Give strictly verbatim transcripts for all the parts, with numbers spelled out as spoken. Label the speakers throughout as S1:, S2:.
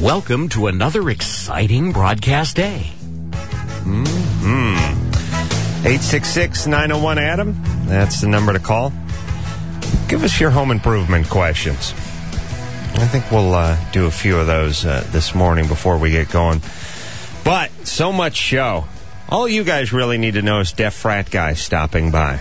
S1: Welcome to another exciting broadcast day.
S2: Mm-hmm. eight six six, nine oh one, Adam. That's the number to call. Give us your home improvement questions. I think we'll uh, do a few of those uh, this morning before we get going. But so much show. All you guys really need to know is Deaf Frat Guy stopping by.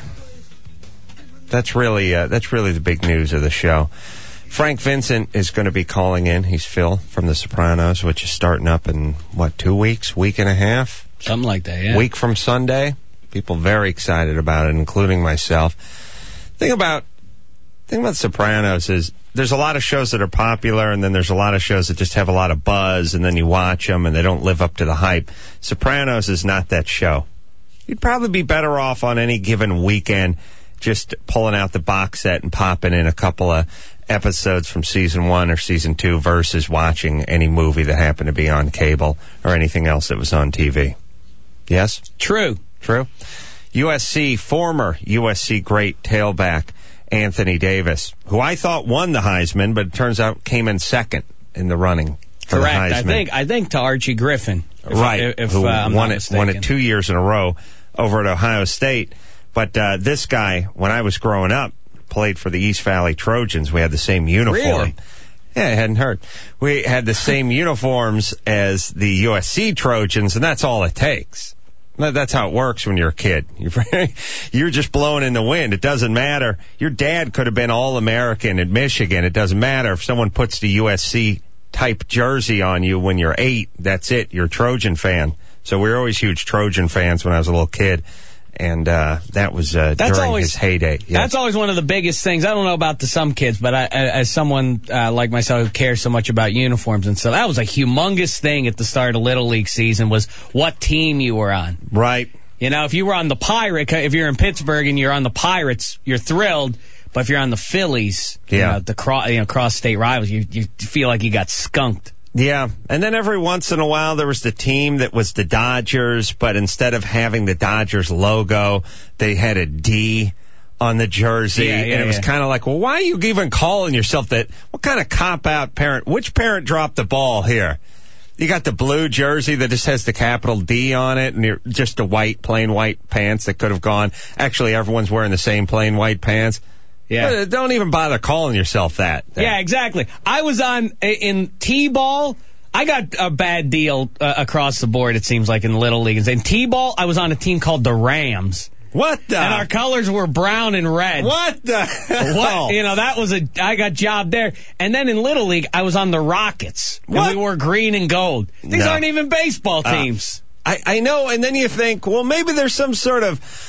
S2: That's really uh, that's really the big news of the show. Frank Vincent is going to be calling in. He's Phil from The Sopranos, which is starting up in, what, two weeks, week and a half?
S3: Something like that, yeah.
S2: Week from Sunday. People very excited about it, including myself. Thing about, thing about Sopranos is there's a lot of shows that are popular, and then there's a lot of shows that just have a lot of buzz, and then you watch them, and they don't live up to the hype. Sopranos is not that show. You'd probably be better off on any given weekend just pulling out the box set and popping in a couple of episodes from season one or season two versus watching any movie that happened to be on cable or anything else that was on T V. Yes?
S3: True.
S2: True. U S C, former U S C great tailback Anthony Davis, who I thought won the Heisman, but it turns out came in second in the running for
S3: Correct.
S2: the Heisman.
S3: I think I think to Archie Griffin. If,
S2: right.
S3: If, if,
S2: who
S3: uh, I'm
S2: won
S3: not
S2: it won it two years in a row over at Ohio State. But uh, this guy, when I was growing up, played for the East Valley Trojans. We had the same uniform.
S3: Really?
S2: Yeah, I hadn't heard. We had the same uniforms as the U S C Trojans, and that's all it takes. That's how it works when you're a kid. You're just blowing in the wind. It doesn't matter. Your dad could have been All-American at Michigan. It doesn't matter. If someone puts the U S C-type jersey on you when you're eight, that's it. You're a Trojan fan. So we were always huge Trojan fans when I was a little kid. And uh, that was uh,
S3: that's
S2: during
S3: always,
S2: his heyday. Yes.
S3: That's always one of the biggest things. I don't know about the some kids, but I, as someone uh, like myself who cares so much about uniforms and stuff, that was a humongous thing at the start of Little League season was what team you were on.
S2: Right.
S3: You know, if you were on the Pirates, if you're in Pittsburgh and you're on the Pirates, you're thrilled. But if you're on the Phillies,
S2: yeah.
S3: you know, the cross, you know, cross-state rivals, you, you feel like you got skunked.
S2: Yeah, and then every once in a while there was the team that was the Dodgers, but instead of having the Dodgers logo, they had a D on the jersey,
S3: yeah, yeah,
S2: and it was
S3: yeah.
S2: kind of like, well, why are you even calling yourself that? What kind of cop-out parent? Which parent dropped the ball here? You got the blue jersey that just has the capital D on it, and you're just the white, plain white pants that could have gone. Actually, everyone's wearing the same plain white pants.
S3: Yeah.
S2: Don't even bother calling yourself that.
S3: Yeah, exactly. I was on, in T-ball, I got a bad deal uh, across the board, it seems like, in Little League. In T-ball, I was on a team called the Rams.
S2: What the?
S3: And our colors were brown and red.
S2: What the hell?
S3: What? You know, that was a, I got job there. And then in Little League, I was on the Rockets.
S2: What?
S3: And we wore green and gold. These
S2: No.
S3: aren't even baseball teams.
S2: Uh, I, I know, and then you think, well, maybe there's some sort of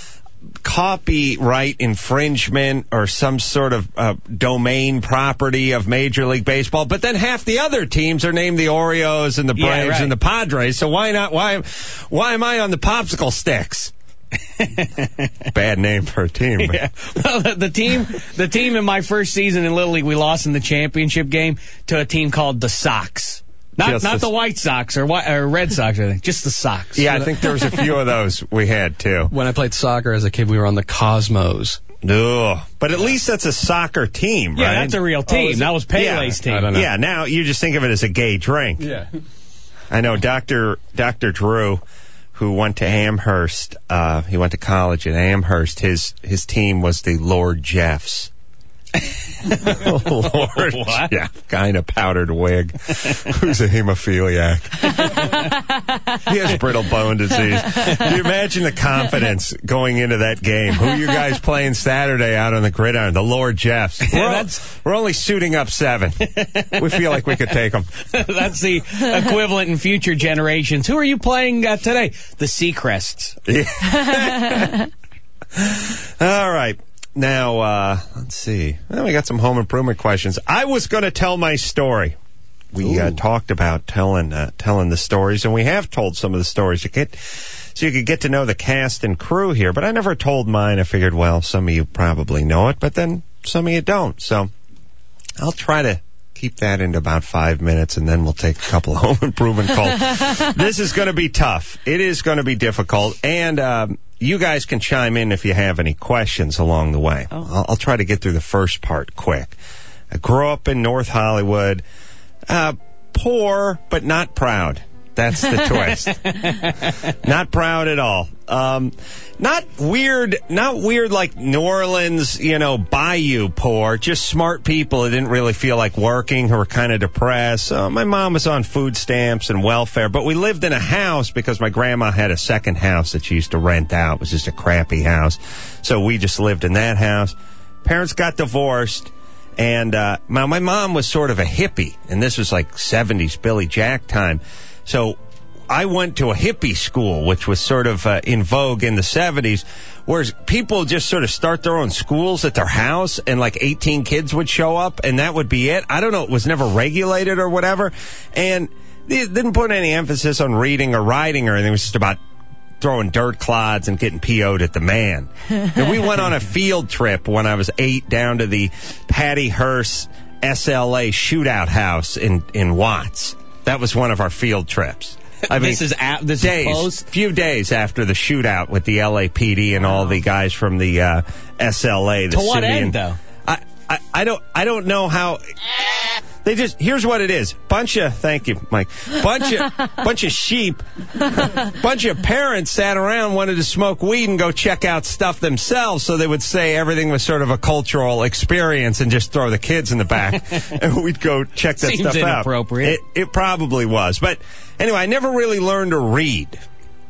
S2: copyright infringement or some sort of uh, domain property of Major League Baseball, but then half the other teams are named the Orioles and the Braves
S3: yeah, right.
S2: and the Padres, so why not? Why, why am I on the popsicle sticks? Bad name for a team.
S3: Yeah. Well, the, the team, the team in my first season in Little League, we lost in the championship game to a team called the Sox. Not
S2: Just
S3: not
S2: the,
S3: the White Sox or, white, or Red Sox or anything. Just the Sox.
S2: Yeah, I think there was a few of those we had, too.
S4: When I played soccer as a kid, we were on the Cosmos.
S2: Ugh. But at least that's a soccer team, right?
S3: Yeah, that's a real team.
S2: Oh,
S3: that was Pele's
S2: yeah,
S3: team.
S4: I don't know.
S2: Yeah, now you just think of it as a gay drink.
S4: Yeah.
S2: I know Doctor Doctor Drew, who went to Amherst, uh, he went to college at Amherst, his his team was the Lord Jeffs. Lord
S3: What?
S2: Jeff, guy in a powdered wig, who's a hemophiliac. He has brittle bone disease. Can you imagine the confidence going into that game? Who are you guys playing Saturday out on the gridiron? The Lord Jeffs. We're,
S3: That's-
S2: we're only suiting up seven. We feel like we could take them.
S3: That's the equivalent in future generations. Who are you playing uh, today? The Seacrests.
S2: Yeah. All right. Now, uh, let's see. Well, we got some home improvement questions. I was going to tell my story. We uh, talked about telling uh, telling the stories, and we have told some of the stories to get, so you could get to know the cast and crew here. But I never told mine. I figured, well, some of you probably know it, but then some of you don't. So I'll try to keep that into about five minutes, and then we'll take a couple of home improvement calls. This is going to be tough. It is going to be difficult, and um, you guys can chime in if you have any questions along the way. Oh. I'll, I'll try to get through the first part quick. I grew up in North Hollywood. Uh, poor, but not proud. That's the twist. Not proud at all. Um, not weird, not weird like New Orleans, you know, bayou poor. Just smart people who didn't really feel like working, who were kind of depressed. So my mom was on food stamps and welfare, but we lived in a house because my grandma had a second house that she used to rent out. It was just a crappy house. So we just lived in that house. Parents got divorced. And uh, my, my mom was sort of a hippie, and this was like seventies Billy Jack time. So I went to a hippie school, which was sort of uh, in vogue in the seventies, whereas people just sort of start their own schools at their house, and like eighteen kids would show up, and that would be it. I don't know, it was never regulated or whatever, and they didn't put any emphasis on reading or writing or anything. It was just about throwing dirt clods and getting P O'd at the man. And we went on a field trip when I was eight down to the Patty Hearst S L A shootout house in, in Watts. That was one of our field trips. I mean,
S3: this is a- this
S2: days,
S3: is post?
S2: few days after the shootout with the L A P D and all the guys from the uh, S L A. The
S3: To what
S2: city
S3: end,
S2: and,
S3: though?
S2: I, I, I don't I don't know how. They just, here's what it is. Bunch of, thank you, Mike. Bunch of, bunch of sheep, bunch of parents sat around, wanted to smoke weed and go check out stuff themselves, so they would say everything was sort of a cultural experience and just throw the kids in the back, and we'd go check that
S3: Seems
S2: stuff out.
S3: inappropriate.
S2: It, it probably was. But anyway, I never really learned to read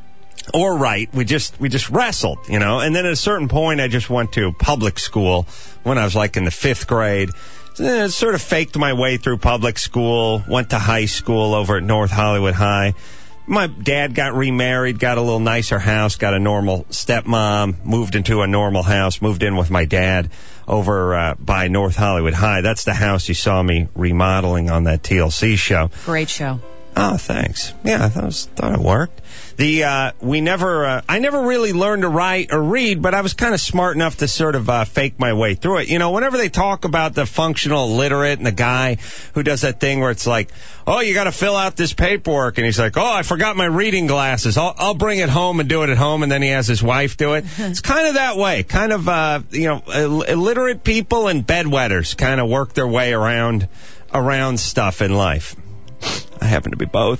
S2: or write. We just, we just wrestled, you know, and then at a certain point, I just went to public school when I was like in the fifth grade. Eh, sort of faked my way through public school, went to high school over at North Hollywood High. My dad got remarried, got a little nicer house, got a normal stepmom, moved into a normal house, moved in with my dad over uh, by North Hollywood High. That's the house you saw me remodeling on that T L C show.
S5: Great show.
S2: Oh, thanks. Yeah, I thought it, was, thought it worked. The uh, we never, uh, I never really learned to write or read, but I was kind of smart enough to sort of uh, fake my way through it. You know, whenever they talk about the functional illiterate and the guy who does that thing where it's like, oh, you got to fill out this paperwork, and he's like, oh, I forgot my reading glasses. I'll, I'll bring it home and do it at home, and then he has his wife do it. It's kind of that way. Kind of, uh, you know, ill- illiterate people and bedwetters kind of work their way around around stuff in life. I happen to be both.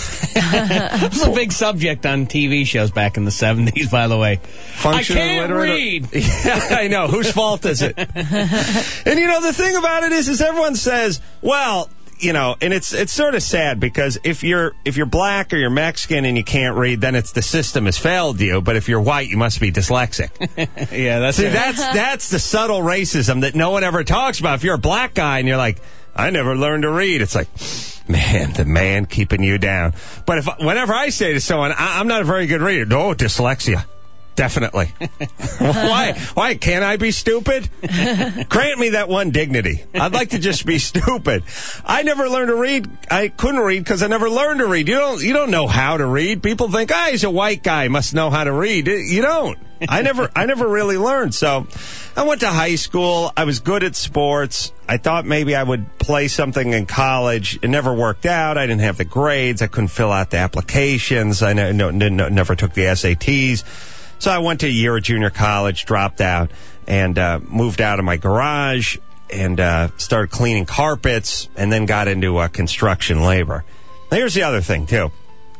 S3: It was a big subject on T V shows back in the seventies, by the way.
S2: Functional
S3: I can't
S2: illiterate.
S3: read.
S2: Yeah, I know. Whose fault is it? And you know, the thing about it is, is everyone says, well, you know, and it's it's sort of sad because if you're if you're black or you're Mexican and you can't read, then it's the system has failed you. But if you're white, you must be dyslexic.
S3: Yeah, that's
S2: See,
S3: it.
S2: that's that's the subtle racism that no one ever talks about. If you're a black guy and you're like, I never learned to read, it's like, man, the man keeping you down. But if whenever I say to someone, I, I'm not a very good reader, no, dyslexia. Definitely. Why? Why? Can't I be stupid? Grant me that one dignity. I'd like to just be stupid. I never learned to read. I couldn't read because I never learned to read. You don't. You don't know how to read. People think, ah, he's a white guy, must know how to read. You don't. I never. I never really learned. So, I went to high school. I was good at sports. I thought maybe I would play something in college. It never worked out. I didn't have the grades. I couldn't fill out the applications. I ne- no, no, never took the S A Ts. So I went to a year of junior college, dropped out, and uh, moved out of my garage and uh, started cleaning carpets, and then got into uh, construction labor. Now, here's the other thing, too.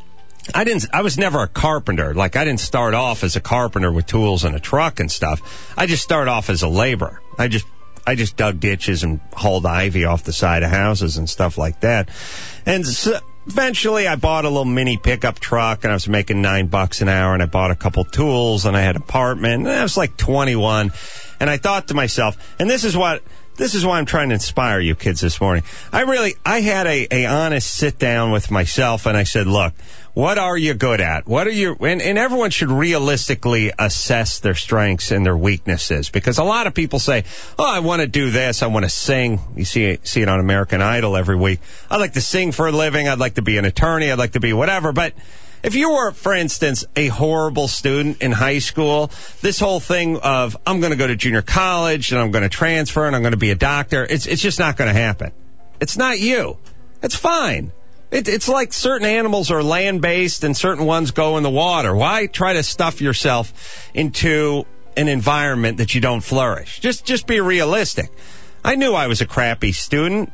S2: I didn't. I was never a carpenter. Like, I didn't start off as a carpenter with tools and a truck and stuff. I just started off as a laborer. I just I just dug ditches and hauled ivy off the side of houses and stuff like that. And so, eventually, I bought a little mini pickup truck, and I was making nine bucks an hour, and I bought a couple tools, and I had an apartment, and I was like twenty-one, and I thought to myself, and this is what, this is why I'm trying to inspire you kids this morning. I really, I had a, a honest sit down with myself, and I said, look, what are you good at? What are you, and, and everyone should realistically assess their strengths and their weaknesses, because a lot of people say, oh, I want to do this, I want to sing. You see, see it on American Idol every week. I'd like to sing for a living, I'd like to be an attorney, I'd like to be whatever, but if you were, for instance, a horrible student in high school, this whole thing of, I'm going to go to junior college, and I'm going to transfer, and I'm going to be a doctor, it's it's just not going to happen. It's not you. It's fine. It, it's like certain animals are land-based and certain ones go in the water. Why try to stuff yourself into an environment that you don't flourish? Just just be realistic. I knew I was a crappy student,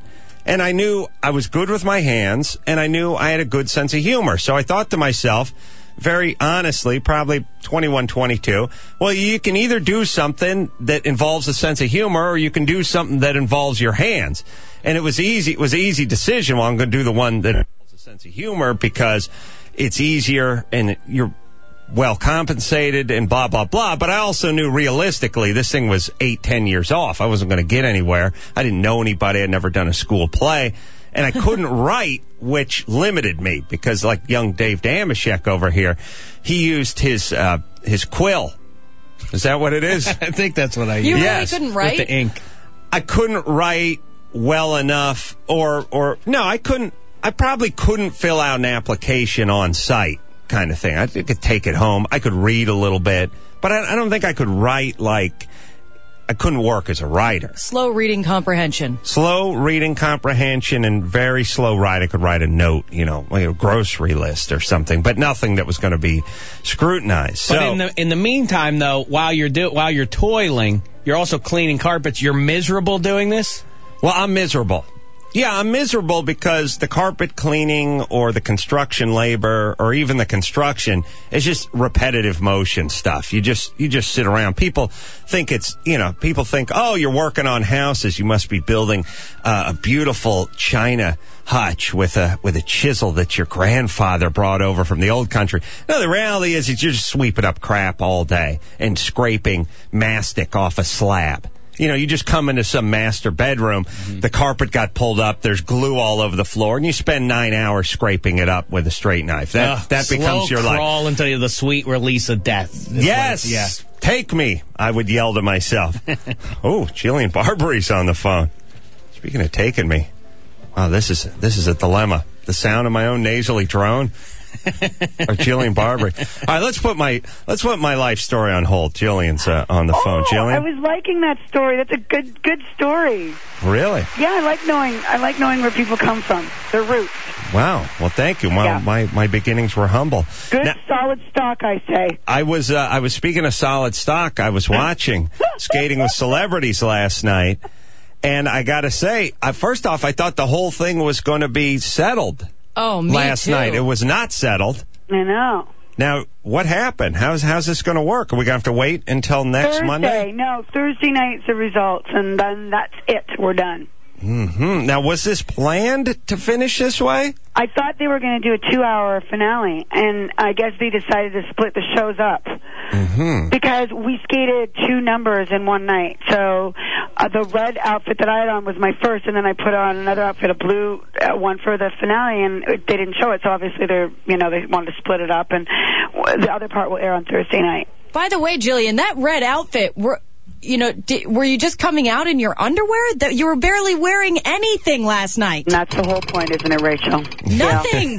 S2: And I knew I was good with my hands, and I knew I had a good sense of humor. So I thought to myself, very honestly, probably twenty-one, twenty-two, well, you can either do something that involves a sense of humor, or you can do something that involves your hands. And it was easy. It was an easy decision. Well, I'm going to do the one that involves a sense of humor because it's easier and you're well compensated and blah, blah, blah. But I also knew realistically this thing was eight, ten years off. I wasn't going to get anywhere. I didn't know anybody. I'd never done a school play. And I couldn't write, which limited me because like young Dave Damashek over here, he used his uh, his quill. Is that what it is?
S3: I think that's what I used.
S5: You really
S2: Yes.
S5: couldn't write?
S3: With the ink.
S2: I couldn't write well enough or, or no, I couldn't. I probably couldn't fill out an application on site kind of thing. I could take it home. I could read a little bit, but I, I don't think I could write like I couldn't work as a writer.
S5: Slow reading comprehension.
S2: Slow reading comprehension and very slow write. I could write a note, you know, like a grocery list or something, but nothing that was going to be scrutinized.
S3: But
S2: so,
S3: in the in the meantime, though, while you're do while you're toiling, you're also cleaning carpets. You're miserable doing this?
S2: well, I'm miserable. Yeah, I'm miserable because the carpet cleaning or the construction labor or even the construction is just repetitive motion stuff. You just you just sit around. People think it's, you know, people think, oh, you're working on houses. You must be building uh, a beautiful china hutch with a with a chisel that your grandfather brought over from the old country. No, the reality is you're just sweeping up crap all day and scraping mastic off a slab. You know, you just come into some master bedroom, mm-hmm. the carpet got pulled up, there's glue all over the floor, and you spend nine hours scraping it up with a straight knife. That
S3: Ugh,
S2: that becomes your life.
S3: Crawl into the sweet release of death.
S2: Yes!
S3: Yeah.
S2: Take me, I would yell to myself. Oh, Jillian Barbery's on the phone. Speaking of taking me, wow, this is this is a dilemma. The sound of my own nasally drone. Or Jillian Barbery. All right, let's put my let's put my life story on hold. Jillian's uh, on the phone.
S6: Oh,
S2: Jillian,
S6: I was liking that story. That's a good good story.
S2: really?
S6: Yeah, I like knowing I like knowing where people come from, their roots.
S2: Wow. Well, thank you. My
S6: Yeah.
S2: my, my beginnings were humble.
S6: Good
S2: Now,
S6: solid stock, I say.
S2: I was uh, I was speaking of solid stock. I was watching Skating with Celebrities last night, and I got to say, I, first off, I thought the whole thing was going to be settled
S5: Oh, me
S2: last
S5: too.
S2: night. It was not settled.
S6: I know.
S2: Now, what happened? How's how's this going to work? Are we going to have to wait until next
S6: Thursday,
S2: Monday?
S6: no, Thursday night's the results, and then that's it. We're done.
S2: Mm-hmm. Now, was this planned to finish this way?
S6: I thought they were going to do a two-hour finale, and I guess they decided to split the shows up.
S2: Mm-hmm.
S6: Because we skated two numbers in one night. So uh, the red outfit that I had on was my first, and then I put on another outfit, a blue uh, one for the finale, and it, they didn't show it. So obviously they're, you know, they wanted to split it up, and the other part will air on Thursday night.
S5: By the way, Jillian, that red outfit, were, you know, di- were you just coming out in your underwear? That you were barely wearing anything last night.
S6: And that's the whole point, isn't it, Rachel?
S5: Nothing.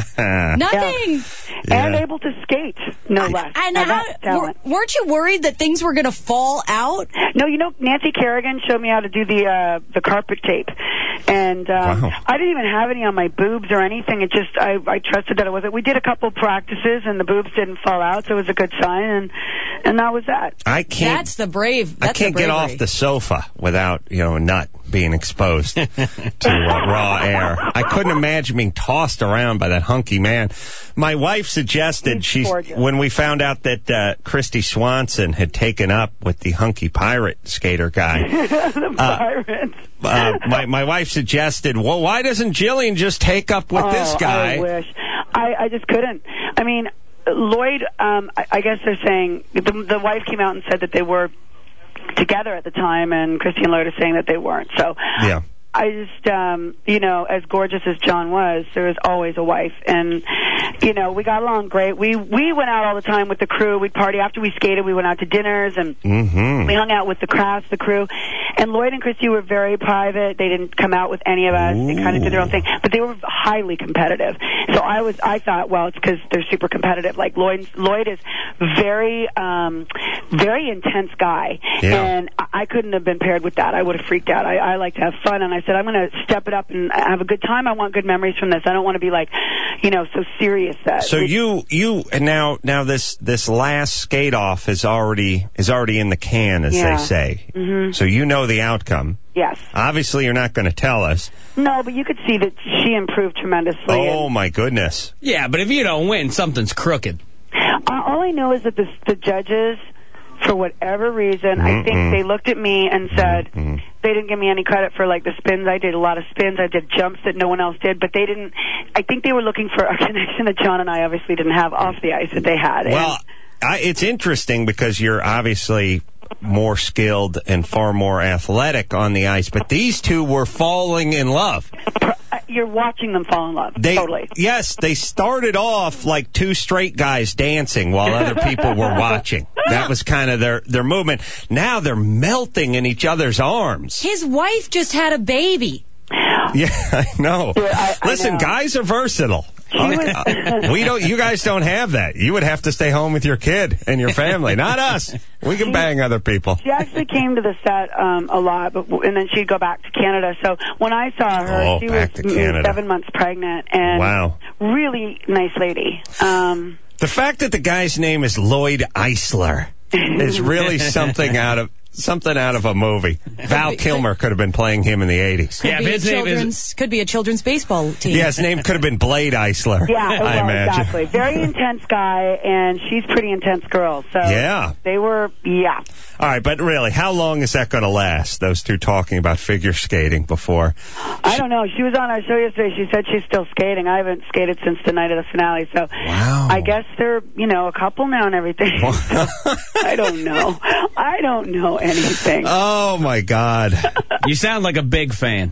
S5: Nothing.
S6: And
S2: Yeah.
S6: able to skate, no less.
S5: And
S6: Now,
S5: how,
S6: that's talent.
S5: were, weren't you worried that things were going to fall out?
S6: No, you know, Nancy Kerrigan showed me how to do the uh, the carpet tape, and um,
S2: Wow.
S6: I didn't even have any on my boobs or anything. It just I, I trusted that it wasn't. We did a couple practices, and the boobs didn't fall out, so it was a good sign, and and that was that.
S2: I can't.
S5: That's the brave. That's
S2: I can't
S5: the
S2: get
S5: bravery.
S2: off the sofa without, you know, a nut being exposed to uh, raw air. I couldn't imagine being tossed around by that hunky man. My wife suggested
S6: He's
S2: she's
S6: gorgeous.
S2: when we found out that uh, Christy Swanson had taken up with the hunky pirate skater guy.
S6: the pirates.
S2: uh, my my wife suggested, well, why doesn't Jillian just take up with
S6: oh,
S2: this guy?
S6: I wish. I, I just couldn't. I mean, Lloyd, um, I, I guess they're saying, the, the wife came out and said that they were together at the time, and Christy and Lloyd are saying that they weren't. So
S2: Yeah.
S6: I just, um, you know, as gorgeous as John was, there was always a wife. And, you know, we got along great. We we went out all the time with the crew. We'd party. After we skated, we went out to dinners, and
S2: Mm-hmm.
S6: we hung out with the crafts, the crew. And Lloyd and Christy were very private. They didn't come out with any of us. They kind of did their own thing. But they were highly competitive. So I was, I thought, well, it's because they're super competitive. Like Lloyd, Lloyd is very, um, very intense guy.
S2: Yeah.
S6: And I I couldn't have been paired with that. I would have freaked out. I, I like to have fun, and I said, I'm going to step it up and have a good time. I want good memories from this. I don't want to be like, you know, so serious that.
S2: So you, you, and now, now this, this last skate off is already, is already in the can, as
S6: Yeah.
S2: they say.
S6: Mm-hmm.
S2: So you know the outcome.
S6: Yes.
S2: Obviously, you're not going to tell us.
S6: No, but you could see that she improved tremendously.
S2: Oh,
S6: and,
S2: my goodness.
S3: Yeah, but if you don't win, something's crooked.
S6: uh, all I know is that the, the judges, for whatever reason,
S2: Mm-mm.
S6: I think they looked at me and said
S2: Mm-mm.
S6: they didn't give me any credit for like the spins. I did a lot of spins. I did jumps that no one else did, but they didn't. I think they were looking for a connection that John and I obviously didn't have off the ice that they had.
S2: Well, I, it's interesting because you're obviously more skilled and far more athletic on the ice, but these two were falling in love.
S6: And you're watching them fall in love.
S2: They,
S6: totally.
S2: Yes, they started off like two straight guys dancing while other people were watching. That was kind of their, their movement. Now they're melting in each other's arms.
S5: His wife just had a baby.
S2: Yeah, I know.
S6: Yeah, I- I
S2: Listen,
S6: know.
S2: guys are versatile. Uh, we don't. You guys don't have that. You would have to stay home with your kid and your family, not us. We can bang other people.
S6: She actually came to the set um, a lot, but and then she'd go back to Canada. So when I saw her,
S2: Oh,
S6: she
S2: back
S6: was
S2: to Canada.
S6: seven months pregnant, and
S2: Wow.
S6: really nice lady. Um,
S2: The fact that the guy's name is Lloyd Eisler is really something out of something out of a movie. Val Kilmer could have been playing him in the eighties.
S5: Could,
S3: Yeah,
S5: be
S3: but
S5: a
S3: his name is-
S5: children's, could be a children's baseball team.
S2: Yeah, his name could have been Blade Eisler.
S6: yeah,
S2: I
S6: well,
S2: imagine.
S6: exactly. Very intense guy, and she's pretty intense girl. So
S2: Yeah.
S6: they were, yeah.
S2: All right, but really, how long is that going to last? Those two talking about figure skating before.
S6: I don't know. She was on our show yesterday. She said she's still skating. I haven't skated since the night of the finale, so
S2: Wow.
S6: I guess they're, you know, a couple now and everything. So, I don't know. I don't know anything.
S2: Oh my God.
S3: You sound like a big fan.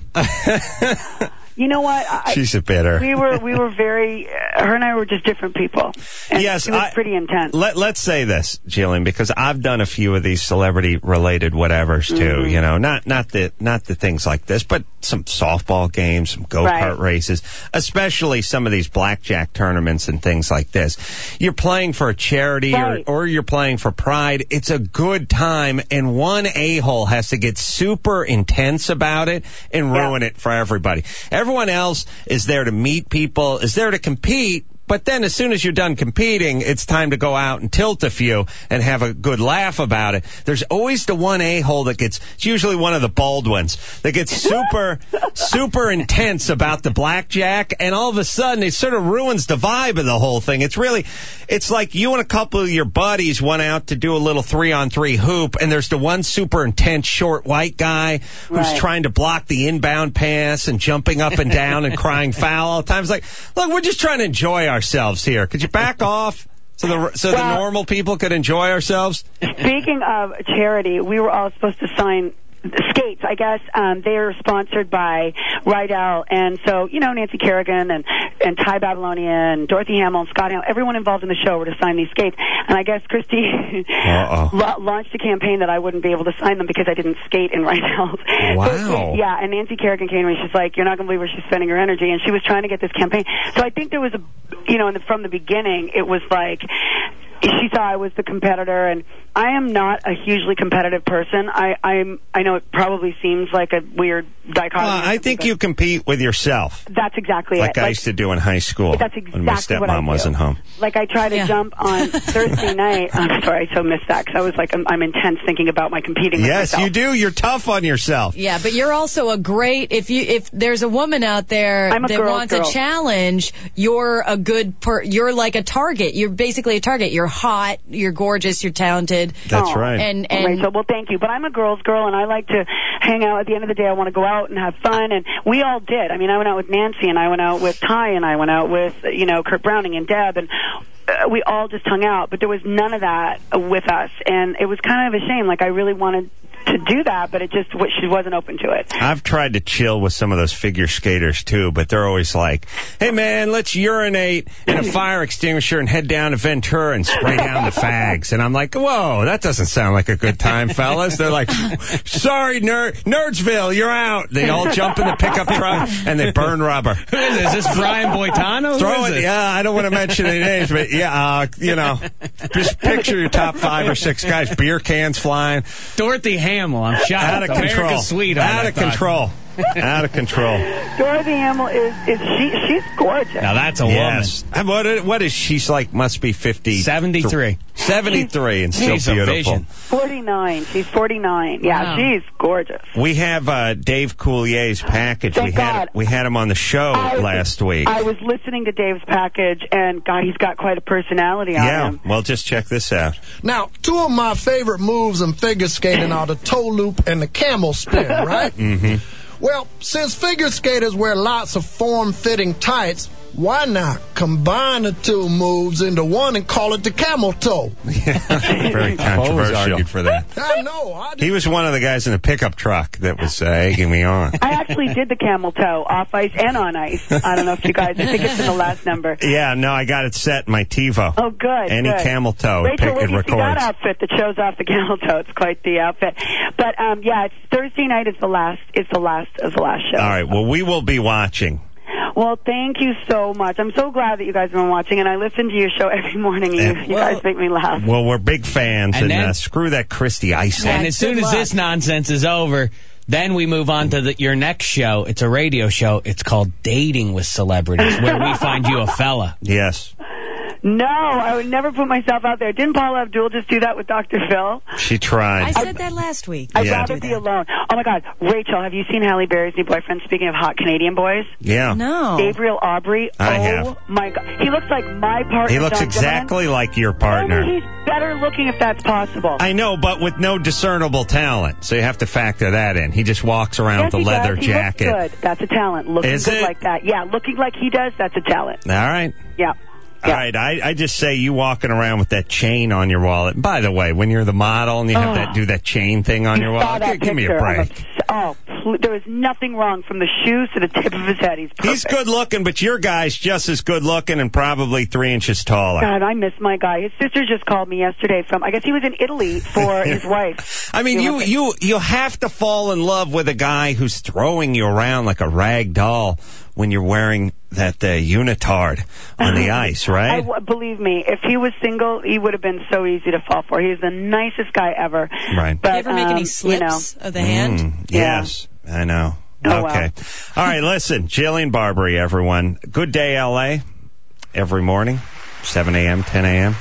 S6: You know what? I,
S2: She's a bitter.
S6: we were we were very. Uh, her and I were just different people. And
S2: Yes,
S6: she was
S2: I-
S6: pretty intense.
S2: Let, let's say this, Jillian, because I've done a few of these celebrity-related whatevers too.
S6: Mm-hmm.
S2: You know, not not the not the things like this, but some softball games, some go-kart
S6: Right.
S2: races, especially some of these blackjack tournaments and things like this. You're playing for a charity
S6: Right.
S2: or, or you're playing for pride. It's a good time, and one a-hole has to get super intense about it and
S6: Yeah.
S2: ruin it for everybody. Everyone else is there to meet people, is there to compete. But then as soon as you're done competing, it's time to go out and tilt a few and have a good laugh about it. There's always the one a-hole that gets, it's usually one of the bald ones, that gets super, super intense about the blackjack, and all of a sudden it sort of ruins the vibe of the whole thing. It's really, it's like you and a couple of your buddies went out to do a little three-on-three hoop, and there's the one super intense short white guy who's
S6: Right.
S2: trying to block the inbound pass and jumping up and down and crying foul all the time. It's like, look, we're just trying to enjoy ourselves here. Could you back off so the so the
S6: Well-
S2: normal people could enjoy ourselves?
S6: Speaking of charity, we were all supposed to sign skates. I guess um, they are sponsored by Rydell, and so you know Nancy Kerrigan and and Ty Babylonia and Dorothy Hamill and Scott Hamill, everyone involved in the show were to sign these skates. And I guess Christy
S2: Uh-oh.
S6: la- launched a campaign that I wouldn't be able to sign them because I didn't skate in Rydell's.
S2: Wow.
S6: So, yeah, and Nancy Kerrigan came to me. She's like, "You're not going to believe where she's spending her energy," and she was trying to get this campaign. So I think there was a, you know, in the, from the beginning, it was like. She saw I was the competitor, and I am not a hugely competitive person. I, I'm, I know it probably seems like a weird dichotomy.
S2: Well, I think
S6: but
S2: you compete with yourself,
S6: That's exactly
S2: like
S6: it.
S2: I used to do in high school
S6: That's exactly
S2: when my
S6: what I
S2: stepmom
S6: do.
S2: wasn't home.
S6: Like I try to
S5: Yeah.
S6: jump on Thursday night. I'm sorry, I so missed that because I was like, I'm, I'm intense thinking about my competing. With
S2: Yes,
S6: myself.
S2: you do. You're tough on yourself.
S5: Yeah, but you're also a great, if you if there's a woman out there
S6: I'm a
S5: that
S6: girl's
S5: wants
S6: girl.
S5: a challenge, you're a good per, you're like a target. You're basically a target. You're hot, you're gorgeous, you're talented.
S2: That's
S6: Oh.
S2: right.
S5: And
S6: Well,
S5: and
S6: Rachel, well, thank you. But I'm a girl's girl, and I like to hang out. At the end of the day, I want to go out and have fun, and we all did. I mean, I went out with Nancy, and I went out with Ty, and I went out with, you know, Kurt Browning and Deb, and uh, we all just hung out. But there was none of that with us, and it was kind of a shame. Like, I really wanted to do that, but it just, she wasn't open to it.
S2: I've tried to chill with some of those figure skaters too, but they're always like, "Hey man, let's urinate in a fire extinguisher and head down to Ventura and spray down the fags." And I'm like, "Whoa, that doesn't sound like a good time, fellas." They're like, "Sorry, ner- Nerdsville, you're out." They all jump in the pickup truck and they burn rubber.
S3: Who is this? Is this Brian Boitano? Who
S2: Throw
S3: is
S2: it.
S3: this?
S2: Yeah, I don't want to mention any names, but yeah, uh, you know, just picture your top five or six guys, beer cans flying.
S3: Dorothy Hamill. I'm shocked.
S2: Out of
S3: America's
S2: control.
S3: sweetheart,
S2: Out
S3: I
S2: of
S3: thought.
S2: control. Out of control.
S6: Dorothy Hamill is, is she, she's gorgeous.
S3: Now that's a
S2: Yes. And What, is- what is she? She's like, must be fifty.
S3: seventy-three.
S2: seventy-three and still
S3: She's a
S2: beautiful.
S3: vision.
S6: forty-nine. She's forty-nine. Yeah,
S5: Wow.
S6: she's gorgeous.
S2: We have uh, Dave Coulier's package.
S6: Thank
S2: we had
S6: God.
S2: we had him on the show
S6: I-
S2: last week.
S6: I was listening to Dave's package, and God, he's got quite a personality on
S2: yeah.
S6: him.
S2: Well, just check this out.
S7: Now, two of my favorite moves in figure skating are the toe loop and the camel spin, right?
S2: Mm-hmm.
S7: Well, since figure skaters wear lots of form-fitting tights, why not combine the two moves into one and call it the camel toe?
S2: Very
S4: Always
S2: controversial.
S4: argued for that.
S7: I know. I
S2: He was one of the guys in the pickup truck that was uh, egging me on.
S6: I actually did the camel toe off ice and on ice. I don't know if you guys, I think it's in the last number.
S2: Yeah, no, I got it set in my TiVo.
S6: Oh, good.
S2: Any
S6: good.
S2: camel toe, it,
S6: Rachel,
S2: pick,
S6: where
S2: it
S6: do you see that
S2: records.
S6: outfit that shows off the camel toe? It's quite the outfit. But um, yeah, it's Thursday night is the last. Is the last of the last show.
S2: All right, well, we will be watching.
S6: Well, thank you so much. I'm so glad that you guys have been watching, and I listen to your show every morning. And you,
S2: And-
S6: you guys make me laugh.
S2: Well, we're big fans, and,
S3: And then-
S2: uh, screw that Christy Iceland.
S3: And as soon as this nonsense is over, then we move on to the, your next show. It's a radio show. It's called Dating with Celebrities, where we find you a fella.
S2: Yes,
S6: No, I would never put myself out there. Didn't Paula Abdul just do that with Doctor Phil?
S2: she tried.
S5: I said that last week.
S6: I'd
S2: Yeah.
S6: rather be alone. Oh, my God. Rachel, have you seen Halle Berry's new boyfriend? Speaking of hot Canadian boys.
S2: yeah.
S5: No.
S6: Gabriel Aubrey.
S2: I
S6: oh,
S2: have.
S6: my God. He looks like my partner.
S2: He looks
S6: John
S2: exactly
S6: Zimmerman.
S2: like your
S6: Only
S2: partner.
S6: he's better looking if that's possible.
S2: I know, but with no discernible talent, so you have to factor that in. He just walks around
S6: yes,
S2: with a
S6: he
S2: leather
S6: does.
S2: jacket.
S6: He looks good. That's a talent. Looking
S2: Is
S6: good
S2: it?
S6: like that. Yeah, looking like he does, that's a talent.
S2: All right.
S6: Yeah.
S2: All
S6: Yeah.
S2: right, I, I just say you walking around with that chain on your wallet. By the way, when you're the model and you have
S6: Oh.
S2: that do that chain thing on your
S6: You saw
S2: wallet,
S6: that
S2: give, give me a
S6: picture. I'm
S2: break.
S6: obs- Oh, pl- there was nothing wrong from the shoes to the tip of his head. He's perfect.
S2: He's good looking, but your guy's just as good looking and probably three inches taller.
S6: God, I miss my guy. His sister just called me yesterday from, I guess he was in Italy for his wife.
S2: I mean, you, you, you have to fall in love with a guy who's throwing you around like a rag doll when you're wearing that uh, unitard on the ice,
S6: I,
S2: right?
S6: w- believe me, if he was single, he would have been so easy to fall for. He's the nicest guy ever.
S2: Right.
S6: But,
S5: you ever make
S6: um,
S5: any slips
S6: You know,
S5: of the hand?
S2: Mm,
S6: Yeah.
S2: yes, I know.
S6: Oh,
S2: okay. All right, listen, Jillian Barbary, everyone. Good Day, L A, every morning, seven a.m., ten a.m.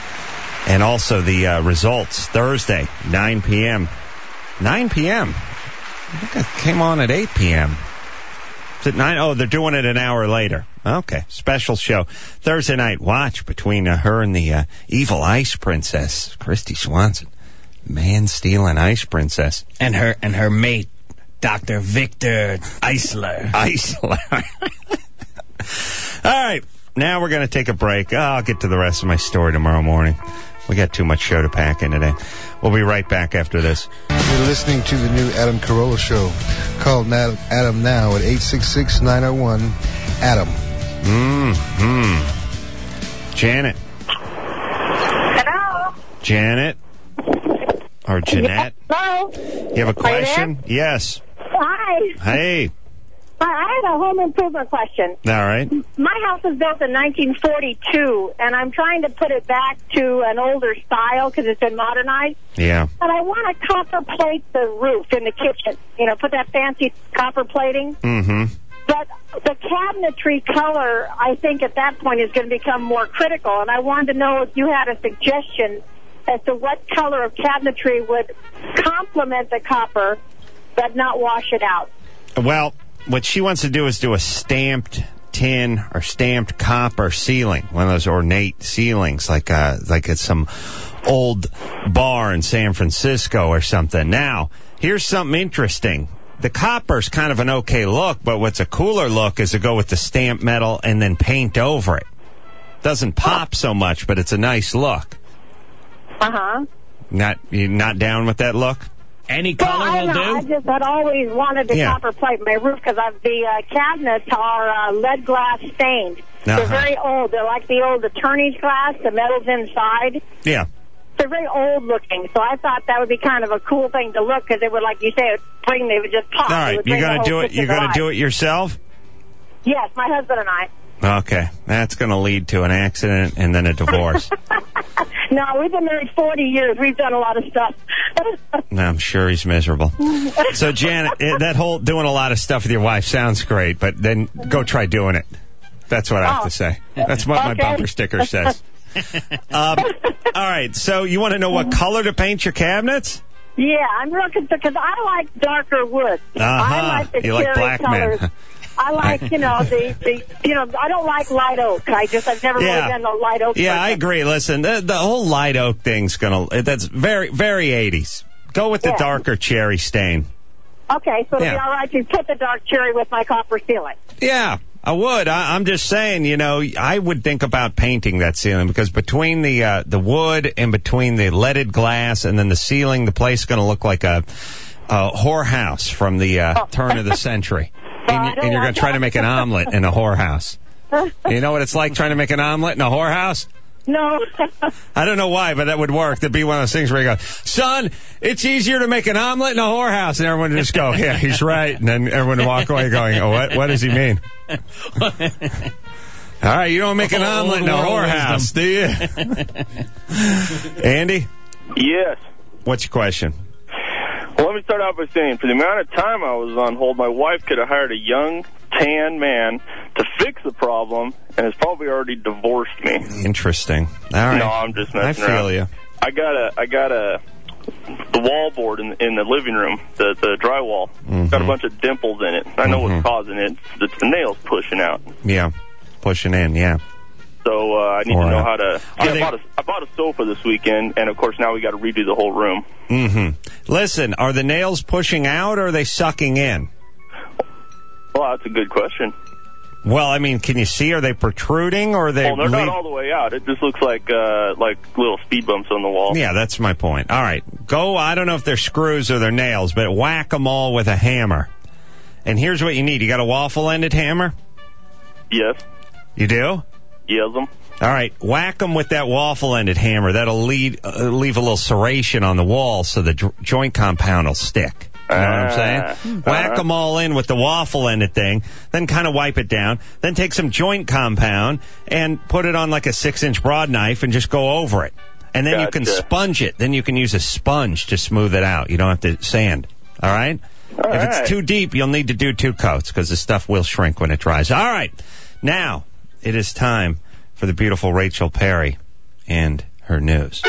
S2: And also the uh, results, Thursday, nine p.m. nine p.m. I think it came on at eight p.m. Is it nine? Oh, they're doing it an hour later. Okay, special show. Thursday night watch between uh, her and the uh, evil ice princess, Christy Swanson. Man-stealing ice princess.
S3: And her and her mate, Doctor Victor Eisler.
S2: Iceland. All right, now we're going to take a break. Oh, I'll get to the rest of my story tomorrow morning. We got too much show to pack in today. We'll be right back after this.
S8: You're listening to the new Adam Carolla Show. Call Na- Adam now at eight six six, nine oh one, Adam.
S2: Mm-hmm. Janet.
S9: Hello.
S2: Janet? Or Jeanette?
S9: Hello.
S2: You have a question? Yes.
S9: Hi.
S2: Hey.
S9: I have a home improvement question.
S2: All right.
S9: My house was built in nineteen forty-two, and I'm trying to put it back to an older style because it's been modernized.
S2: Yeah.
S9: And I want to copper plate the roof in the kitchen. You know, put that fancy copper plating.
S2: Mm-hmm.
S9: But the cabinetry color, I think at that point is going to become more critical. And I wanted to know if you had a suggestion as to what color of cabinetry would complement the copper but not wash it out.
S2: Well, what she wants to do is do a stamped tin or stamped copper ceiling, one of those ornate ceilings, like uh, like it's some old bar in San Francisco or something. Now, here's something interesting. The copper's kind of an okay look, but what's a cooler look is to go with the stamped metal and then paint over it. Doesn't pop so much, but it's a nice look.
S9: Uh-huh.
S2: Not you not down with that look?
S3: Any
S9: Well,
S3: color
S9: I
S3: will
S9: don't know. I
S3: do.
S9: just had always wanted to
S2: Yeah.
S9: copper plate my roof because the uh, cabinets are uh, lead glass stained.
S2: Uh-huh.
S9: They're very old. They're like the old attorney's glass. The metal's inside.
S2: Yeah.
S9: They're very old looking. So I thought that would be kind of a cool thing to look because it would, like you say, it would bring, they would just pop.
S2: All right, you're gonna do it. You're gonna do it yourself.
S9: Yes, my husband and I.
S2: Okay, that's going to lead to an accident and then a divorce.
S9: No, we've been married forty years. We've done a lot of stuff.
S2: No, I'm sure he's miserable. So, Janet, eh, that whole doing a lot of stuff with your wife sounds great, but then go try doing it. That's what I have
S9: Oh.
S2: to say. That's what my
S9: Okay.
S2: bumper sticker says. Um, all right, so you want to know what color to paint your cabinets?
S9: Yeah, I'm looking because I like darker wood.
S2: Uh-huh.
S9: I like the
S2: You like
S9: cherry
S2: black
S9: colors.
S2: men.
S9: I like, you know, the, the, you know, I don't like light oak. I just, I've never
S2: Yeah.
S9: really been a light oak
S2: Yeah,
S9: person.
S2: I agree. Listen, the, the whole light oak thing's gonna, that's very, very eighties. Go with the
S9: Yeah.
S2: darker cherry stain.
S9: Okay, so it'll
S2: Yeah.
S9: be all right to put the dark cherry with my copper ceiling.
S2: Yeah, I would. I, I'm just saying, you know, I would think about painting that ceiling because between the uh, the wood and between the leaded glass and then the ceiling, the place is going to look like a, a whorehouse from the uh, turn of the century. And, you, and you're going to try to make an omelet in a whorehouse. You know what it's like trying to make an omelet in a whorehouse?
S9: No.
S2: I don't know why, but that would work. That'd be one of those things where you go, son, it's easier to make an omelet in a whorehouse. And everyone would just go, yeah, he's right. And then everyone would walk away going, oh, what, what does he mean? All right, you don't make an
S3: Oh,
S2: omelet in a
S3: world
S2: whorehouse, do you? Andy,
S10: Yes.
S2: what's your question?
S10: Well, let me start out by saying, for the amount of time I was on hold, my wife could have hired a young, tan man to fix the problem and has probably already divorced me.
S2: Interesting. All right.
S10: No, I'm just messing
S2: I feel
S10: around.
S2: you.
S10: I got a, I got a, the wall board in, in the living room, the, the drywall.
S2: Mm-hmm.
S10: Got a bunch of dimples in it. I know
S2: Mhm.
S10: what's causing it. It's, it's the nails pushing out.
S2: Yeah, pushing in, yeah.
S10: So uh, I need
S2: Or,
S10: to know
S2: uh,
S10: how to.
S2: are
S10: Yeah,
S2: they-
S10: I, bought a, I bought a sofa this weekend, and of course now we got to redo the whole room.
S2: Mm-hmm. Listen, are the nails pushing out or are they sucking in?
S10: Well, that's a good question.
S2: Well, I mean, can you see? Are they protruding or are they?
S10: Well, they're
S2: leave-
S10: not all the way out. It just looks like uh, like little speed bumps on the wall.
S2: Yeah, that's my point. All right. Go, I don't know if they're screws or they're nails, but whack them all with a hammer. And here's what you need. You got a waffle-ended hammer?
S10: Yes.
S2: You do?
S10: Yes, them.
S2: All right. Whack them with that waffle-ended hammer. That'll lead, uh, leave a little serration on the wall so the jo- joint compound will stick. You know what I'm saying?
S10: Uh-huh.
S2: Whack them all in with the waffle-ended thing, then kind of wipe it down, then take some joint compound and put it on like a six-inch broad knife and just go over it. And then you can
S10: Gotcha.
S2: sponge it. Then you can use a sponge to smooth it out. You don't have to sand. All right?
S10: All
S2: if
S10: right.
S2: it's too deep, you'll need to do two coats because the stuff will shrink when it dries. All right. Now, it is time for the beautiful Rachel Perry and her news.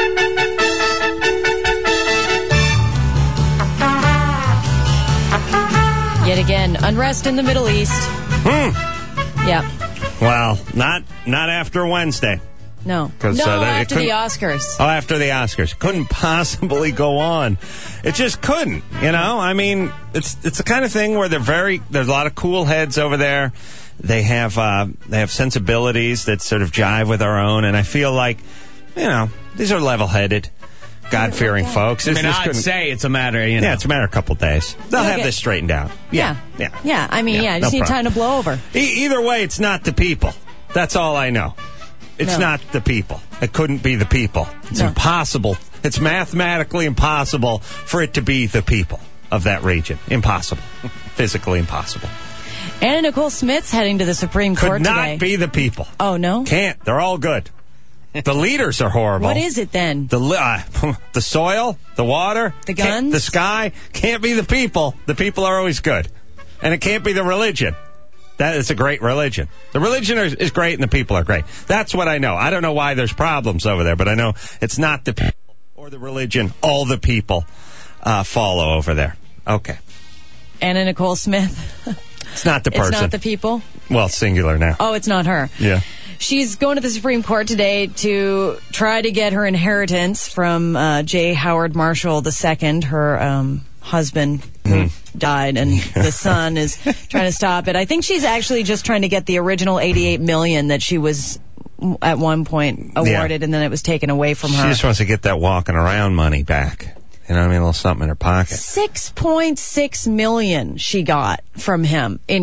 S5: Yet again, unrest in the Middle East.
S2: Hmm.
S5: Yeah.
S2: Well, not not after Wednesday.
S5: No.
S2: 'Cause,
S5: No,
S2: uh, they
S5: after the
S2: couldn't-
S5: Oscars.
S2: Oh, after the Oscars. Couldn't possibly go on. It just couldn't, you know? I mean, it's it's the kind of thing where they're very, there's a lot of cool heads over there. They have, uh, they have sensibilities that sort of jive with our own, and I feel like, you know, these are level-headed, God-fearing folks.
S3: I
S2: This-
S3: mean,
S2: this
S3: I'd
S2: couldn't-
S3: say it's a matter, you know.
S2: Yeah, it's a matter of a couple days. They'll
S5: You'll
S2: have
S5: get-
S2: this straightened out. Yeah.
S5: Yeah.
S2: Yeah.
S5: Yeah, I mean,
S2: Yeah,
S5: yeah, just
S2: no
S5: need
S2: problem.
S5: time to blow over.
S2: E- either way, it's not the people. That's all I know. It's
S5: No.
S2: not the people. It couldn't be the people. It's
S5: No.
S2: impossible. It's mathematically impossible for it to be the people of that region. Impossible. Physically impossible.
S5: Anna Nicole Smith's heading to the Supreme
S2: Could
S5: Court
S2: not
S5: today.
S2: be the people.
S5: Oh, no?
S2: Can't. They're all good. The leaders are horrible.
S5: What is it then?
S2: The li- uh, the soil, the water,
S5: The
S2: can't-
S5: guns?
S2: the sky. Can't be the people. The people are always good, and it can't be the religion. That is a great religion. The religion is, is great, and the people are great. That's what I know. I don't know why there's problems over there, but I know it's not the people or the religion. All the people uh, follow over there. Okay,
S5: Anna Nicole Smith.
S2: it's not the person.
S5: It's not the people.
S2: Well, singular now.
S5: Oh, it's not her.
S2: Yeah.
S5: She's going to the Supreme Court today to try to get her inheritance from uh, J. Howard Marshall the Second, her um, husband who
S2: Mm-hmm.
S5: died, and the son is trying to stop it. I think she's actually just trying to get the original eighty-eight million dollars that she was at one point awarded,
S2: Yeah.
S5: and then it was taken away from
S2: She
S5: her.
S2: just wants to get that walking around money back. You know what I mean? A little something in her pocket.
S5: six point six million dollars she got from him in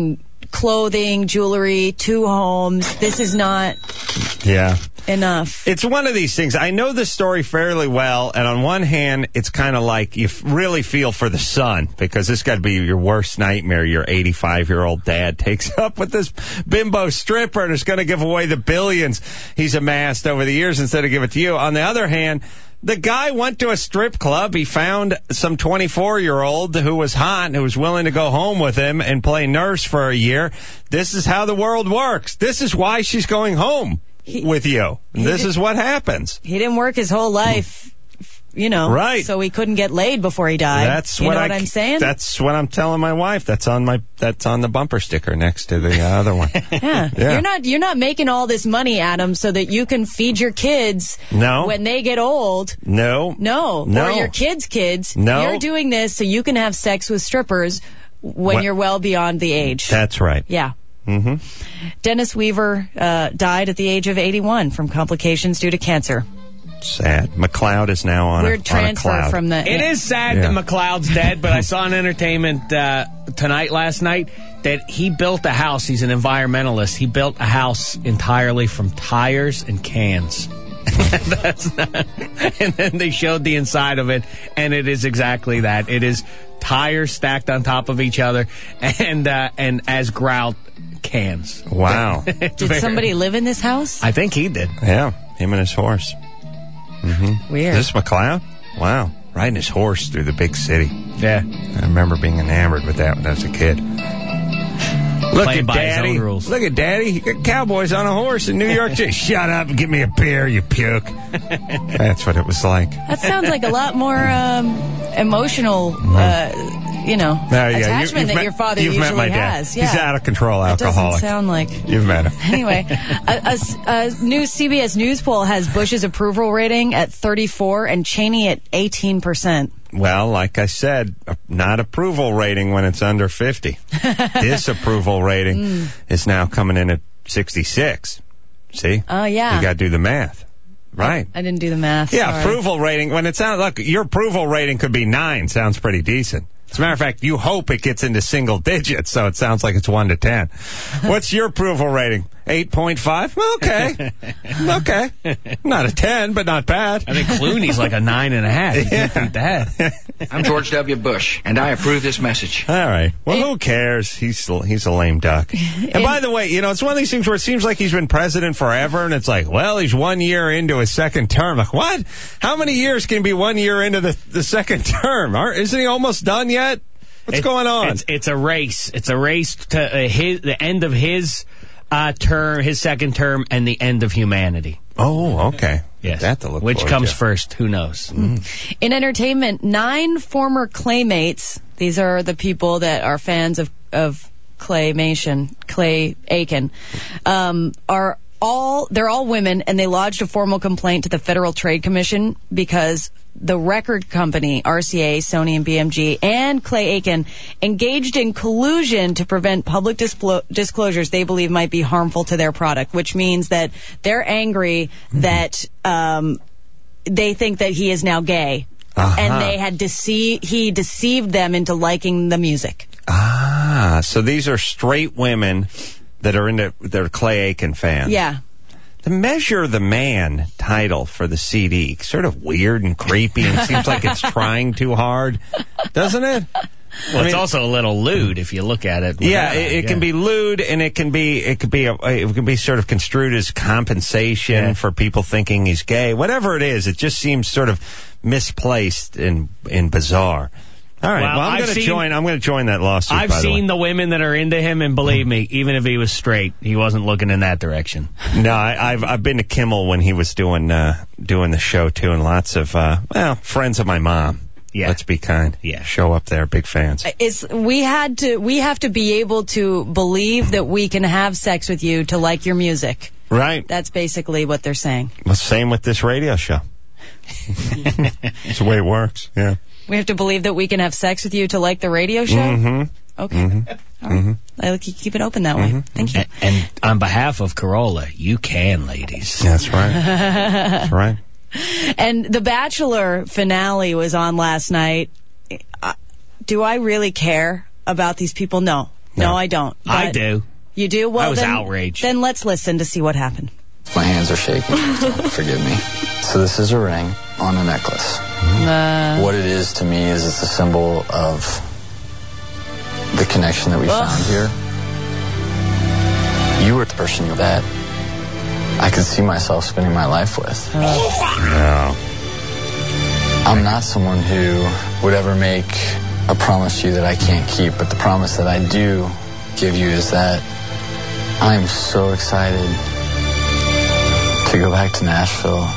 S5: clothing, jewelry, two homes. This is not
S2: Yeah.
S5: enough.
S2: It's one of these things. I know the story fairly well, and on one hand, it's kind of like you f- really feel for the son, because this got to be your worst nightmare. Your eighty-five-year-old dad takes up with this bimbo stripper and is going to give away the billions he's amassed over the years instead of give it to you. On the other hand, the guy went to a strip club. He found some twenty-four-year-old who was hot and who was willing to go home with him and play nurse for a year. This is how the world works. This is why she's going home. He, with you. This
S5: did,
S2: is what happens.
S5: He didn't work his whole life, you know,
S2: right.
S5: So he couldn't get laid before he died.
S2: That's
S5: you
S2: what,
S5: know
S2: I,
S5: what I'm saying?
S2: That's what I'm telling my wife. That's on my that's on the bumper sticker next to the other one.
S5: yeah. yeah. You're not you're not making all this money, Adam, so that you can feed your kids
S2: no.
S5: when they get old.
S2: No.
S5: No.
S2: No.
S5: Or your kids' kids.
S2: No.
S5: You're doing this so you can have sex with strippers when
S2: what?
S5: you're well beyond the age.
S2: That's right.
S5: Yeah.
S2: Mm-hmm.
S5: Dennis Weaver uh, died at the age of eighty-one from complications due to cancer.
S2: Sad. McLeod is now on
S5: Weird
S2: a,
S5: transfer
S2: on a cloud.
S5: from the.
S3: It
S5: yeah.
S3: is sad
S2: yeah.
S3: that McLeod's dead, but I saw an entertainment uh, tonight last night that he built a house. He's an environmentalist. He built a house entirely from tires and cans. That's not, and then they showed the inside of it, and it is exactly that. It is tires stacked on top of each other, and uh, and as grout cans.
S2: Wow.
S5: Did
S3: very,
S5: somebody live in this house?
S3: I think he did.
S2: Yeah, him and his horse. Mm-hmm.
S5: Weird.
S2: Is this McLeod? Wow. Riding his horse through the big city.
S3: Yeah.
S2: I remember being enamored with that when I was a kid. Look
S3: Playing
S2: at
S3: by his
S2: Daddy.
S3: own rules.
S2: Look at Daddy. He got cowboys on a horse in New York. Just shut up and give me a beer, you puke. That's what it was like.
S5: That sounds like a lot more um, emotional, uh, you know,
S2: Uh, yeah,
S5: attachment
S2: you, you've
S5: that
S2: met,
S5: your father
S2: you've
S5: usually
S2: met my dad.
S5: has. Yeah.
S2: He's out of control
S5: That
S2: alcoholic.
S5: doesn't sound like.
S2: You've met him.
S5: Anyway, a, a, a new C B S News poll has Bush's approval rating at thirty-four and Cheney at eighteen percent.
S2: Well, like I said, not approval rating when it's under fifty. Disapproval rating mm. is now coming in at sixty-six. See?
S5: Oh, uh, yeah.
S2: You got to do the math. Right.
S5: I didn't do the math.
S2: Yeah,
S5: sorry.
S2: approval rating. When it sounds, look, your approval rating could be nine. Sounds pretty decent. As a matter of fact, you hope it gets into single digits, so it sounds like it's one to ten. What's your approval rating? eight point five? Okay. Okay. Not a ten, but not bad.
S3: I think Clooney's like a nine and a half. You
S2: yeah.
S3: can't beat that.
S11: I'm George W. Bush, and I approve this message.
S2: All right. Well, who cares? He's he's a lame duck. And by the way, you know, it's one of these things where it seems like he's been president forever, and it's like, well, he's one year into his second term. Like, what? How many years can be one year into the, the second term? Aren't, isn't he almost done yet? What's
S3: it's,
S2: going on?
S3: It's, it's a race. It's a race to uh, his the end of his uh, term, his second term, and the end of humanity.
S2: Oh, okay.
S3: Yes.
S2: That to look
S3: Which
S2: forward
S3: comes
S2: to.
S3: first? Who knows?
S2: Mm.
S5: In entertainment, nine former Claymates, these are the people that are fans of, of Claymation, Clay Aiken, um, are all, they're all women, and they lodged a formal complaint to the Federal Trade Commission because the record company, R C A, Sony, and B M G, and Clay Aiken engaged in collusion to prevent public displo- disclosures they believe might be harmful to their product, which means that they're angry mm-hmm. that um, they think that he is now gay. Uh-huh. And they had dece- he deceived them into liking the music.
S2: Ah, so these are straight women that are into, they're Clay Aiken fans.
S5: Yeah.
S2: The Measure the Man title for the C D, sort of weird and creepy, and seems like it's trying too hard, doesn't it?
S3: Well,
S2: I mean,
S3: it's also a little lewd if you look at it.
S2: Yeah,
S3: that,
S2: it, it
S3: yeah.
S2: can be lewd, and it can be it could be a, it can be sort of construed as compensation yeah. for people thinking he's gay. Whatever it is, it just seems sort of misplaced and and bizarre. All right, well, well I'm going to join. I'm going to join that lawsuit.
S3: I've
S2: by
S3: seen
S2: the,
S3: the women that are into him, and believe me, even if he was straight, he wasn't looking in that direction.
S2: No, I, I've I've been to Kimmel when he was doing uh, doing the show too, and lots of uh, well friends of my mom. Yeah, let's be kind.
S3: Yeah,
S2: show up there, big fans.
S5: It's we had to we have to be able to believe that we can have sex with you to like your music.
S2: Right.
S5: That's basically what they're saying.
S2: Well, same with this radio show. It's the way it works. Yeah.
S5: We have to believe that we can have sex with you to like the radio show?
S2: Mm-hmm.
S5: Okay.
S2: Mm-hmm.
S5: All right. Mm-hmm. I'll keep it open that
S2: mm-hmm.
S5: way. Thank you.
S3: And, and on behalf of Corolla, you can, ladies.
S2: That's right. That's right.
S5: And the Bachelor finale was on last night. Uh, do I really care about these people? No. No,
S2: No.
S5: I don't.
S3: I
S5: But
S3: do.
S5: You do? Well,
S3: I was
S5: then,
S3: outraged.
S5: Then let's listen to see what happened.
S12: My hands are shaking. Forgive me. So this is a ring on a necklace.
S5: Uh,
S12: What it is to me is it's a symbol of the connection that we
S5: Ugh.
S12: found here. You were the person that I could see myself spending my life with.
S2: No.
S12: I'm not someone who would ever make a promise to you that I can't keep, but the promise that I do give you is that I'm so excited to go back to Nashville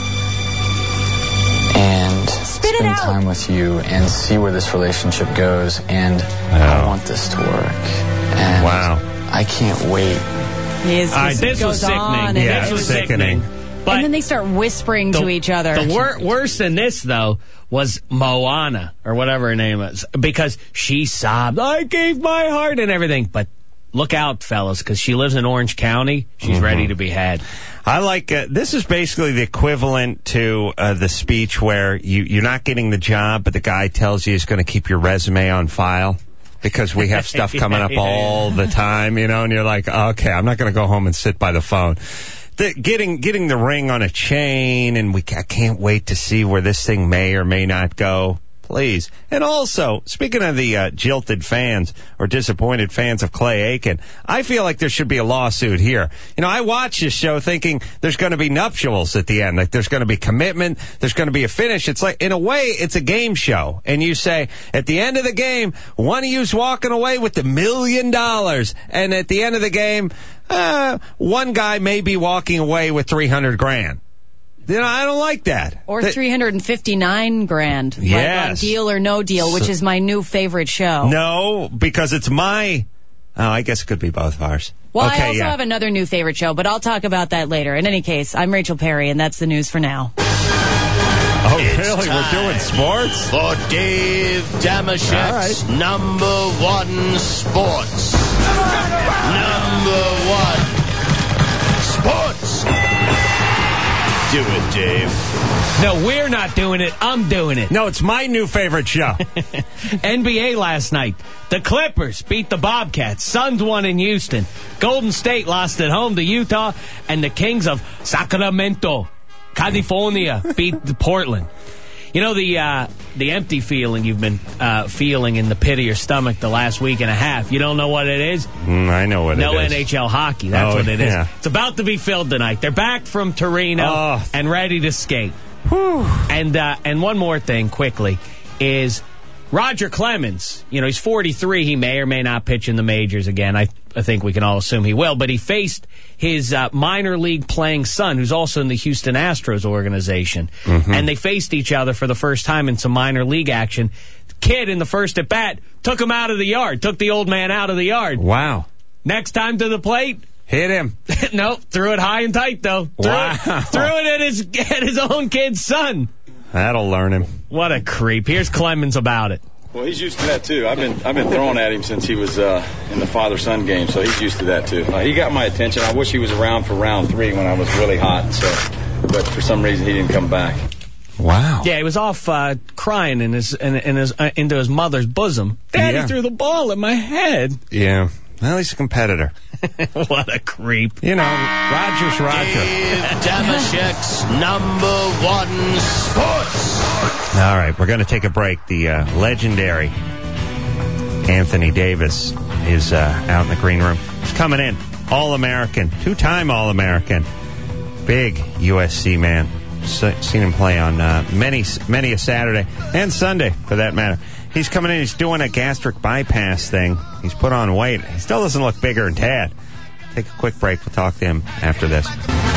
S12: and
S5: Spit it
S12: spend
S5: out.
S12: time with you and see where this relationship goes. And I
S2: Oh.
S12: want this to work. And
S2: Wow.
S12: I can't wait.
S5: he is,
S3: All right,
S5: this
S3: this
S5: goes
S3: was sickening.
S5: on and
S2: Yeah,
S3: this
S5: it
S3: was
S2: sickening.
S3: sickening. But
S5: and then they start whispering to each other.
S3: The wor- worse than this, though, was Moana, or whatever her name is, because she sobbed, I gave my heart and everything. But look out, fellas, because she lives in Orange County. She's
S2: Mm-hmm.
S3: ready to be had.
S2: I like, uh, this is basically the equivalent to uh, the speech where you, you're not getting the job, but the guy tells you he's going to keep your resume on file because we have stuff coming up
S3: Yeah, yeah.
S2: all the time, you know, and you're like, okay, I'm not going to go home and sit by the phone. The, getting getting the ring on a chain, and we I can't wait to see where this thing may or may not go. Please. And also, speaking of the uh, jilted fans or disappointed fans of Clay Aiken, I feel like there should be a lawsuit here. You know, I watch this show thinking there's going to be nuptials at the end. Like, there's going to be commitment. There's going to be a finish. It's like, in a way, it's a game show. And you say, at the end of the game, one of you's walking away with the million dollars. And at the end of the game, uh, one guy may be walking away with three hundred grand. You know, I don't like that.
S5: Or
S2: That-
S5: three hundred fifty-nine grand. Like on
S2: Yes.
S5: Deal or No Deal, which
S2: So-
S5: is my new favorite show.
S2: No, because it's my... Oh, I guess it could be both of ours.
S5: Well,
S2: okay,
S5: I also
S2: yeah.
S5: have another new favorite show, but I'll talk about that later. In any case, I'm Rachel Perry, and that's the news for now.
S2: Oh, really? We're doing sports?
S13: For Dave Damashek's
S2: All right.
S13: number one sports. Number one sports. Do it, Dave.
S3: No, we're not doing it. I'm doing it.
S2: No, it's my new favorite show.
S3: N B A last night. The Clippers beat the Bobcats. Suns won in Houston. Golden State lost at home to Utah. And the Kings of Sacramento, California, beat the Portland. You know, the uh, the empty feeling you've been uh, feeling in the pit of your stomach the last week and a half. You don't know what it is?
S2: Mm, I know what
S3: No
S2: it is.
S3: N H L hockey. That's
S2: Oh,
S3: what it is.
S2: yeah.
S3: It's about to be filled tonight. They're back from Torino
S2: Oh.
S3: and ready to skate. And uh, and one more thing quickly is Roger Clemens. You know, he's forty-three. He may or may not pitch in the majors again. I, I think we can all assume he will. But he faced his uh, minor league playing son, who's also in the Houston Astros organization.
S2: Mm-hmm.
S3: And they faced each other for the first time in some minor league action. The kid in the first at bat took him out of the yard, took the old man out of the yard.
S2: Wow.
S3: Next time to the plate,
S2: Hit him.
S3: nope, threw it high and tight though. Threw,
S2: Wow.
S3: it, threw it at his at his own kid's son.
S2: That'll learn him.
S3: What a creep. Here's Clemens about it.
S14: Well, he's used to that too. I've been I've been throwing at him since he was uh, in the father-son game, so he's used to that too. Uh, he got my attention. I wish he was around for round three when I was really hot. So, but for some reason he didn't come back.
S2: Wow.
S3: Yeah, he was off uh, crying in his in, in his uh, into his mother's bosom. Daddy
S2: Yeah.
S3: threw the ball at my head.
S2: Yeah. Well, he's a competitor.
S3: What a creep.
S2: You know, Roger's Roger.
S13: Dave Damashek's number one sports.
S2: All right, we're going to take a break. The uh, legendary Anthony Davis is uh, out in the green room. He's coming in. All-American. Two-time All-American. Big U S C man. S- seen him play on uh, many, many a Saturday and Sunday, for that matter. He's coming in. He's doing a gastric bypass thing. He's put on weight. He still doesn't look bigger than Tad. Take a quick break. We'll talk to him after this.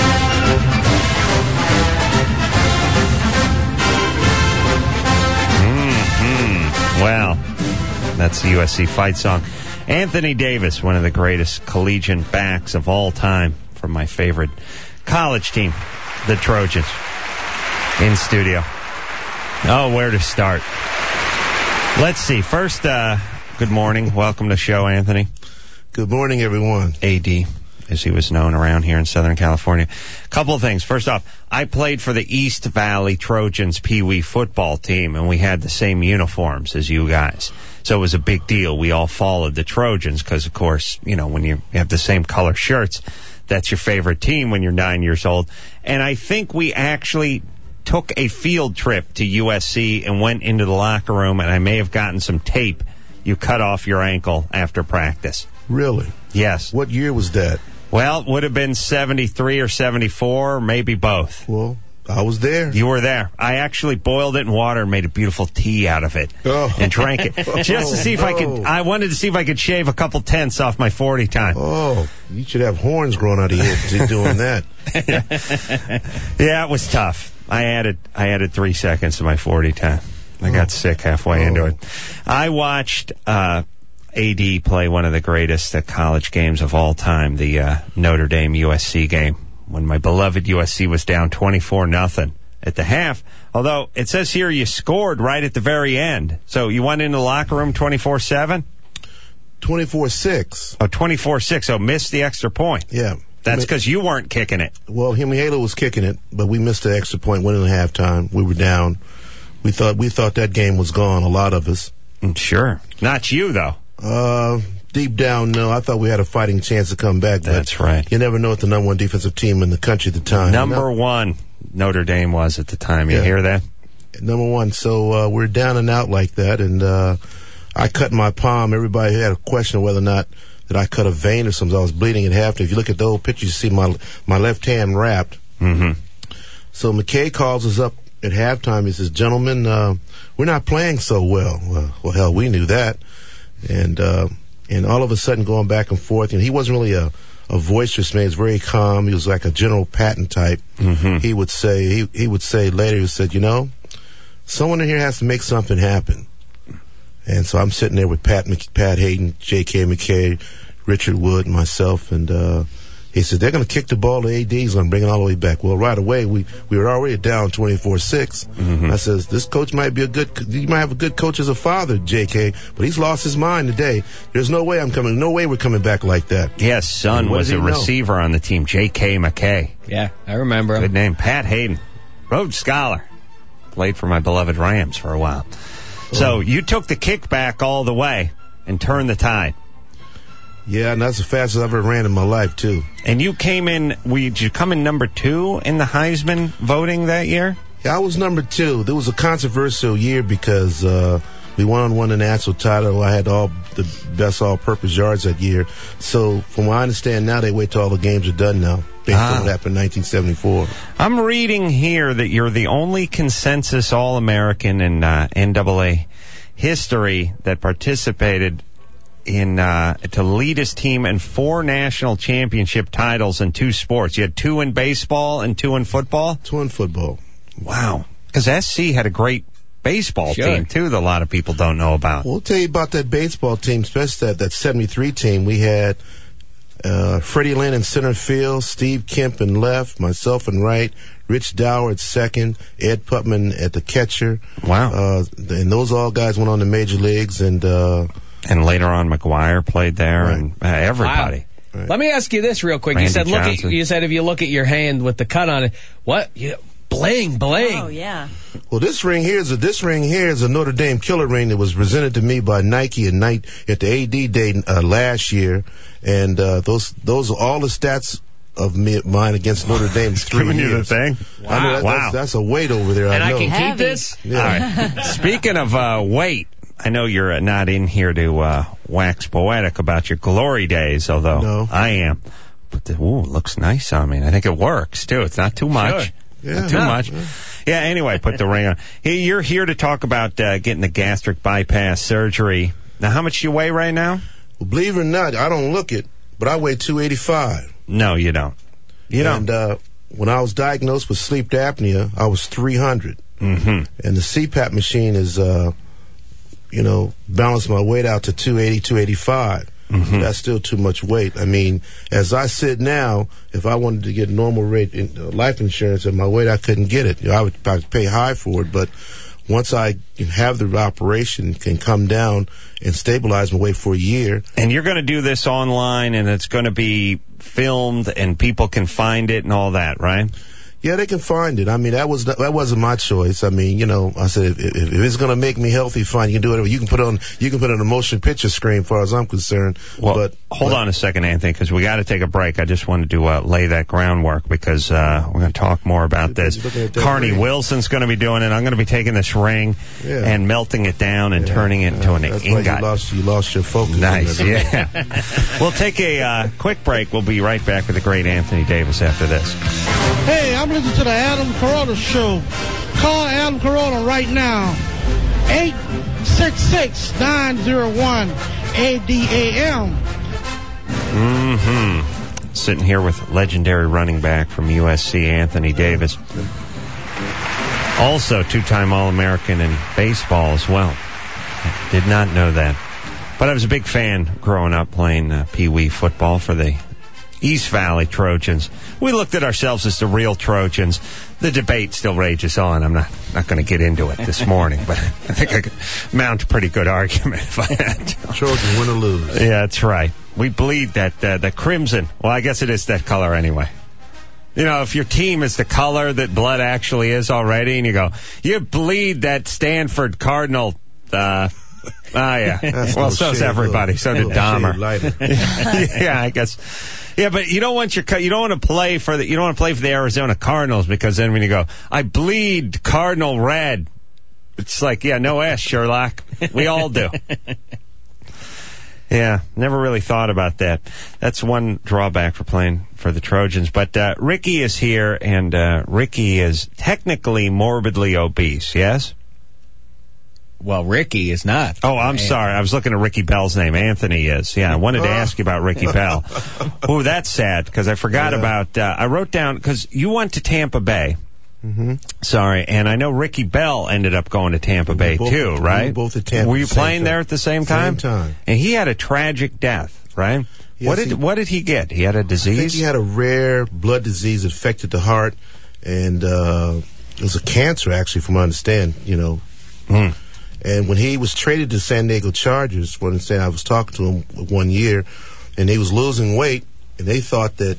S2: Mm-hmm. Well, that's the U S C fight song. Anthony Davis, one of the greatest collegiate backs of all time, from my favorite college team, the Trojans, in studio. Oh, where to start? Let's see. First, uh, good morning. Welcome to the show, Anthony.
S15: Good morning, everyone.
S2: A D. as he was known around here in Southern California. A couple of things. First off, I played for the East Valley Trojans Pee Wee football team, and we had the same uniforms as you guys. So it was a big deal. We all followed the Trojans because, of course, you know, when you have the same color shirts, that's your favorite team when you're nine years old. And I think we actually took a field trip to U S C and went into the locker room, and I may have gotten some tape. You cut off your ankle after practice.
S15: Really?
S2: Yes.
S15: What year was that?
S2: Well, it would have been seventy-three or seventy-four, maybe both.
S15: Well, I was there.
S2: You were there. I actually boiled it in water and made a beautiful tea out of it
S15: oh.
S2: and drank it. Just to see if I could, I wanted to see if I could shave a couple tenths off my forty time.
S15: Oh, you should have horns growing out of you doing that.
S2: Yeah, it was tough. I added, I added three seconds to my forty time. I got oh. sick halfway oh. into it. I watched, uh, A D play one of the greatest uh, college games of all time, the uh, Notre Dame U S C game, when my beloved U S C was down twenty-four nothing at the half. Although it says here you scored right at the very end. So you went into the locker room twenty-four seven?
S15: twenty-four six.
S2: Oh, twenty-four six. So missed the extra point.
S15: Yeah.
S2: That's because you weren't kicking it.
S15: Well, Himihala was kicking it, but we missed the extra point, went in the halftime. We were down. We thought we thought that game was gone, a lot of us.
S2: Sure. Not you, though.
S15: Uh, deep down, no. I thought we had a fighting chance to come back.
S2: That's
S15: but
S2: right.
S15: You never know what the number one defensive team in the country at the time.
S2: Number
S15: you know?
S2: one, Notre Dame was at the time. You
S15: yeah.
S2: hear that?
S15: Number one. So uh, we're down and out like that, and uh, I cut my palm. Everybody had a question of whether or not that I cut a vein or something. I was bleeding at half. If you look at the old picture, you see my my left hand wrapped.
S2: Mm-hmm.
S15: So McKay calls us up at halftime. He says, "Gentlemen, uh, we're not playing so well." Well, well, hell, we knew that. And uh, and all of a sudden going back and forth. And he wasn't really a, a boisterous man. He was very calm. He was like a General Patton type.
S2: Mm-hmm.
S15: He would say he, he would say later, he said, you know, someone in here has to make something happen. And so I'm sitting there with Pat Pat Hayden, J K McKay, Richard Wood, myself, and uh, he said, they're going to kick the ball to A D. He's going to bring it all the way back. Well, right away, we, we were already down twenty-four six.
S2: Mm-hmm.
S15: I says, this coach might be a good, you might have a good coach as a father, J K, but he's lost his mind today. There's no way I'm coming, no way we're coming back like that.
S2: Yes, son was a receiver know? on the team, J K McKay.
S3: Yeah, I remember him.
S2: Good name. Pat Hayden, Rhodes Scholar. Played for my beloved Rams for a while. Oh. So you took the kickback all the way and turned the tide.
S15: Yeah, and that's the fastest I've ever ran in my life, too.
S2: And you came in, did you come in number two in the Heisman voting that year?
S15: Yeah, I was number two. There was a controversial year because uh, we won won the national title. I had all the best all-purpose yards that year. So from what I understand now, they wait till all the games are done now, based ah. on what happened in nineteen seventy-four.
S2: I'm reading here that you're the only consensus All-American in uh, N double A history that participated in uh, to lead his team in four national championship titles in two sports. You had two in baseball and two in football?
S15: Two in football.
S2: Wow. Because S C had a great baseball
S3: sure.
S2: team, too, that a lot of people don't know about.
S15: We'll tell you about that baseball team, especially that, that seventy-three team. We had uh, Freddie Lynn in center field, Steve Kemp in left, myself in right, Rich Dower at second, Ed Putman at the catcher.
S2: Wow.
S15: Uh, and those all guys went on to major leagues, and... Uh,
S2: And later on, McGuire played there,
S15: right.
S2: and uh, everybody.
S3: Wow. Right. Let me ask you this real quick.
S2: Randy
S3: you said, look
S2: Johnson.
S3: at, you said if you look at your hand with the cut on it, what? You, bling, bling.
S5: Oh, yeah.
S15: Well, this ring here is a this ring here is a Notre Dame killer ring that was presented to me by Nike at night at the A D Day uh, last year, and uh, those those are all the stats of me, mine against Notre Dame. Three
S2: giving
S15: years.
S2: you the thing.
S15: Wow, I know that,
S2: wow.
S15: That's, that's a weight over there.
S3: And
S15: I,
S3: I,
S15: know.
S3: can keep
S5: Heavy.
S3: this.
S15: Yeah.
S2: All right. Speaking of uh, weight. I know you're uh, not in here to uh, wax poetic about your glory days, although
S15: no.
S2: I am. But the, ooh, it looks nice on me. I think it works, too. It's not too much.
S3: Sure.
S15: Yeah.
S2: Not too
S15: Yeah.
S2: much. Yeah, anyway, put the ring on. Hey, you're here to talk about uh, getting the gastric bypass surgery. Now, how much do you weigh right now?
S15: Well, believe it or not, I don't look it, but I weigh two eighty-five.
S2: No, you don't. You don't.
S15: And uh, when I was diagnosed with sleep apnea, I was three hundred.
S2: Mm-hmm.
S15: And the C PAP machine is... Uh, you know, balance my weight out to two eighty, two eighty-five. Mm-hmm. That's still too much weight. I mean, as I sit now, if I wanted to get normal rate in, uh, life insurance at my weight, I couldn't get it. You know, I would probably pay high for it. But once I have the operation, can come down and stabilize my weight for a year.
S2: And you're going to do this online, and it's going to be filmed, and people can find it and all that, right?
S15: Yeah, they can find it. I mean, that was that wasn't my choice. I mean, you know, I said if, if, if it's going to make me healthy, fine. You can do whatever. You can put on you can put on a motion picture screen, as far as I'm concerned.
S2: Well,
S15: but
S2: hold
S15: but,
S2: on a second, Anthony, because we got to take a break. I just wanted to uh, lay that groundwork because uh, we're going to talk more about this. Carney ring. Wilson's going to be doing it. I'm going to be taking this ring
S15: yeah.
S2: and melting it down and
S15: yeah.
S2: turning it into
S15: uh,
S2: an
S15: that's
S2: ingot.
S15: Why you lost you lost your focus.
S2: Nice, yeah. We'll take a uh, quick break. We'll be right back with the great Anthony Davis after this.
S16: Hey, I'm listening to the Adam Carolla Show. Call Adam Carolla right now. eight six six, nine oh one, A D A M.
S2: Mm-hmm. Sitting here with legendary running back from U S C, Anthony Davis. Also two-time All-American in baseball as well. Did not know that. But I was a big fan growing up playing uh, Pee Wee football for the East Valley Trojans. We looked at ourselves as the real Trojans. The debate still rages on. I'm not, not going to get into it this morning, but I think I could mount a pretty good argument if I had to.
S15: Trojans win or lose.
S2: Yeah, that's right. We bleed that, uh, the crimson. Well, I guess it is that color anyway. You know, if your team is the color that blood actually is already, and you go, you bleed that Stanford Cardinal, uh, ah, yeah.
S15: That's
S2: well,
S15: no
S2: so's
S15: shade,
S2: everybody.
S15: little,
S2: So did Dahmer.
S15: yeah,
S2: I guess. Yeah, but you don't want your you don't want to play for the you don't want to play for the Arizona Cardinals, because then when you go, I bleed Cardinal red, it's like, yeah, no S, Sherlock. We all do. Yeah, never really thought about that. That's one drawback for playing for the Trojans. But uh, Ricky is here, and uh, Ricky is technically morbidly obese. Yes.
S3: Well, Ricky is not.
S2: Oh, I'm sorry. I was looking at Ricky Bell's name. Anthony is. Yeah, I wanted to ask you about Ricky Bell. Oh, that's sad, because I forgot
S15: Yeah.
S2: about... Uh, I wrote down... Because you went to Tampa Bay.
S15: Mm-hmm.
S2: Sorry, and I know Ricky Bell ended up going to Tampa Bay,
S15: both,
S2: too,
S15: we
S2: right?
S15: were both at Tampa
S2: Were you
S15: at the same
S2: playing
S15: time.
S2: there at the same time?
S15: Same time.
S2: And he had a tragic death, right?
S15: Yes,
S2: what did
S15: he-
S2: What did he get? He had a
S15: I think
S2: disease?
S15: he had a rare blood disease that affected the heart, and uh, it was a cancer, actually, from what I understand, you know.
S2: Mm.
S15: And when he was traded to San Diego Chargers, what I'm saying, I was talking to him one year, and he was losing weight, and they thought that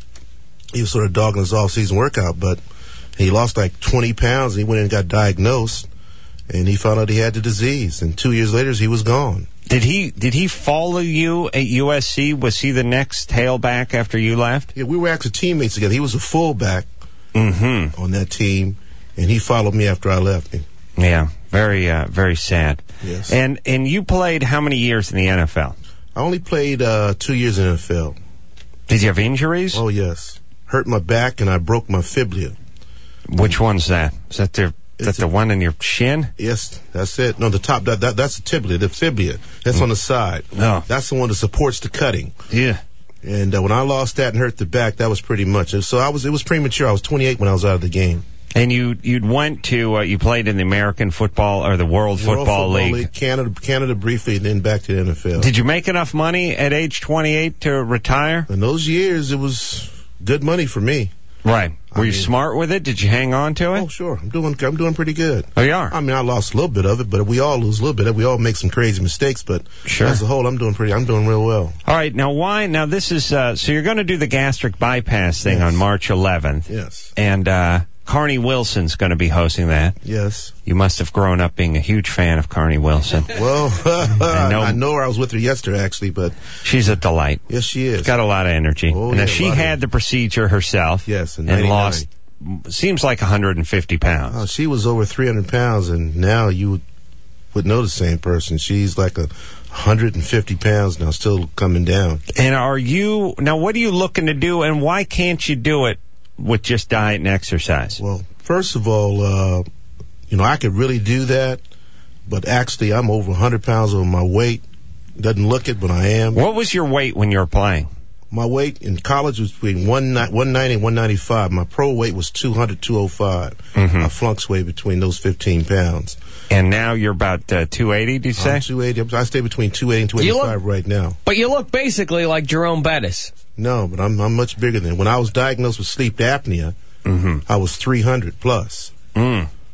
S15: he was sort of dogging his off-season workout, but he lost like twenty pounds, and he went in and got diagnosed, and he found out he had the disease, and two years later, he was gone.
S2: Did he Did he follow you at U S C? Was he the next tailback after you left?
S15: Yeah, we were actually teammates together. He was a fullback
S2: Mm-hmm.
S15: on that team, and he followed me after I left him.
S2: Yeah, very, uh, very sad.
S15: Yes.
S2: And and you played how many years in the N F L?
S15: I only played uh, two years in the N F L.
S2: Did you have injuries?
S15: Oh, yes. Hurt my back, and I broke my fibula.
S2: Which one's that? Is that the is that the one in your shin?
S15: Yes, that's it. No, the top, that, that that's the tibia, the fibula. That's on the side.
S2: No.
S15: That's the one that supports the cutting.
S2: Yeah.
S15: And uh, when I lost that and hurt the back, that was pretty much it. So I was, it was premature. I was twenty-eight when I was out of the game.
S2: And you you'd went to uh, you played in the American Football or the World,
S15: World
S2: Football, League.
S15: Canada, Canada briefly, and then back to the N F L.
S2: Did you make enough money at age twenty-eight to retire?
S15: In those years, it was good money for me.
S2: Right. Were
S15: I
S2: you
S15: mean-
S2: smart with it? Did you hang on to it?
S15: Oh, sure. I'm doing, I'm doing pretty good.
S2: Oh, you are?
S15: I mean, I lost a little bit of it, but we all lose a little bit. We all make some crazy mistakes, but
S2: Sure.
S15: as a whole, I'm doing pretty, I'm doing real well.
S2: All right. Now, why? Now, this is uh, so you're going to do the gastric bypass thing
S15: Yes.
S2: on March eleventh.
S15: Yes.
S2: And uh, Carney Wilson's going to be hosting that.
S15: Yes.
S2: You must have grown up being a huge fan of Carney Wilson.
S15: Well,
S2: I know-
S15: I know her. I was with her yesterday, actually, but
S2: She's a delight.
S15: yes, she is.
S2: She's got a lot of energy.
S15: Oh,
S2: and now
S15: yeah,
S2: she
S15: a lot of
S2: had
S15: it.
S2: the procedure herself.
S15: Yes, in
S2: and
S15: ninety-nine.
S2: lost, seems like one hundred fifty pounds.
S15: Oh, she was over three hundred pounds, and now you would, would know the same person. She's like a one hundred fifty pounds now, still coming down.
S2: And are you, now what are you looking to do, and why can't you do it with just diet and exercise?
S15: Well, first of all, uh, you know, I could really do that, but actually, I'm over one hundred pounds over my weight. Doesn't look it, but I am.
S2: What was your weight when you were playing?
S15: My weight in college was between one ninety and one ninety-five. My pro weight was two hundred, two oh five.
S2: Mhm.
S15: I fluctuate between those fifteen pounds.
S2: And now you're about uh, two eighty, did you say?
S15: I'm two eighty. I stay between two eighty and two
S3: You look-
S15: eighty-five right now.
S3: But you look basically like Jerome Bettis.
S15: No, but I'm I'm much bigger than when I was diagnosed with sleep apnea.
S2: Mm-hmm.
S15: I was three hundred plus.
S2: Mm.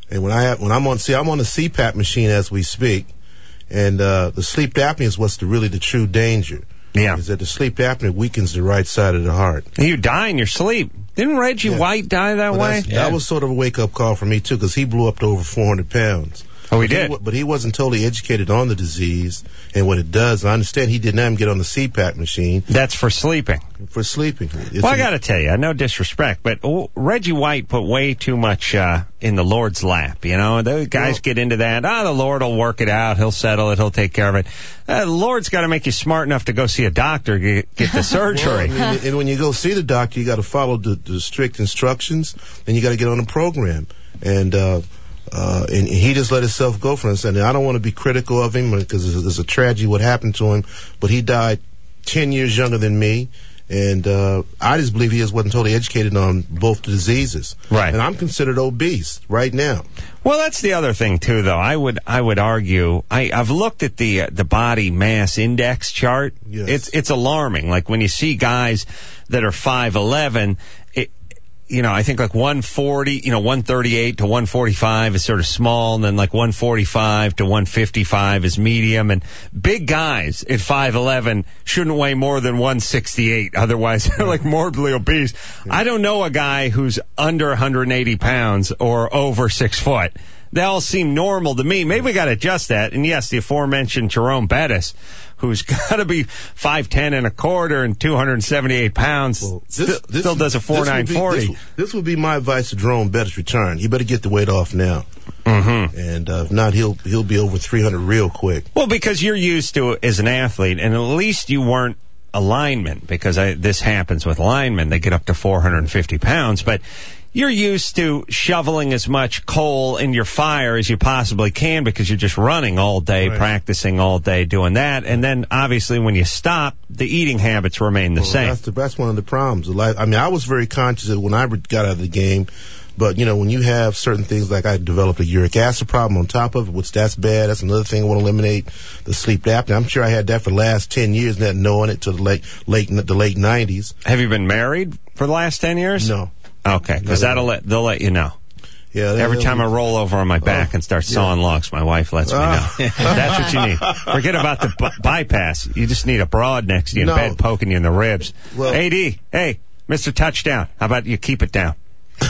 S15: And when I have, when I'm on, see, I'm on the C PAP machine as we speak, and uh, the sleep apnea is what's the, really the true danger.
S2: Yeah.
S15: Is that the sleep apnea weakens the right side of the heart.
S2: You die in your sleep. Didn't Reggie
S15: Yeah.
S2: White die that
S15: Well,
S2: way?
S15: that's- That was sort of a wake-up call for me, too, because he blew up to over four hundred pounds.
S2: Oh, he
S15: But
S2: did?
S15: wa- but he wasn't totally educated on the disease and what it does. I understand he did not even get on the C PAP machine.
S2: That's for sleeping.
S15: For sleeping. It's
S2: Well, I
S15: a-
S2: got to tell you, no disrespect, but oh, Reggie White put way too much uh, in the Lord's lap. You know, the guys
S15: Well-
S2: get into that. Ah, the Lord will work it out. He'll settle it. He'll take care of it. Uh, the Lord's got to make you smart enough to go see a doctor, get, get the surgery.
S15: Well, and, and when you go see the doctor, you got to follow the, the strict instructions, and you got to get on the program. And uh, uh, and he just let himself go for instance. And I don't want to be critical of him because it's, it's a tragedy what happened to him. But he died ten years younger than me. And uh, I just believe he just wasn't totally educated on both the diseases.
S2: Right.
S15: And I'm considered obese right now.
S2: Well, that's the other thing too, though. I would I would argue. I, I've looked at the uh, the body mass index chart.
S15: Yes.
S2: It's it's alarming. Like when you see guys that are five eleven. It, you know, I think like one forty, you know, one thirty-eight to one forty-five is sort of small, and then like one forty-five to one fifty-five is medium, and big guys at five eleven shouldn't weigh more than one sixty-eight, otherwise they're like morbidly obese. I don't know a guy who's under one hundred eighty pounds or over six foot. They all seem normal to me. Maybe we got to adjust that. And yes, the aforementioned Jerome Bettis, who's got to be five ten and a quarter and two hundred seventy-eight pounds,
S15: Well,
S2: still, still does a four nine forty.
S15: This, this would be my advice to Jerome Bettis' return. He better get the weight off now.
S2: Mm-hmm.
S15: And uh, if not, he'll he'll be over three hundred real quick.
S2: Well, because you're used to, as an athlete, and at least you weren't a lineman, because I, this happens with linemen. They get up to four hundred fifty pounds, but you're used to shoveling as much coal in your fire as you possibly can because you're just running all day,
S15: Right.
S2: practicing all day, doing that. And then, obviously, when you stop, the eating habits remain the
S15: Well,
S2: same.
S15: That's, the, that's one of the problems. The life, I mean, I was very conscious of when I got out of the game, but, you know, when you have certain things like I developed a uric acid problem on top of it, which that's bad. That's another thing I want to eliminate, the sleep apnea. I'm sure I had that for the last ten years, not knowing it to the late, late, the late nineties.
S2: Have you been married for the last ten years?
S15: No.
S2: Okay, because
S15: No, no,
S2: that'll
S15: no.
S2: let, they'll let you know.
S15: Yeah.
S2: Every
S15: they'll-
S2: time I roll over on my back
S15: Oh,
S2: and start
S15: yeah.
S2: sawing logs, my wife lets me know.
S15: Oh.
S2: That's what you need. Forget about the b- bypass. You just need a broad next to you in
S15: No.
S2: bed poking you in the ribs.
S15: Well-
S2: A D, hey, Mister Touchdown, how about you keep it down?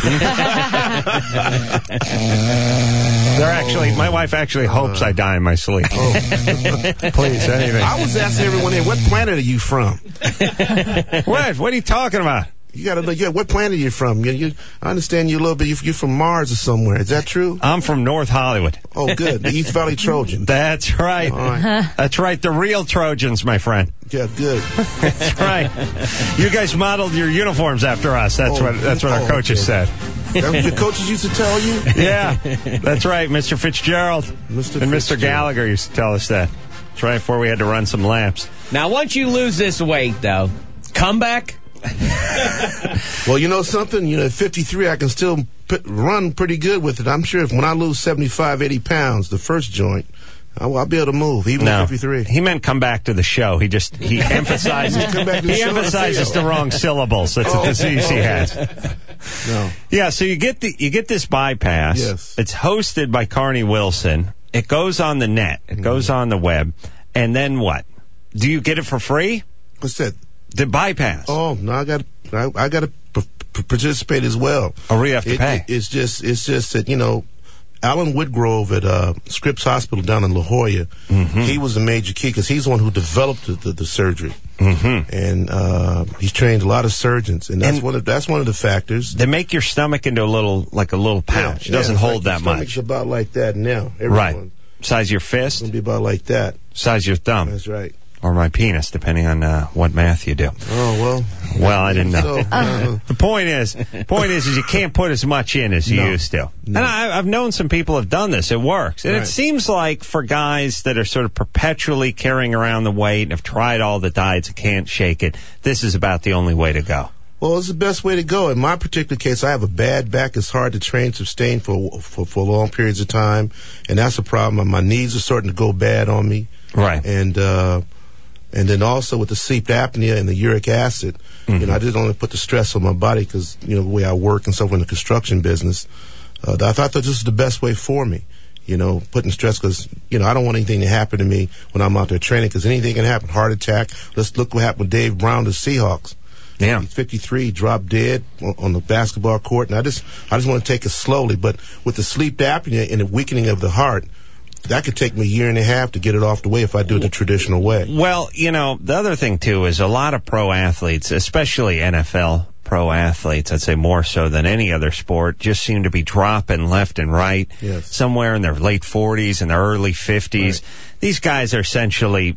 S2: They're actually, my wife actually hopes I die in my sleep. Please, anything.
S15: I was asking everyone here, what planet are you from?
S2: What? What are you talking about?
S15: You got to know, yeah, what planet are you from? You, you, I understand you a little bit. You're from Mars or somewhere. Is that true?
S2: I'm from North Hollywood.
S15: Oh, good. The East Valley Trojans.
S2: That's right.
S15: All right.
S2: That's right. The real Trojans, my friend.
S15: Yeah, good.
S2: That's right. You guys modeled your uniforms after us. That's
S15: Oh,
S2: what that's what our
S15: oh,
S2: coaches
S15: okay.
S2: said.
S15: That's what your coaches used to tell you?
S2: Yeah, that's right. Mister Fitzgerald
S15: Mister
S2: and Mister
S15: Fitzgerald.
S2: Gallagher used to tell us that. That's right before we had to run some laps.
S3: Now, once you lose this weight, though, comeback?
S15: Well, you know something? You know, at fifty-three, I can still p- run pretty good with it. I'm sure if when I lose seventy-five, eighty pounds, the first joint, I'll, I'll be able to move, even
S2: No,
S15: at fifty-three.
S2: he meant come back to the show. He just he emphasizes
S15: Come back to the
S2: he
S15: show and
S2: emphasizes
S15: feel.
S2: the wrong syllables. That's a
S15: Oh,
S2: disease he
S15: okay.
S2: has.
S15: No.
S2: Yeah, so you get the you get this bypass.
S15: Yes.
S2: It's hosted by Carney Wilson. It goes on the net. It goes on the web. And then what? Do you get it for free?
S15: What's that?
S2: The bypass.
S15: Oh, no, I got I, I got to p- p- participate as well.
S2: Oh, we have to
S15: It-
S2: pay.
S15: it- it's just it's just that, you know, Alan Whitgrove at uh, Scripps Hospital down in La Jolla,
S2: Mm-hmm.
S15: he was a major key because he's the one who developed the, the, the surgery,
S2: Mm-hmm.
S15: and uh, he's trained a lot of surgeons, and that's
S2: And-
S15: one of that's one of the factors.
S2: They make your stomach into a little like a little pouch.
S15: Yeah,
S2: it doesn't
S15: yeah, it's
S2: hold
S15: like
S2: that
S15: your stomach's
S2: much.
S15: about like that now.
S2: Right.
S15: Everyone.
S2: Size of your
S15: It's
S2: fist,
S15: gonna be about like that.
S2: size of your thumb,
S15: That's right.
S2: or my penis, depending on uh, what math you do.
S15: Oh well.
S2: Well, I didn't know.
S15: So, uh,
S2: The point is, point is, is you can't put as much in as you
S15: No.
S2: used to.
S15: No.
S2: And I, I've known some people have done this. It works, and
S15: Right.
S2: it seems like for guys that are sort of perpetually carrying around the weight and have tried all the diets and can't shake it, this is about the only way to go.
S15: Well, it's the best way to go. In my particular case, I have a bad back. It's hard to train, sustain for for, for long periods of time, and that's a problem. My knees are starting to go bad on me,
S2: Right.
S15: and uh, and then also with the sleep apnea and the uric acid, you know, I just don't want to put the stress on my body because you know the way I work and stuff in the construction business. uh, I thought that this was the best way for me. You know, putting stress because, you know, I don't want anything to happen to me when I'm out there training because anything can happen. Heart attack. Let's look what happened with Dave Brown to Seahawks.
S2: Yeah.
S15: He's fifty-three, dropped dead on, on the basketball court. And I just, I just want to take it slowly. But with the sleep apnea and the weakening of the heart, that could take me a year and a half to get it off the way if I do it the traditional way.
S2: Well, you know, the other thing, too, is a lot of pro athletes, especially N F L pro athletes, I'd say more so than any other sport, just seem to be dropping left and right.
S15: Yes.
S2: Somewhere in their late forties and their early fifties. Right. These guys are essentially,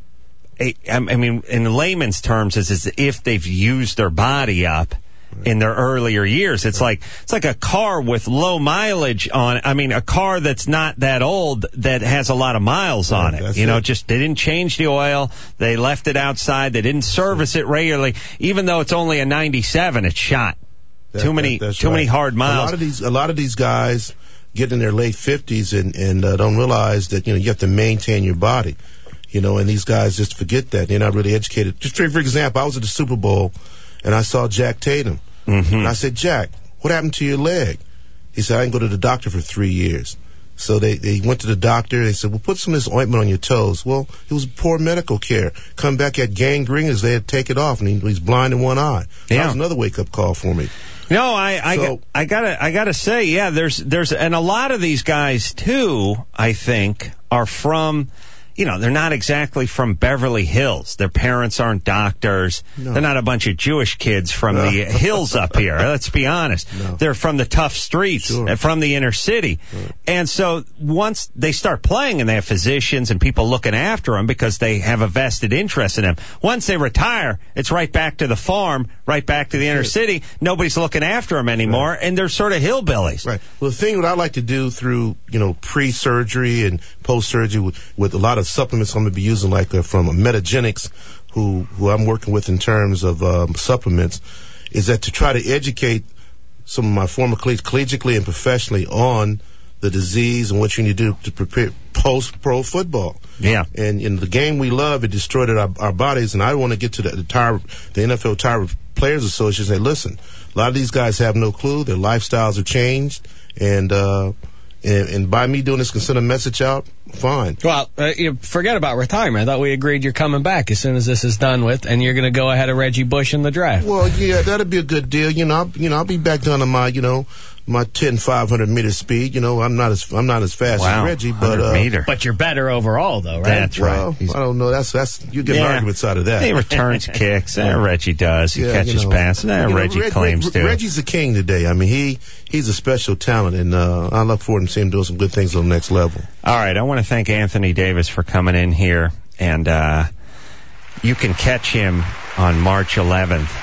S2: I mean, in layman's terms, it's as if they've used their body up in their earlier years. It's like it's like a car with low mileage on it. I mean, a car that's not that old that has a lot of miles on it. You know, it. just they didn't change the oil. They left it outside. They didn't service it regularly. Even though it's only a ninety-seven, it's shot. That, too many
S15: that,
S2: too
S15: right.
S2: many hard miles.
S15: A lot of these a lot of these guys get in their late fifties and and uh, don't realize that, you know, you have to maintain your body. You know, and these guys just forget that. They're not really educated. Just for example, I was at the Super Bowl and I saw Jack Tatum.
S2: Mm-hmm.
S15: And I said, Jack, what happened to your leg? He said, I didn't go to the doctor for three years. So they, they went to the doctor. They said, well, put some of this ointment on your toes. Well, it was poor medical care. Come back at gangrene as they had to take it off, and he, he's blind in one eye.
S2: Yeah.
S15: That was another wake-up call for me.
S2: No, I, I,
S15: So-
S2: I gotta, I gotta say, yeah, there's, there's, and a lot of these guys too, I think, are from, you know, they're not exactly from Beverly Hills. Their parents aren't doctors.
S15: No.
S2: They're not a bunch of Jewish kids from
S15: No.
S2: the hills up here. Let's be honest.
S15: No.
S2: They're from the tough streets,
S15: Sure.
S2: and from the inner city.
S15: Right.
S2: And so once they start playing and they have physicians and people looking after them because they have a vested interest in them, once they retire, it's right back to the farm, right back to the inner city. Nobody's looking after them anymore, and they're sort of hillbillies.
S15: Right. Well, the thing what I like to do through, you know, pre-surgery and post-surgery with, with a lot of supplements I'm going to be using, like uh, from Metagenics, who, who I'm working with in terms of um, supplements, is that to try to educate some of my former colleagues, collegiately and professionally, on the disease and what you need to do to prepare post-pro football.
S2: Yeah.
S15: And in the game we love, it destroyed our, our bodies, and I want to get to the, the, tire, the N F L Tire Players Association and say, listen, a lot of these guys have no clue. Their lifestyles have changed, and uh, and, and by me doing this, can send a message out, fine.
S3: Well, uh, you forget about retirement. I thought we agreed you're coming back as soon as this is done with, and you're going to go ahead of Reggie Bush in the draft.
S15: Well, yeah, that'd be a good deal. You know, I'll, you know, I'll be back down to my, you know, my ten, five hundred meter speed. You know, I'm not as I'm not as fast
S2: Wow.
S15: as Reggie, but uh,
S2: meter.
S3: But you're better overall, though, right?
S2: That's
S15: well,
S2: right. He's-
S15: I don't know. That's that's you get
S2: Yeah.
S15: arguments out of that.
S2: He returns kicks. Eh, Reggie does. He
S15: Yeah,
S2: catches
S15: you know,
S2: passes. Eh,
S15: you know,
S2: Reggie
S15: Reg-
S2: claims
S15: Reg-
S2: to.
S15: Reggie's the king today. I mean, he he's a special talent, and uh, I look forward to seeing him doing some good things on the next level.
S2: All right, I want to thank Anthony Davis for coming in here, and uh, you can catch him on March eleventh.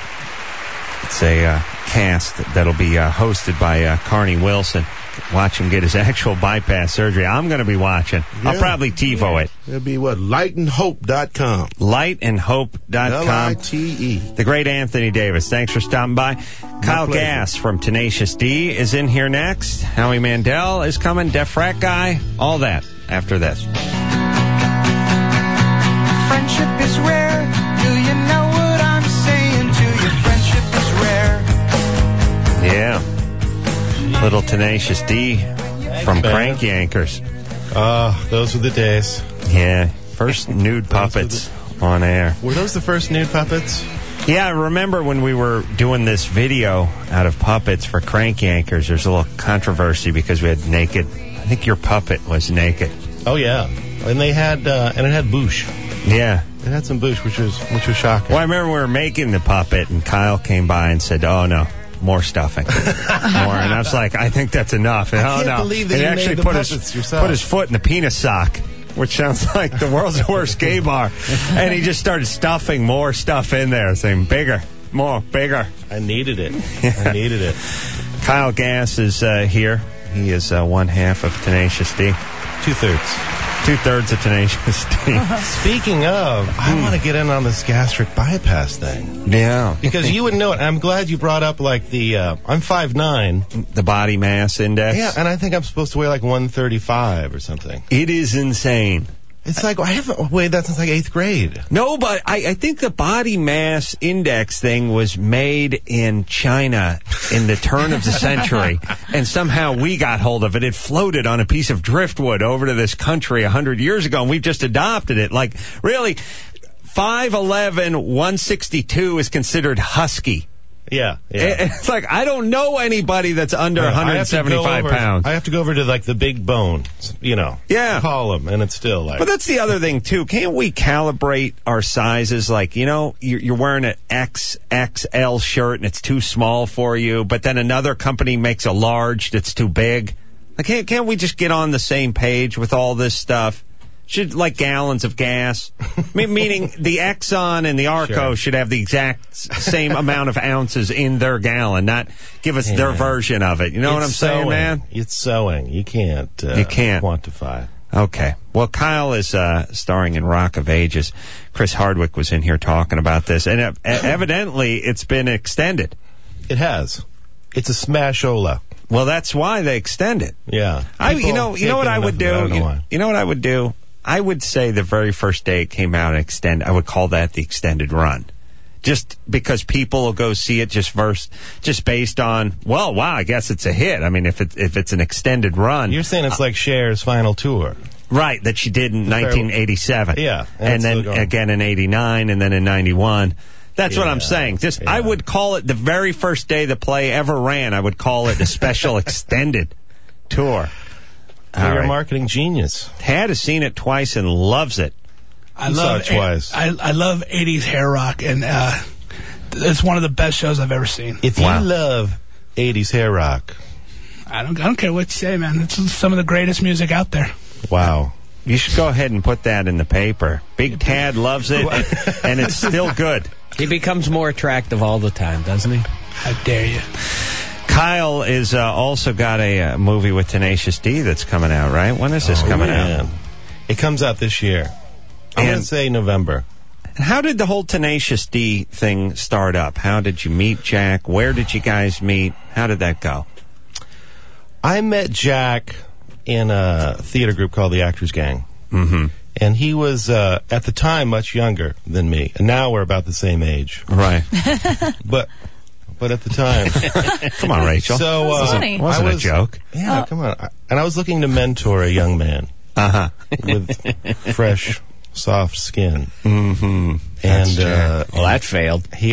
S2: It's a uh, cast that'll be uh, hosted by uh, Carney Wilson. Watch him get his actual bypass surgery. I'm going to be watching. I'll
S15: Yeah.
S2: probably TiVo it.
S15: It'll be what? light and hope dot com.
S2: light and hope dot
S15: L
S2: com.
S15: I T E.
S2: The great Anthony Davis. Thanks for stopping by. Kyle
S15: pleasure.
S2: Gass from Tenacious D is in here next. Howie Mandel is coming. Def Rat Guy. All that after this.
S17: Friendship is rare. Do you know what I'm saying to you? Friendship is rare.
S2: Yeah. Little Tenacious D from Crank Yankers.
S18: Ah, uh, those were the days.
S2: Yeah. First nude puppets on air.
S18: Were those the first nude puppets?
S2: Yeah, I remember when we were doing this video out of puppets for Crank Yankers, there's a little controversy because we had naked. I think your puppet was naked.
S18: Oh yeah, and they had uh, and it had boosh.
S2: Yeah.
S18: It had some boosh, which was which was shocking.
S2: Well, I remember we were making the puppet, and Kyle came by and said, "Oh no, more stuffing, more." And I was like, "I think that's enough." And,
S18: I can't
S2: oh no,
S18: believe that
S2: and he
S18: you
S2: actually
S18: made the
S2: put his
S18: puppets yourself.
S2: put his foot in the penis sock, which sounds like the world's worst gay bar. And he just started stuffing more stuff in there, saying, "Bigger, more, bigger."
S18: I needed it. I needed it.
S2: Kyle Gass is uh, here. He is uh, one half of Tenacious D.
S18: Two thirds.
S2: Two thirds of Tenacious D.
S18: Speaking of, I want to get in on this gastric bypass thing.
S2: Yeah.
S18: Because you would know it. I'm glad you brought up like the, uh, I'm five nine.
S2: The body mass index.
S18: Yeah, and I think I'm supposed to weigh like one thirty-five or something.
S2: It is insane.
S18: It's like, I haven't weighed that since like eighth grade.
S2: No, but I, I think the body mass index thing was made in China in the turn of the century, and somehow we got hold of it. It floated on a piece of driftwood over to this country a hundred years ago, and we've just adopted it. Like, really, five eleven, one sixty-two is considered husky.
S18: Yeah, yeah.
S2: It's like, I don't know anybody that's under
S18: Uh,
S2: one hundred seventy-five
S18: I have to go over-
S2: pounds.
S18: I have to go over to like the big bone, you know.
S2: Yeah.
S18: Call them, and it's still like.
S2: But that's the other thing, too. Can't we calibrate our sizes? Like, you know, you're, you're wearing an X X L shirt and it's too small for you, but then another company makes a large that's too big. Like, can't, can't we just get on the same page with all this stuff? Should, like, gallons of gas. Me- meaning the Exxon and the Arco
S18: Sure.
S2: should have the exact s- same amount of ounces in their gallon, not give us their
S18: Yeah.
S2: version of it. You know what I'm
S18: It's
S2: saying,
S18: sewing.
S2: man?
S18: It's sewing. You can't. Uh,
S2: You can't.
S18: quantify.
S2: Okay. Well, Kyle is uh, starring in Rock of Ages. Chris Hardwick was in here talking about this, and uh, evidently it's been extended.
S18: It has. It's a smashola.
S2: Well, that's why they extend it.
S18: Yeah.
S2: I, you
S18: People
S2: know, you
S18: can't
S2: know what
S18: get
S2: I would
S18: enough
S2: do.
S18: of it. I don't know
S2: You,
S18: why.
S2: you know what I would do. I would say the very first day it came out and extend. I would call that the extended run, just because people will go see it just first, just based on. Well, wow, I guess it's a hit. I mean, if it if it's an extended run,
S18: You're saying it's like Cher's final tour.
S2: right? That she did in nineteen eighty-seven.
S18: Yeah,
S2: and,
S18: it's
S2: then
S18: still going.
S2: again in eighty-nine, and then in ninety-one. That's what I'm
S18: Yeah,
S2: saying. Just I would call it the very first day the play ever ran. I would call it a special extended tour.
S18: You're
S2: All
S18: a
S2: right.
S18: marketing genius.
S2: Tad has seen it twice and loves it.
S16: I
S18: You saw
S16: love
S18: it twice.
S16: I, I love eighties hair rock, and uh, it's one of the best shows I've ever seen.
S18: If
S2: Wow.
S18: you love eighties hair rock,
S16: I don't I don't care what you say, man. It's some of the greatest music out there.
S18: wow.
S2: You should go ahead and put that in the paper. Big Tad loves it, and, and it's still good.
S3: He becomes more attractive all the time, doesn't he?
S16: How dare you?
S2: Kyle is uh, also got a uh, movie with Tenacious D that's coming out, right? When is this
S18: Oh,
S2: coming
S18: man.
S2: out?
S18: It comes out this year. I'm going
S2: And-
S18: to say November.
S2: And how did the whole Tenacious D thing start up? How did you meet Jack? Where did you guys meet? How did that go?
S18: I met Jack in a theater group called the Actors Gang.
S2: Mm-hmm.
S18: And he was, uh, at the time, much younger than me. And now we're about the same age.
S2: Right.
S18: But but at the time...
S2: Come on, Rachel.
S18: So, uh,
S5: That's funny.
S2: It wasn't
S18: I
S2: a
S18: was-
S2: joke.
S18: Yeah, come on. I- And I was looking to mentor a young man
S2: Uh-huh.
S18: with fresh, soft skin.
S2: Mm-hmm.
S18: And, uh...
S3: Well, that failed.
S18: He,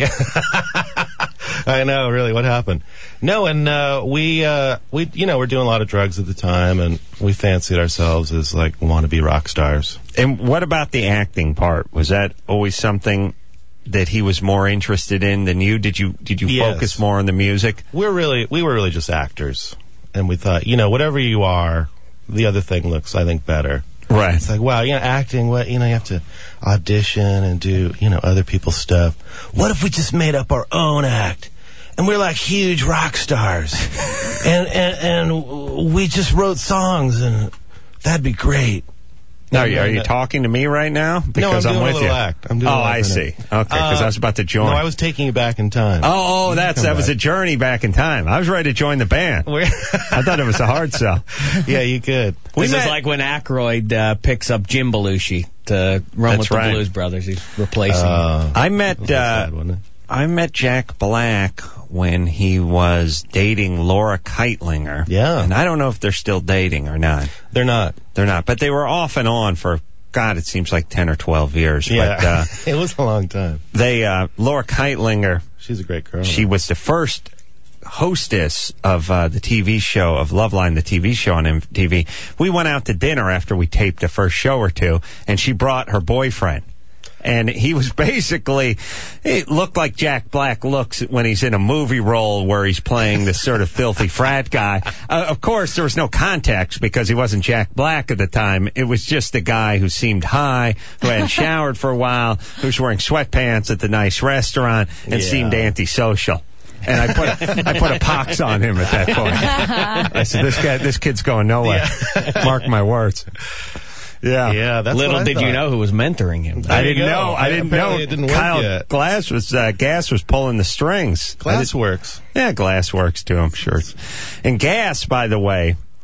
S18: I know, really, what happened? No, and uh, we, uh, we, you know, we're doing a lot of drugs at the time, and we fancied ourselves as like wannabe rock stars.
S2: And what about the acting part? Was that always something that he was more interested in than you? Did you did you
S18: Yes.
S2: focus more on the music?
S18: We're really, we were really just actors, and we thought, you know, whatever you are, the other thing looks, I think, better.
S2: Right.
S18: It's like, wow, you know, acting, what, you know, you have to audition and do, you know, other people's stuff. What if we just made up our own act? And we're like huge rock stars. and, and, and we just wrote songs, and that'd be great.
S2: No,
S18: And
S2: are you, are
S18: then,
S2: you
S18: uh,
S2: talking to me right now?
S18: No, I'm
S2: Because
S18: doing
S2: I'm
S18: a
S2: with
S18: little
S2: you.
S18: act. I'm doing
S2: oh,
S18: a little
S2: I
S18: bit.
S2: see. Okay, because
S18: Uh,
S2: I was about to join.
S18: No, I was taking you back in time.
S2: Oh, oh, that's
S18: Come
S2: that was
S18: back.
S2: a journey back in time. I was ready to join the band. I thought it was a hard sell.
S18: Yeah, you could.
S3: This
S2: met-
S3: is like when Aykroyd uh, picks up Jim Belushi to run
S2: That's
S3: with
S2: right.
S3: the Blues Brothers. He's replacing
S18: Uh,
S2: I met
S18: that's
S2: uh,
S18: sad, wasn't it?
S2: I met Jack Black when he was dating Laura Keitlinger.
S18: Yeah.
S2: And I don't know if they're still dating or not.
S18: They're not.
S2: They're not. But they were off and on for, God, it seems like ten or twelve years.
S18: Yeah.
S2: But uh,
S18: It was a long time.
S2: they, uh, Laura Keitlinger,
S18: She's a great girl.
S2: she was the first hostess of uh, the T V show, of Loveline, the T V show on M T V. We went out to dinner after we taped the first show or two, and she brought her boyfriend. And he was basically, it looked like Jack Black looks when he's in a movie role where he's playing this sort of filthy frat guy. Uh, of course, there was no context because he wasn't Jack Black at the time. It was just a guy who seemed high, who hadn't showered for a while, who was wearing sweatpants at the nice restaurant, and
S18: Yeah.
S2: seemed antisocial. And I put a, I put a pox on him at that point. I said, "This guy, this kid's going nowhere." Mark my words. Yeah.
S18: Yeah, that's
S3: Little
S18: what I
S3: did you
S18: thought.
S3: know who was mentoring him.
S2: I
S18: There you
S2: didn't
S18: go.
S2: know. I didn't
S18: Apparently
S2: know.
S18: it didn't work
S2: Kyle
S18: yet.
S2: Glass was uh, Gas was pulling the strings. I
S18: Glass
S2: didn't-
S18: works.
S2: Yeah, Glass works too. I'm sure. And Gas, by the way,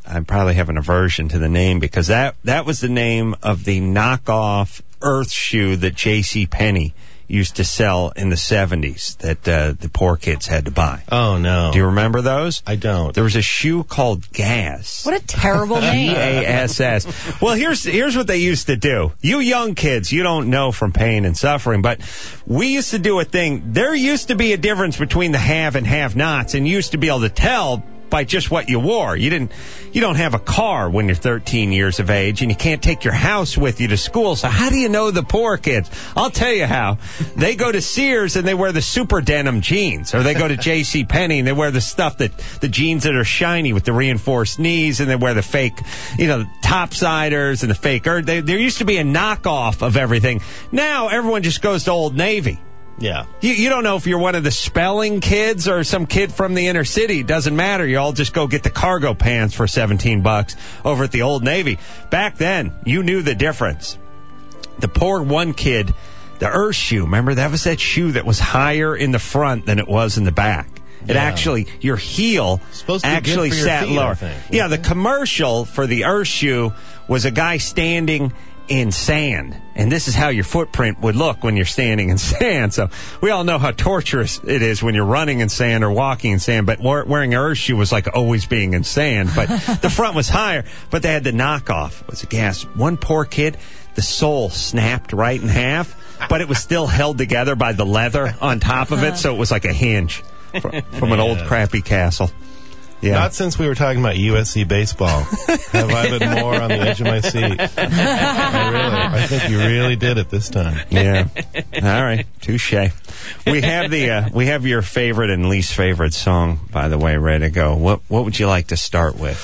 S2: I probably have an aversion to the name because that, that was the name of the knockoff Earth shoe that J C Penney used to sell in the seventies that uh, the poor kids had to buy.
S18: Oh, no.
S2: Do you remember those?
S18: I don't.
S2: There was a shoe called Gas.
S5: What a terrible name.
S2: G A S S. Well, here's here's what they used to do. You young kids, you don't know from pain and suffering, but we used to do a thing. There used to be a difference between the have and have-nots, and you used to be able to tell by just what you wore. You didn't, you don't have a car when you're thirteen years of age, and you can't take your house with you to school. So how do you know the poor kids? I'll tell you how. They go to Sears and they wear the super denim jeans, or they go to J C Penney and they wear the stuff that, the jeans that are shiny with the reinforced knees, and they wear the fake, you know, topsiders and the fake, or they, there used to be a knockoff of everything. Now everyone just goes to Old Navy.
S18: Yeah.
S2: You, you don't know if you're one of the spelling kids or some kid from the inner city. It doesn't matter. You all just go get the cargo pants for seventeen bucks over at the Old Navy. Back then, you knew the difference. The poor one kid, the Earth shoe, remember? That was that shoe that was higher in the front than it was in the back. It
S18: Yeah.
S2: actually, your heel
S18: Supposed to be
S2: actually
S18: good for your
S2: sat
S18: feet, I
S2: lower.
S18: think.
S2: Yeah, the commercial for the Earth shoe was a guy standing in sand. And this is how your footprint would look when you're standing in sand. So we all know how torturous it is when you're running in sand or walking in sand. But wearing an Earth shoe was like always being in sand. But the front was higher. But they had the knockoff. It was a gas. One poor kid, the sole snapped right in half. But it was still held together by the leather on top of it. So it was like a hinge from, from an old crappy castle. Yeah.
S18: Not since we were talking about U S C baseball have I been more on the edge of my seat. I really, I think you really did it this time.
S2: Yeah. All right. Touche. We have the uh, we have your favorite and least favorite song, by the way, ready to go. What what would you like to start with?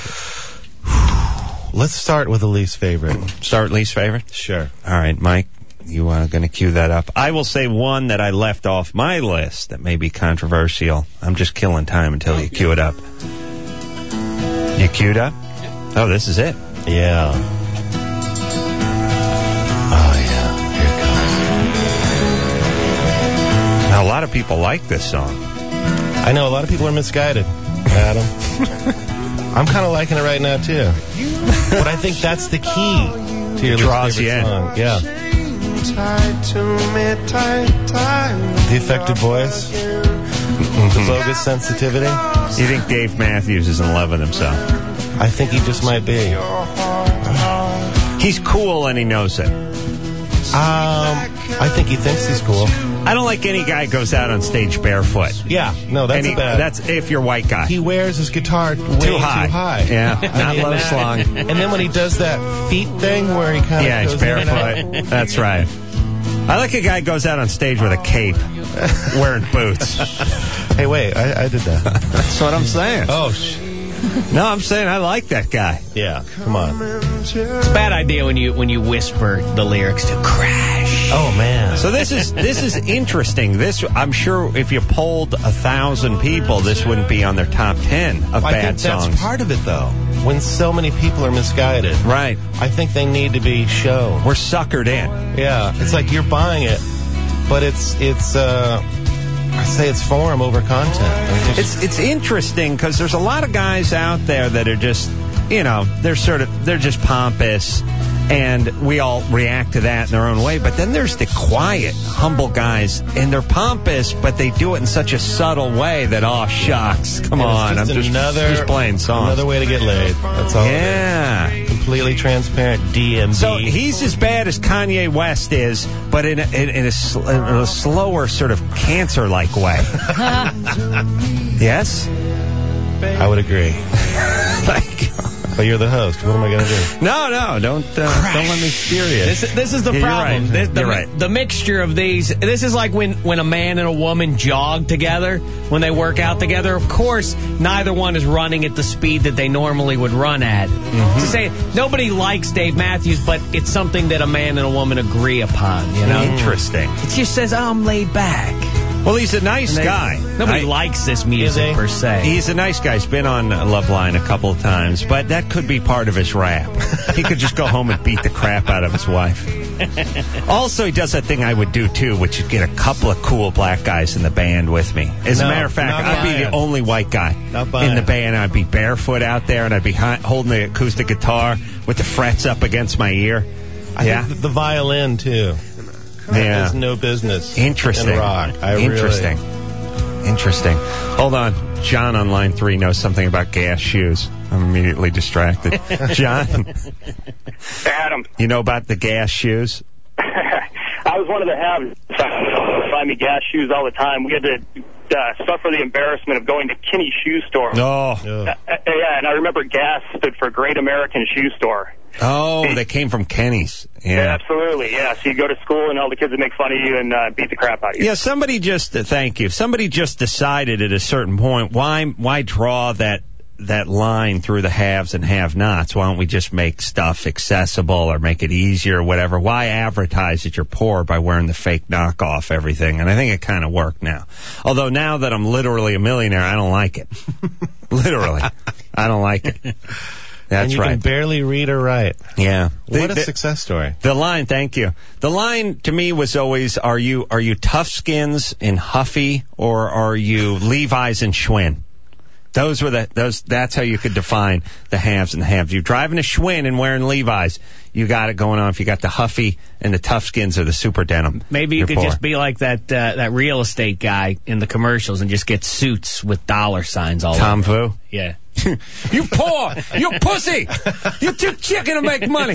S18: Let's start with the least favorite.
S2: Start least favorite?
S18: Sure.
S2: All right, Mike. You are going to cue that up. I will say one that I left off my list that may be controversial. I'm just killing time until you cue it up. You queued up? Oh, this is it.
S18: Yeah.
S2: Oh, yeah. Here it comes. Now, a lot of people like this song.
S18: I know a lot of people are misguided, Adam. I'm kind of liking it right now, too. But I think that's the key to your
S2: Draws
S18: least
S2: you
S18: favorite
S2: in.
S18: song. Yeah. The affected voice. The bogus sensitivity.
S2: You think Dave Matthews is in love with himself?
S18: I think he just might be.
S2: He's cool and he knows it.
S18: Um, I think he thinks he's cool.
S2: I don't like any guy who goes out on stage barefoot.
S18: Yeah, no, that's
S2: And he-
S18: bad.
S2: That's if you're a white guy.
S18: He wears his guitar way
S2: Too high.
S18: Too high.
S2: Yeah,
S18: And
S2: not
S18: then
S2: low
S18: that-
S2: slung.
S18: And then when he does that feet thing where he kind of
S2: Yeah, he's
S18: goes in and
S2: barefoot.
S18: out.
S2: That's right. I like a guy who goes out on stage with a cape, wearing boots.
S18: Hey, wait, I, I did that.
S2: That's what I'm saying.
S18: Oh, sh-
S2: No, I'm saying I like that guy.
S18: yeah, come on.
S3: It's a bad idea when you when you whisper the lyrics to Crash.
S18: Oh, man.
S2: So this is this is interesting. This I'm sure if you polled a thousand people, this wouldn't be on their top ten of
S18: I
S2: bad
S18: think that's
S2: songs.
S18: part of it, though. When so many people are misguided.
S2: Right.
S18: I think they need to be shown.
S2: We're suckered in.
S18: Yeah, it's like you're buying it, but it's, it's, uh, I say it's form over content. I mean, it's,
S2: It's it's interesting because there's a lot of guys out there that are just, you know, they're sort of they're just pompous, and we all react to that in their own way. But then there's the quiet, humble guys, and they're pompous, but they do it in such a subtle way that, oh shucks, come
S18: and it's
S2: on,
S18: just
S2: I'm just,
S18: another,
S2: just playing songs.
S18: Another way to get laid. That's all.
S2: Yeah.
S18: It is. Completely transparent D M V.
S2: So he's as bad as Kanye West is, but in a, in, in, a, sl- in a slower, sort of cancer-like way. Yes?
S18: I would agree.
S2: Like,
S18: But you're the host. What am I going to do?
S2: no, no, don't uh, don't let me steer you.
S3: This, this is the
S2: Yeah, you're
S3: problem.
S2: right.
S3: This- the,
S2: You're right.
S3: the mixture of these. This is like when, when a man and a woman jog together, when they work out together. Of course, neither one is running at the speed that they normally would run at.
S2: Mm-hmm.
S3: To say nobody likes Dave Matthews, but it's something that a man and a woman agree upon. You know,
S2: Interesting.
S3: it just says, "Oh, I'm laid back."
S2: Well, he's a nice
S3: And they-
S2: guy.
S3: Nobody
S2: I-
S3: likes this music
S18: he?
S3: per se.
S2: He's a nice guy. He's been on Loveline a couple of times, but that could be part of his rap. He could just go home and beat the crap out of his wife. Also, he does that thing I would do, too, which is get a couple of cool black guys in the band with me. As a
S18: No,
S2: matter of fact,
S18: not
S2: I'd be the
S18: buying.
S2: only white guy
S18: Not
S2: in
S18: buying.
S2: the band. I'd be barefoot out there, and I'd be hi- holding the acoustic guitar with the frets up against my ear.
S18: I
S2: yeah?
S18: think the violin, too.
S2: Yeah.
S18: Has no business
S2: Interesting.
S18: in rock. I
S2: Interesting.
S18: Really,
S2: Interesting. Hold on. John on line three knows something about gas shoes. I'm immediately distracted. John,
S19: Adam,
S2: you know about the gas shoes?
S19: I was one of the haves. Buy me gas shoes all the time. We had to uh, suffer the embarrassment of going to Kinney Shoe Store.
S2: Oh.
S19: Uh, uh, yeah, and I remember GAS stood for Great American Shoe Store.
S2: Oh, they came from Kenny's. Yeah.
S19: Absolutely, yeah. So you go to school and all the kids would make fun of you and uh, beat the crap out of you.
S2: Yeah, somebody just, uh, thank you. Somebody just decided at a certain point, why why draw that that line through the haves and have-nots? Why don't we just make stuff accessible or make it easier or whatever? Why advertise that you're poor by wearing the fake knockoff everything? And I think it kind of worked now. Although now that I'm literally a millionaire, I don't like it. Literally. I don't like it. That's
S18: and you
S2: right.
S18: can barely read or write.
S2: Yeah.
S18: What
S2: The-
S18: a
S2: the-
S18: success story.
S2: The line, thank you. The line to me was always, are you are you Toughskins in Huffy or are you Levi's and Schwinn? Those were the those. That's how you could define the haves and the haves. You're driving a Schwinn and wearing Levi's, you got it going on. If you got the Huffy and the Toughskins or the super denim,
S3: Maybe you
S2: you're
S3: could
S2: poor.
S3: just be like that uh, that real estate guy in the commercials and just get suits with dollar signs all
S2: Tom
S3: over.
S2: Vu.
S3: Yeah.
S2: You poor! You pussy! You're too chicken to make money.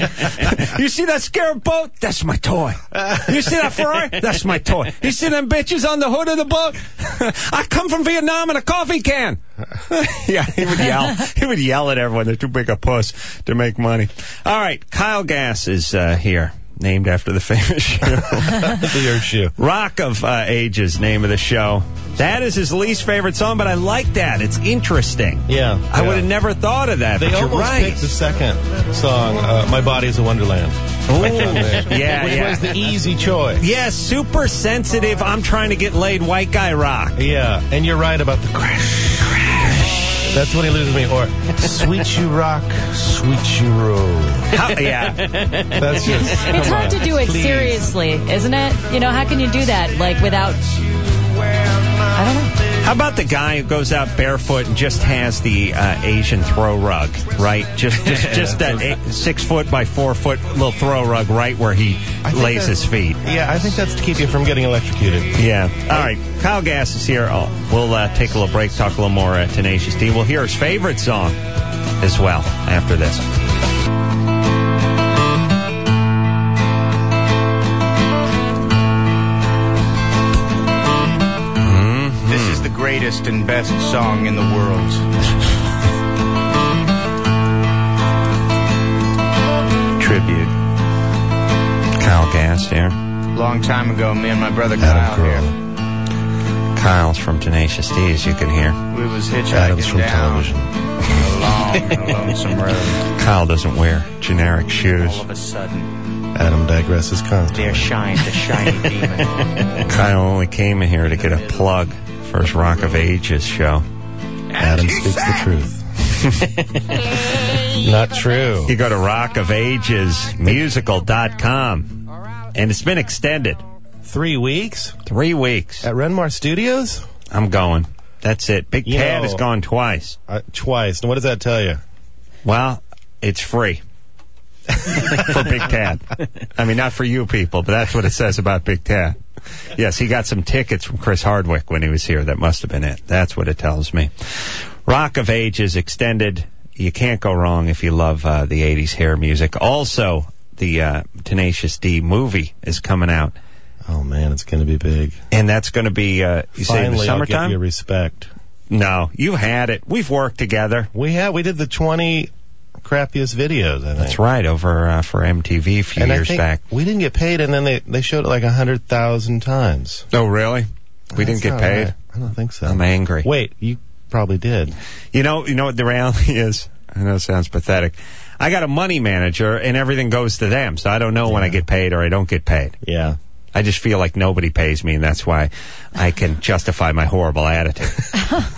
S2: You see that scarab boat? That's my toy. You see that Ferrari? That's my toy. You see them bitches on the hood of the boat? I come from Vietnam in a coffee can. Yeah, he would yell. He would yell at everyone. They're too big a puss to make money. All right, Kyle Gass is uh, here. Named after the famous shoe.
S18: The Earth shoe.
S2: Rock of uh, Ages, name of the show. That is his least favorite song, but I like that. It's interesting.
S18: Yeah.
S2: I
S18: yeah.
S2: would have never thought of that,
S18: They
S2: but you're
S18: almost
S2: right.
S18: picked the second song, uh, My Body is a Wonderland.
S2: Ooh, yeah,
S18: Which
S2: yeah.
S18: was the easy choice.
S2: Yeah, super sensitive, I'm trying to get laid white guy rock.
S18: Yeah, and you're right about the crash. Crash. That's when he loses me. Or sweet you rock, sweet you roll.
S2: How, yeah.
S18: That's just.
S5: It's
S18: come
S5: hard
S18: on,
S5: to do it
S18: please.
S5: seriously, isn't it? You know, how can you do that, like, without... I don't know.
S2: How about the guy who goes out barefoot and just has the uh, Asian throw rug, right? Just just, just that eight, six foot by four foot little throw rug right where he
S18: I think
S2: lays
S18: that-
S2: his feet.
S18: Yeah, I think that's to keep you from getting electrocuted.
S2: Yeah. All right. Kyle Gass is here. Oh, we'll uh, take a little break, talk a little more uh, Tenacious D. We'll hear his favorite song as well after this.
S20: This is the greatest and best song in the world.
S2: Tribute. Kyle Gass here.
S20: Long time ago, me and my brother Kyle here.
S2: Kyle's from Tenacious D, as you can hear.
S20: We was hitchhiking
S2: Adam's from
S20: down
S2: television.
S20: a long and lonesome road.
S2: Kyle doesn't wear generic shoes.
S20: All of a sudden,
S18: Adam digresses constantly.
S20: there shined the shiny demon.
S2: Kyle only came in here to get a plug for his Rock of Ages show.
S18: Adam speaks the truth. Not true.
S2: You go to rock of ages musical dot com, and it's been extended.
S18: Three weeks?
S2: Three weeks.
S18: At Renmar Studios?
S2: I'm going. That's it. Big
S18: You
S2: Tad
S18: know-
S2: has gone twice.
S18: Uh, twice. Now, what does that tell you?
S2: Well, it's free. For Big Tad. I mean, not for you people, but that's what it says about Big Tad. Yes, he got some tickets from Chris Hardwick when he was here. That must have been it. That's what it tells me. Rock of Ages extended. You can't go wrong if you love uh, the eighties hair music. Also, the uh, Tenacious D movie is coming out.
S18: Oh, man, it's going to be big.
S2: And that's going to be, uh, you say, in the
S18: Finally, I'll
S2: summertime?
S18: get your respect.
S2: No, you had it. We've worked together.
S18: We have. We did the twenty crappiest videos, I think.
S2: That's right, over uh, for M T V a few
S18: and
S2: years
S18: I think
S2: back.
S18: we didn't get paid, and then they, they showed it like one hundred thousand times.
S2: Oh, really? We didn't
S18: That's
S2: get
S18: not
S2: paid?
S18: right. I don't think so.
S2: I'm angry.
S18: Wait, you probably did.
S2: You know, you know what the reality is? I know it sounds pathetic. I got a money manager, and everything goes to them, so I don't know when I get paid or I don't get paid.
S18: Yeah.
S2: I just feel like nobody pays me, and that's why I can justify my horrible attitude.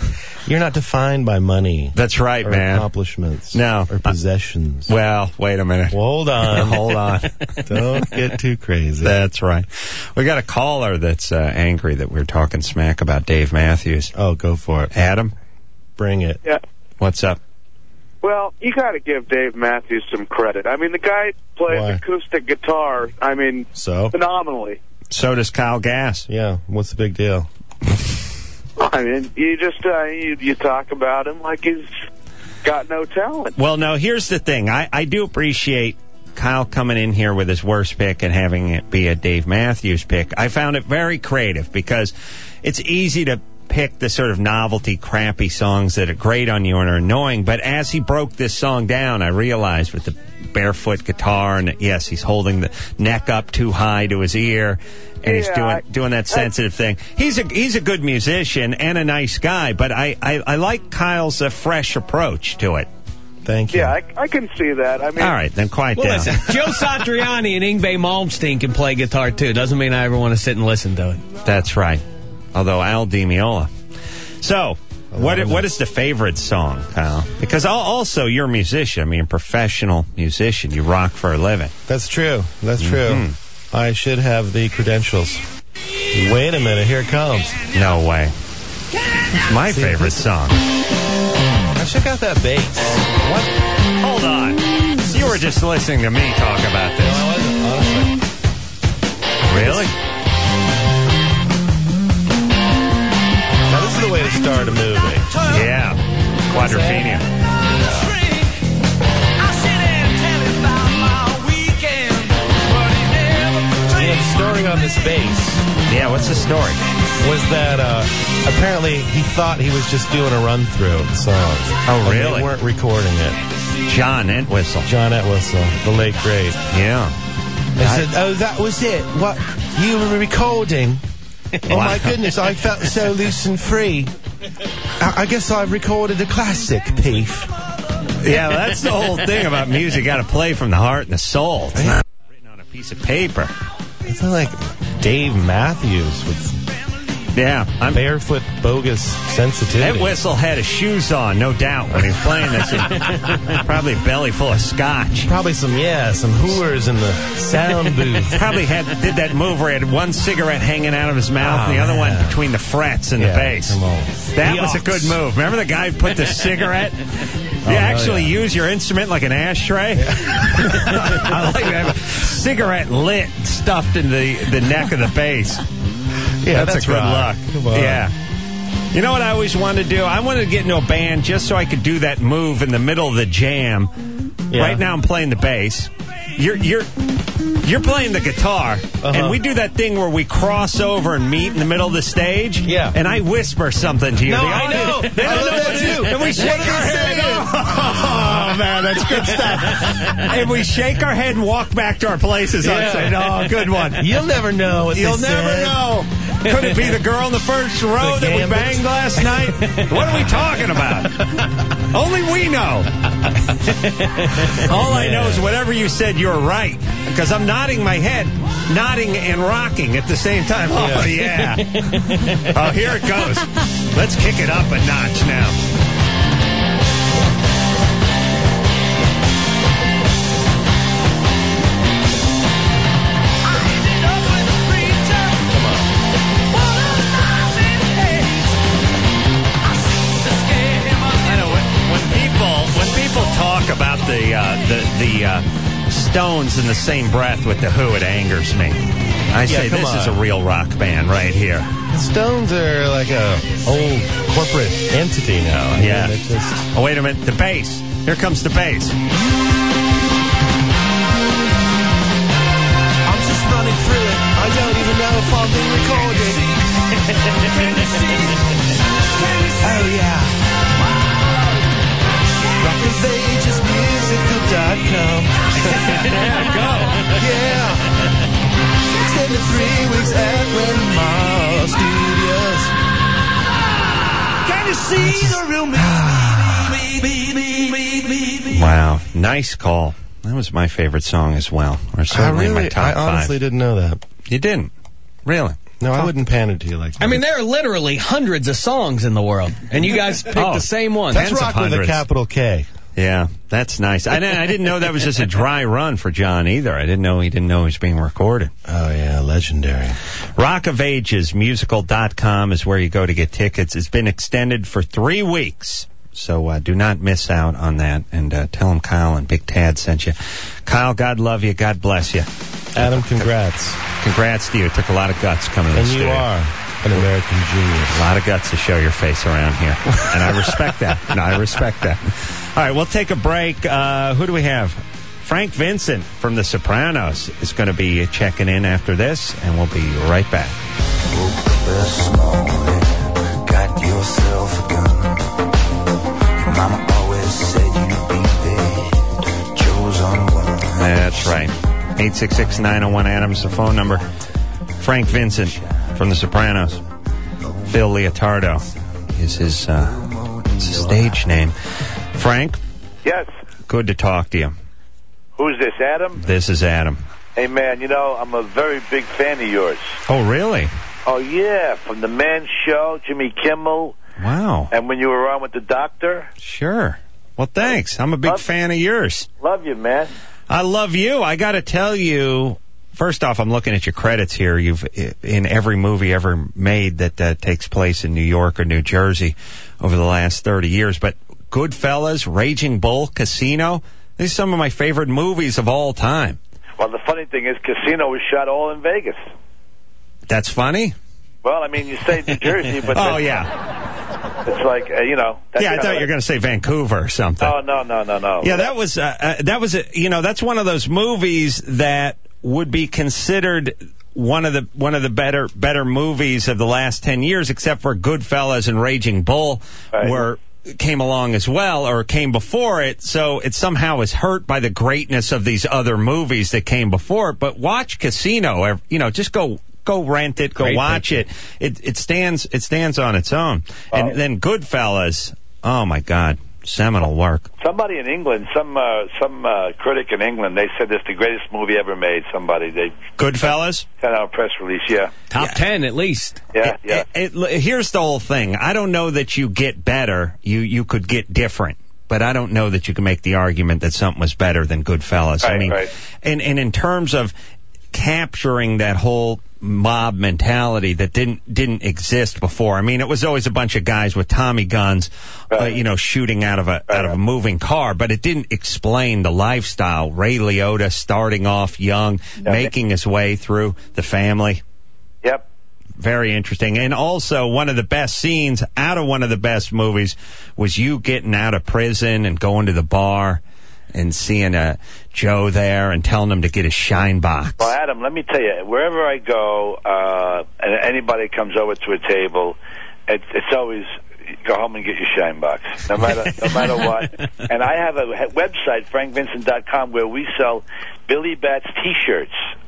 S18: You're not defined by money.
S2: That's right,
S18: or
S2: man.
S18: accomplishments.
S2: No.
S18: Or possessions.
S2: Well, wait a minute.
S18: Well, hold on.
S2: Hold on.
S18: Don't get too crazy.
S2: That's right. We got a caller that's uh, angry that we're talking smack about Dave Matthews.
S18: Oh, go for it.
S2: Adam?
S18: Bring it.
S21: Yeah.
S2: What's up?
S21: Well, you got to give Dave Matthews some credit. I mean, the guy plays
S18: Why?
S21: acoustic guitar, I mean,
S18: So?
S21: phenomenally.
S2: So does Kyle Gass.
S18: Yeah, what's the big deal?
S21: I mean, you just, uh, you, you talk about him like he's got no talent.
S2: Well, no, here's the thing. I, I do appreciate Kyle coming in here with his worst pick and having it be a Dave Matthews pick. I found it very creative because it's easy to pick the sort of novelty, crappy songs that are great on you and are annoying. But as he broke this song down, I realized with the barefoot guitar, and yes, he's holding the neck up too high to his ear, and he's
S21: Yeah,
S2: doing
S21: I-
S2: doing that sensitive thing. He's a he's a good musician and a nice guy, but I I, I like Kyle's uh, fresh approach to it.
S18: Thank you.
S21: Yeah, I, I can see that. I mean,
S2: All right, then quiet
S3: Well,
S2: down.
S3: listen, Joe Satriani and Yngwie Malmsteen can play guitar too. Doesn't mean I ever want to sit and listen to it.
S2: That's right. Although Al Di Meola. So, what what is the favorite song, Kyle? Because al- also you're a musician. I mean, a professional musician. You rock for a living.
S18: That's true. That's true.
S2: Mhm.
S18: I should have the credentials. Wait a minute. Here it comes.
S2: No way. My
S18: See,
S2: favorite
S18: listen.
S2: song.
S18: Now check out that bass.
S2: What? Hold on. You were just listening to me talk about this.
S18: No, I wasn't, honestly.
S2: Really?
S18: Now this is the way to start a movie.
S2: Yeah. Quadrophenia.
S18: You know, the story on this bass
S2: Yeah, what's the story?
S18: was that uh, apparently he thought he was just doing a run through of the song.
S2: Oh,
S18: And
S2: really?
S18: They weren't recording it.
S2: John Entwistle.
S18: John Entwistle, the late great.
S2: Yeah.
S18: They said, "Oh, that was it. What you were recording? Oh my goodness, I felt so loose and free. I, I guess I've recorded a classic, Peef."
S2: Yeah, that's the whole thing about music. You got to play from the heart and the soul. It's not written on a piece of paper.
S18: It's not like Dave Matthews with
S2: Yeah, I'm
S18: barefoot bogus sensitivity.
S2: Entwistle had his shoes on, no doubt, when he was playing this. Probably a belly full of scotch.
S18: Probably some, yeah, some hooers in the sound booth.
S2: Probably had did that move where he had one cigarette hanging out of his mouth
S18: Oh,
S2: and the other
S18: man.
S2: one between the frets and
S18: Yeah,
S2: the bass.
S18: come on.
S2: That
S18: The
S2: was a
S18: aux.
S2: good move. Remember the guy who put the cigarette? You
S18: hell
S2: actually
S18: yeah.
S2: use your instrument like an ashtray? I like that. Cigarette lit stuffed in the, the neck of the bass.
S18: Yeah,
S2: that's,
S18: that's
S2: a good
S18: rock.
S2: luck.
S18: Come on.
S2: Yeah. You know what I always wanted to do? I wanted to get into a band just so I could do that move in the middle of the jam.
S18: Yeah.
S2: Right now I'm playing the bass. You're you're you're playing the guitar,
S18: Uh-huh.
S2: and we do that thing where we cross over and meet in the middle of the stage.
S18: Yeah.
S2: And I whisper something to you.
S18: No,
S2: The
S18: I
S2: audience-
S18: know.
S2: They don't
S18: I love
S2: know
S18: that
S2: what to
S18: too.
S2: do. And we
S18: What
S2: shake
S18: are they
S2: our head.
S18: saying?
S2: Oh man, that's good stuff. And we shake our head and walk back to our places. I'm
S18: Yeah.
S2: saying, "Oh, good one."
S18: You'll never know what
S2: You'll
S18: they
S2: never
S18: said.
S2: know. Could it be the girl in the first row
S18: The
S2: that we
S18: gambit?
S2: banged last night? What are we talking about? Only we know. All I know is whatever you said, you're right. Because I'm nodding my head, nodding and rocking at the same time. Oh, yeah. Oh, here it goes. Let's kick it up a notch now. I know when, when people when people talk about the uh, the the uh, Stones in the same breath with the Who, it angers me. I say
S18: come
S2: this is
S18: on.
S2: a real rock band right here.
S18: The Stones are like a old corporate entity now. I
S2: Yeah.
S18: mean, it's just,
S2: Oh, wait a minute. The bass. Here comes the bass.
S17: I'm just running through it. I don't even know if I'm being recorded. Oh yeah. rock of ages musical dot com.
S2: Yeah, go.
S17: Yeah. Extended three weeks at Renmar Studios. Can you see the real me?
S2: Wow. Nice call. That was my favorite song as well. Or
S18: I
S2: certainly
S18: really,
S2: my top
S18: I
S2: five.
S18: honestly didn't know that.
S2: You didn't? Really?
S18: No, I wouldn't pander to you like that.
S3: I mean, there are literally hundreds of songs in the world, and you guys picked
S2: Oh,
S3: the same one.
S18: That's
S2: tens of
S18: rock with a
S2: hundreds.
S18: capital K.
S2: Yeah, that's nice. I, I didn't know that was just a dry run for John either. I didn't know he didn't know he was being recorded.
S18: Oh, yeah, legendary.
S2: Rock of Ages Musical dot com is where you go to get tickets. It's been extended for three weeks, so uh, do not miss out on that. And uh, tell him Kyle and Big Tad sent you. Kyle, God love you. God bless you.
S18: Adam, congrats.
S2: Congrats to you. It took a lot of guts coming to
S18: And
S2: the
S18: you
S2: studio.
S18: are an American genius.
S2: A lot of guts to show your face around here. And I respect that. No, I respect that. All right, we'll take a break. Uh, who do we have? Frank Vincent from The Sopranos is going to be checking in after this, and we'll be right back.
S1: This morning, got yourself a gun. Your mama always said you'd be the chosen one.
S2: That's right. eight six six, nine oh one, Adams, the phone number. Frank Vincent from The Sopranos. Phil Leotardo is his, uh, his stage name. Frank?
S21: Yes.
S2: Good to talk to you.
S21: Who's this, Adam?
S2: This is Adam.
S21: Hey, man, you know, I'm a very big fan of yours.
S2: Oh, really?
S21: Oh, yeah, from The Man Show, Jimmy Kimmel.
S2: Wow.
S21: And when you were on with the doctor.
S2: Sure. Well, thanks. I'm a big
S21: love,
S2: fan of yours.
S21: Love you, man.
S2: I love you. I got to tell you, first off, I'm looking at your credits here. You've in every movie ever made that uh, takes place in New York or New Jersey over the last thirty years. But Goodfellas, Raging Bull, Casino, these are some of my favorite movies of all time.
S21: Well, the funny thing is, Casino was shot all in Vegas.
S2: That's funny?
S21: Well, I mean, you say New Jersey, but...
S2: oh, yeah.
S21: It's like, uh, you know...
S2: Yeah, I thought you were going to say Vancouver or something.
S21: Oh, no, no, no, no.
S2: Yeah, that was, uh, uh, that was, a, you know, that's one of those movies that would be considered one of the one of the better better movies of the last ten years, except for Goodfellas and Raging Bull
S21: right.
S2: were came along as well, or came before it, so it somehow is hurt by the greatness of these other movies that came before it. But watch Casino, you know, just go go rent it, go
S3: Great
S2: watch
S3: picture.
S2: it. It it stands it stands on its own.
S21: Oh.
S2: And then Goodfellas, oh my God, seminal work.
S21: Somebody in England, some uh, some uh, critic in England, they said it's the greatest movie ever made. Somebody they
S2: Goodfellas?
S21: sent out a press release. Yeah,
S3: Top yeah. ten at least.
S21: Yeah, yeah.
S2: It, it, here's the whole thing. I don't know that you get better. You you could get different. But I don't know that you can make the argument that something was better than Goodfellas.
S21: Right,
S2: I mean,
S21: right.
S2: and and in terms of capturing that whole mob mentality that didn't didn't exist before. I mean, it was always a bunch of guys with Tommy guns, right. uh, you know, shooting out of a right. out of a moving car, but it didn't explain the lifestyle. Ray Liotta starting off young, yep. making his way through the family.
S21: Yep.
S2: Very interesting. And also, one of the best scenes out of one of the best movies was you getting out of prison and going to the bar and seeing uh, Joe there and telling him to get a shine box.
S21: Well, Adam, let me tell you, wherever I go, uh, and anybody comes over to a table, it, it's always go home and get your shine box, no matter no matter what. And I have a website, frank vincent dot com, where we sell Billy Bats T-shirts.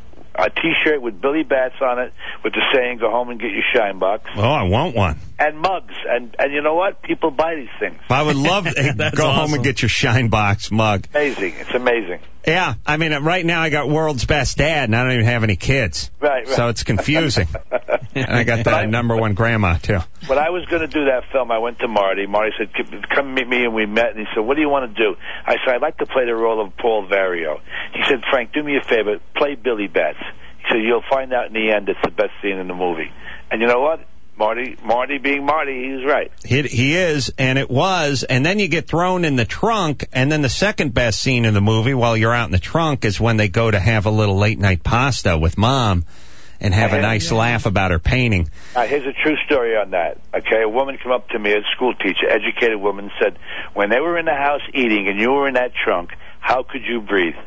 S21: A T-shirt with Billy Bats on it with the saying, go home and get your shine box.
S2: Oh, I want one.
S21: And mugs. And and you know what? People buy these things.
S2: I would love to go
S3: awesome.
S2: home and get your shine box mug.
S21: Amazing. It's amazing.
S2: Yeah. I mean, right now I got World's Best Dad, and I don't even have any kids.
S21: Right, right.
S2: So it's confusing. And I got that number one grandma, too.
S21: When I was going to do that film, I went to Marty. Marty said, come meet me, and we met. And he said, what do you want to do? I said, I'd like to play the role of Paul Vario. He said, Frank, do me a favor. Play Billy Bats. He said, you'll find out in the end it's the best scene in the movie. And you know what? Marty, Marty being Marty, he was right.
S2: He, he is, and it was. And then you get thrown in the trunk, and then the second best scene in the movie while you're out in the trunk is when they go to have a little late-night pasta with Mom and have a nice laugh about her painting.
S21: Uh, here's a true story on that. Okay, a woman came up to me, a school teacher, educated woman, said, when they were in the house eating and you were in that trunk, how could you breathe?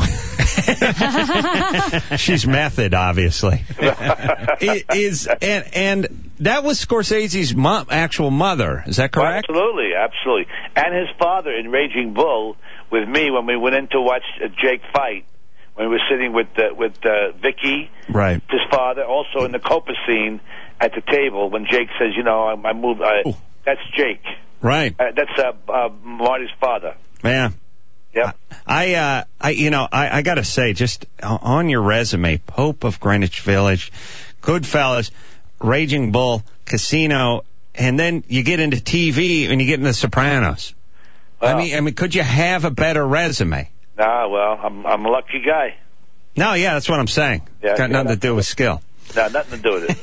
S2: She's method, obviously. It is and and that was Scorsese's mom, actual mother. Is that correct?
S21: Well, absolutely, absolutely. And his father in Raging Bull with me when we went in to watch uh, Jake fight. When we were sitting with uh, with uh, Vicky,
S2: right?
S21: His father, also in the Copa scene at the table when Jake says, "You know, I, I moved." Uh, that's Jake,
S2: right?
S21: Uh, that's uh, uh, Marty's father.
S2: Yeah.
S21: Yep.
S2: I, uh, I, you know, I, I got to say, just on your resume, Pope of Greenwich Village, Goodfellas, Raging Bull, Casino, and then you get into T V and you get into The Sopranos.
S21: Well,
S2: I mean, I mean, could you have a better resume?
S21: Nah, well, I'm I'm a lucky guy.
S2: No, yeah, that's what I'm saying.
S21: Yeah,
S2: Got
S21: yeah,
S2: nothing to do with skill.
S21: No, nothing to do with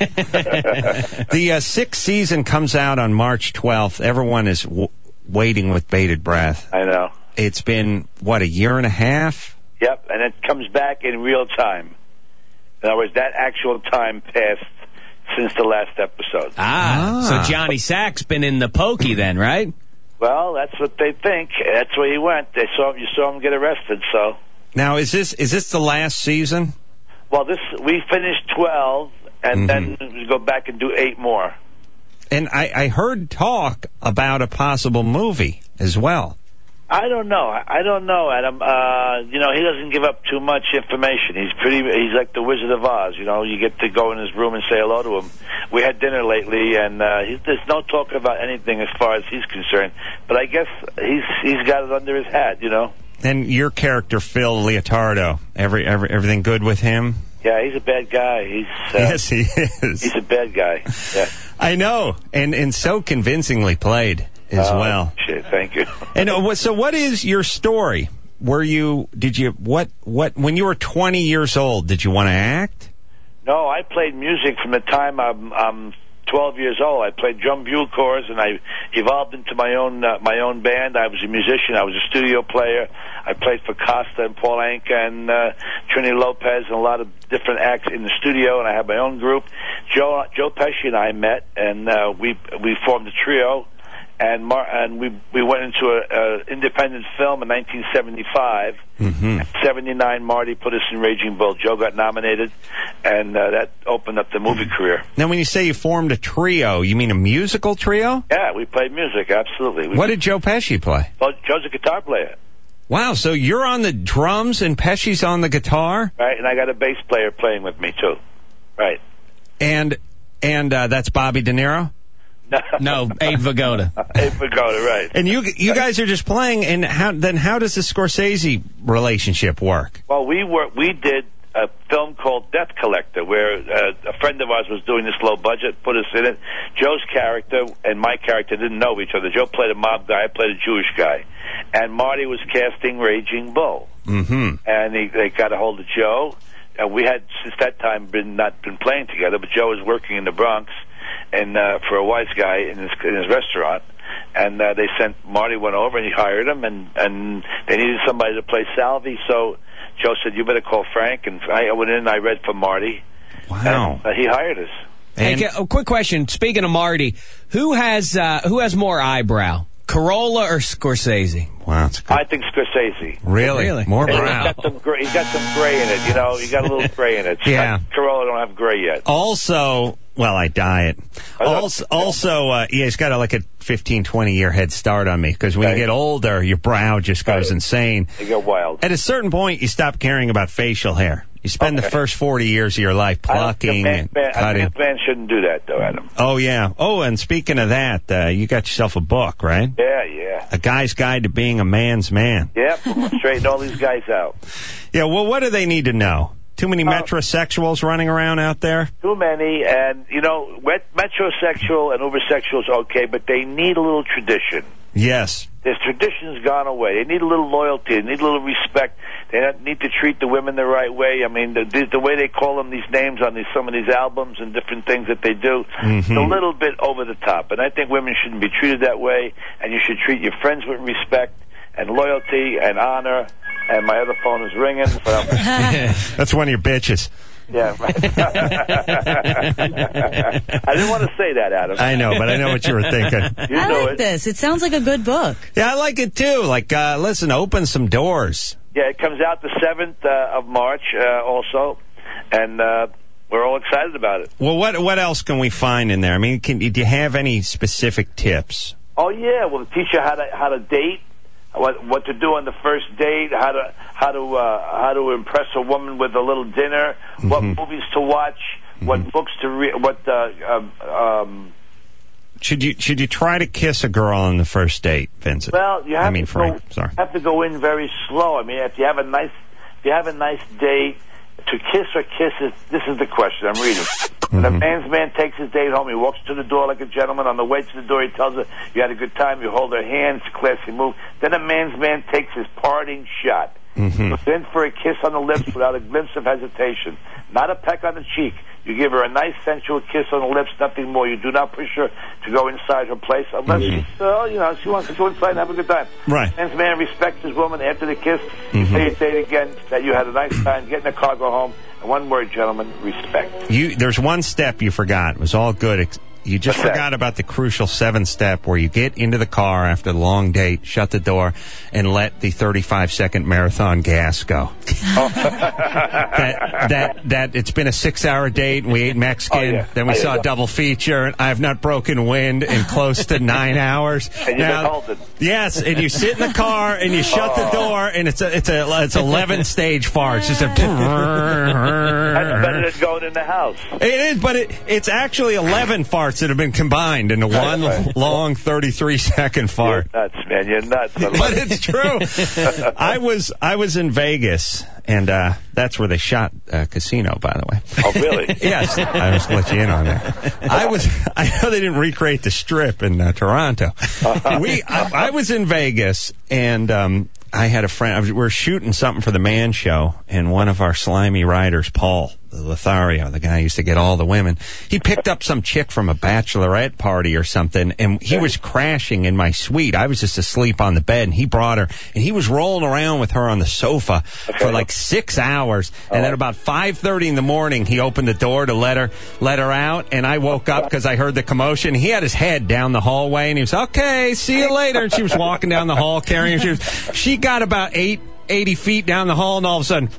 S21: it.
S2: The uh, sixth season comes out on March twelfth. Everyone is w- waiting with bated breath.
S21: I know.
S2: It's been, what, a year and a half?
S21: Yep, and it comes back in real time. In other words, that actual time passed since the last episode.
S3: Ah,
S2: Ah.
S3: so Johnny Sack's been in the pokey then, right?
S21: Well, that's what they think. That's where he went. They saw you saw him get arrested. So,
S2: Now, is this is this the last season?
S21: well, this we finished twelve, and
S2: Mm-hmm.
S21: then we go back and do eight more.
S2: And I, I heard talk about a possible movie as well.
S21: I don't know. I I don't know, Adam. Uh, you know, he doesn't give up too much information. He's pretty. He's like the Wizard of Oz. You know, you get to go in his room and say hello to him. We had dinner lately, and uh, he, there's no talk about anything as far as he's concerned. But I guess he's he's got it under his hat. You know.
S2: And your character, Phil Leotardo, every, every everything good with him?
S21: Yeah, he's a bad guy. He's uh,
S2: Yes, he is.
S21: He's a bad guy. Yeah.
S2: I know, and and so convincingly played as
S21: Oh,
S2: well.
S21: Shit, thank you.
S2: And uh, what, so, what is your story? Were you? Did you? What? What? When you were twenty years old, did you want to act?
S21: No, I played music from the time I'm, I'm twelve years old. I played drum bugle corps, and I evolved into my own uh, my own band. I was a musician. I was a studio player. I played for Costa and Paul Anka and uh, Trini Lopez and a lot of different acts in the studio. And I had my own group. Joe Joe Pesci and I met, and uh, we we formed a trio. And Mar- and we we went into a, a independent film in nineteen seventy-five.
S2: Mm-hmm.
S21: seventy-nine, Marty put us in Raging Bull. Joe got nominated, and uh, that opened up the movie career.
S2: Now, when you say you formed a trio, you mean a musical trio?
S21: Yeah, we played music, absolutely. We,
S2: What did Joe Pesci play?
S21: Well, Joe's a guitar player,
S2: Wow, so you're on the drums and Pesci's on the guitar,
S21: right? And I got a bass player playing with me, too. Right.
S2: and and uh, that's Bobby De Niro.
S3: No, Abe Vigoda.
S21: Abe Vigoda, right.
S2: And you you guys are just playing, and how then how does the Scorsese relationship work?
S21: Well, we were we did a film called Death Collector, where uh, a friend of ours was doing this low budget, put us in it. Joe's character and my character didn't know each other. Joe played a mob guy, I played a Jewish guy. And Marty was casting Raging Bull.
S2: Mm-hmm.
S21: And he, they got a hold of Joe. And we had, since that time, been not been playing together, but Joe was working in the Bronx and uh, for a wise guy in his, in his restaurant. And uh, they sent, Marty went over and he hired him, and, and they needed somebody to play Salvi, so Joe said, you better call Frank, and I went in and I read for Marty.
S2: Wow.
S21: And, uh, he hired us.
S3: Hey, a quick question. Speaking of Marty, who has uh, who has more eyebrow, Corolla or Scorsese?
S2: Wow, it's
S21: I think Scorsese.
S2: Really?
S3: Really?
S2: More
S21: And
S2: brow.
S21: He's got some gray, he's got some gray in it, you know. He got a little gray in it.
S2: Yeah.
S21: Corolla don't have gray yet.
S2: Also, well, I diet. Also, also uh, yeah, he's got a, like a fifteen, twenty year head start on me, because when
S21: Right.
S2: you get older, your brow just goes insane.
S21: They go wild.
S2: At a certain point, you stop caring about facial hair. You spend the
S21: Okay.
S2: first forty years of your life
S21: I don't think
S2: plucking
S21: a man,
S2: and
S21: man,
S2: cutting.
S21: a man shouldn't do that, though, Adam.
S2: Oh, yeah. Oh, and speaking of that, uh, you got yourself a book, right?
S21: Yeah, yeah.
S2: A Guy's Guide to Being a Man's Man.
S21: Yep, we're gonna straighten all these guys out.
S2: Yeah, well, what do they need to know? Too many
S21: Uh,
S2: metrosexuals running around out there?
S21: Too many, and, you know, met- metrosexual and ubersexual is okay, but they need a little tradition.
S2: Yes.
S21: Their tradition's gone away. They need a little loyalty. They need a little respect. They don't need to treat the women the right way. I mean, the, the, the way they call them these names on these some of these albums and different things that they do,
S2: Mm-hmm.
S21: it's a little bit over the top. And I think women shouldn't be treated that way, and you should treat your friends with respect and loyalty and honor. And my other phone is ringing. So
S2: That's one of your bitches.
S21: yeah, right. I didn't want to say that, Adam.
S2: I know, but I know what you were thinking.
S21: You
S5: I
S21: know
S5: like
S21: it.
S5: this. It sounds like a good book.
S2: Yeah, I like it too. Like, uh, listen, open some doors.
S21: Yeah, it comes out the seventh uh, of March uh, also, and uh, we're all excited about it.
S2: Well, what what else can we find in there? I mean, can, do you have any specific tips?
S21: Oh yeah, we'll teach you how to how to date, what what to do on the first date, how to how to uh, how to impress a woman with a little dinner, what
S2: Mhm.
S21: movies to watch,
S2: Mm-hmm.
S21: what books to read, what uh, um, um,
S2: Should you should you try to kiss a girl on the first date, Vincent?
S21: well, you have
S2: I mean,
S21: to
S2: Frank.
S21: go,
S2: Sorry.
S21: have to go in very slow. I mean, if you have a nice if you have a nice date To kiss or kisses, this is the question I'm reading. When a man's man takes his date home, he walks to the door like a gentleman. On the way to the door, he tells her, you had a good time, you hold her hand, it's a classy move. Then a man's man takes his parting shot.
S2: Mm-hmm.
S21: Goes in for a kiss on the lips without a glimpse of hesitation. Not a peck on the cheek. You give her a nice sensual kiss on the lips, nothing more. You do not push her to go inside her place unless
S2: Mm-hmm.
S21: she's, uh, you know, she wants to go inside and have a good time.
S2: Right.
S21: Man's man respects his woman after the kiss.
S2: Mm-hmm.
S21: Say it date again, that you had a nice time, get in the car, go home. And one word, gentlemen, respect.
S2: You, there's one step you forgot. It was all good. Ex- You just
S21: What's
S2: forgot
S21: that?
S2: about the crucial seventh step where you get into the car after the long date, shut the door, and let the thirty-five second marathon gas go. that, that, that, it's been a six hour date, and we ate Mexican,
S21: Oh, yeah.
S2: then we
S21: I
S2: saw a
S21: know.
S2: double feature, and I have not broken wind in close to nine hours.
S21: And you've been holding.
S2: Yes, and you sit in the car, and you shut the door, and it's a, it's a, it's eleven stage fart. It's just a...
S21: That's better than going in the house.
S2: It is, but it, it's actually eleven farts that have been combined into one
S21: right.
S2: long thirty-three second fart.
S21: You're nuts, man. You're nuts.
S2: But it's true. I was I was in Vegas, and uh, that's where they shot uh, Casino, by the way.
S21: Oh, really?
S2: Yes, I was let you in on that. I was. I know they didn't recreate the Strip in uh, Toronto. We. I, I was in Vegas, and um, I had a friend. I was, we were shooting something for the Man Show, and one of our slimy writers, Paul Lothario, the guy who used to get all the women, he picked up some chick from a bachelorette party or something, and he was crashing in my suite. I was just asleep on the bed, and he brought her, and he was rolling around with her on the sofa for like six hours. And then about five thirty in the morning, he opened the door to let her let her out, and I woke up because I heard the commotion. He had his head down the hallway, and he was, okay, see you later. And she was walking down the hall carrying her. She, was, she got about eight, eighty feet down the hall, and all of a sudden,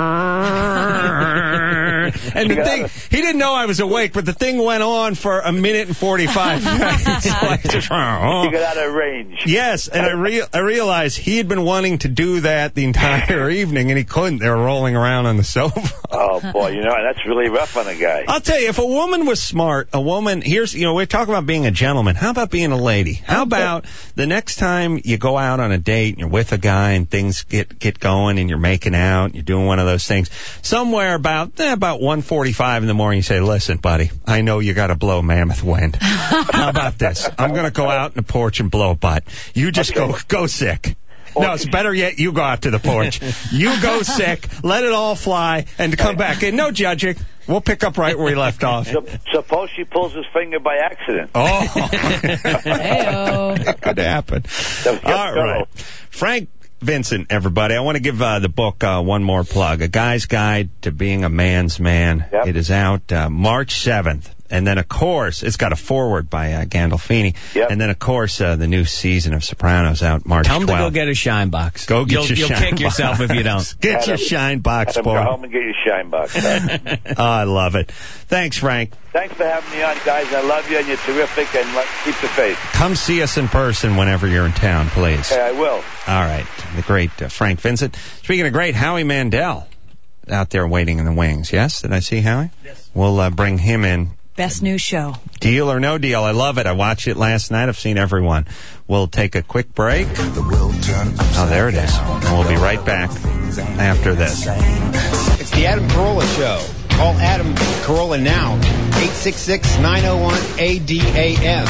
S2: and the thing, he didn't know I was awake, but the thing went on for a minute and forty-five minutes. Like, just,
S21: You got out of range.
S2: yes, and I, re- I realized he had been wanting to do that the entire evening, and he couldn't. They were rolling around on the sofa.
S21: Oh, boy, you know, that's really rough on a guy.
S2: I'll tell you, if a woman was smart, a woman, here's, you know, we're talking about being a gentleman. How about being a lady? How about the next time you go out on a date and you're with a guy and things get, get going and you're making out, and you're doing one of those things, somewhere about, eh, about one forty-five in the morning, you say, listen, buddy, I know you got to blow mammoth wind. How about this? I'm going to go out in the porch and blow a butt. You just
S21: Okay.
S2: go, go sick. No, it's better yet, you go out to the porch. You go sick, let it all fly, and come back. And no judging. We'll pick up right where we left off.
S21: Sup- Suppose she pulls his finger by accident.
S2: Oh.
S5: Hey-o.
S2: It could happen. All right. Frank Vincent, everybody. I want to give uh, the book uh, one more plug. A Guy's Guide to Being a Man's Man.
S21: Yep.
S2: It is out uh, March seventh. And then, of course, it's got a foreword by uh, Gandolfini.
S21: Yep.
S2: And then, of course, uh, the new season of Sopranos out March
S3: Tell him to
S2: twelfth.
S3: go get a shine box.
S2: Go get
S3: you'll,
S2: your
S3: you'll
S2: shine
S3: kick
S2: box.
S3: yourself if you don't.
S2: Get
S21: Adam,
S2: your shine box,
S21: Adam, go
S2: boy.
S21: home and get your shine box. Huh?
S2: Oh, I love it. Thanks, Frank.
S21: Thanks for having me on, guys. I love you, and you're terrific, and let, keep the faith.
S2: Come see us in person whenever you're in town, please.
S21: Okay, I will.
S2: All right. The great uh, Frank Vincent. Speaking of great, Howie Mandel out there waiting in the wings. Yes? Did I see Howie? Yes. We'll uh, bring him in.
S5: Best new show.
S2: Deal or no deal. I love it. I watched it last night. I've seen everyone. We'll take a quick break. Oh, there it is. And we'll be right back after this.
S20: It's the Adam Carolla Show. Call Adam Carolla now. eight six six, nine oh one, A D A M.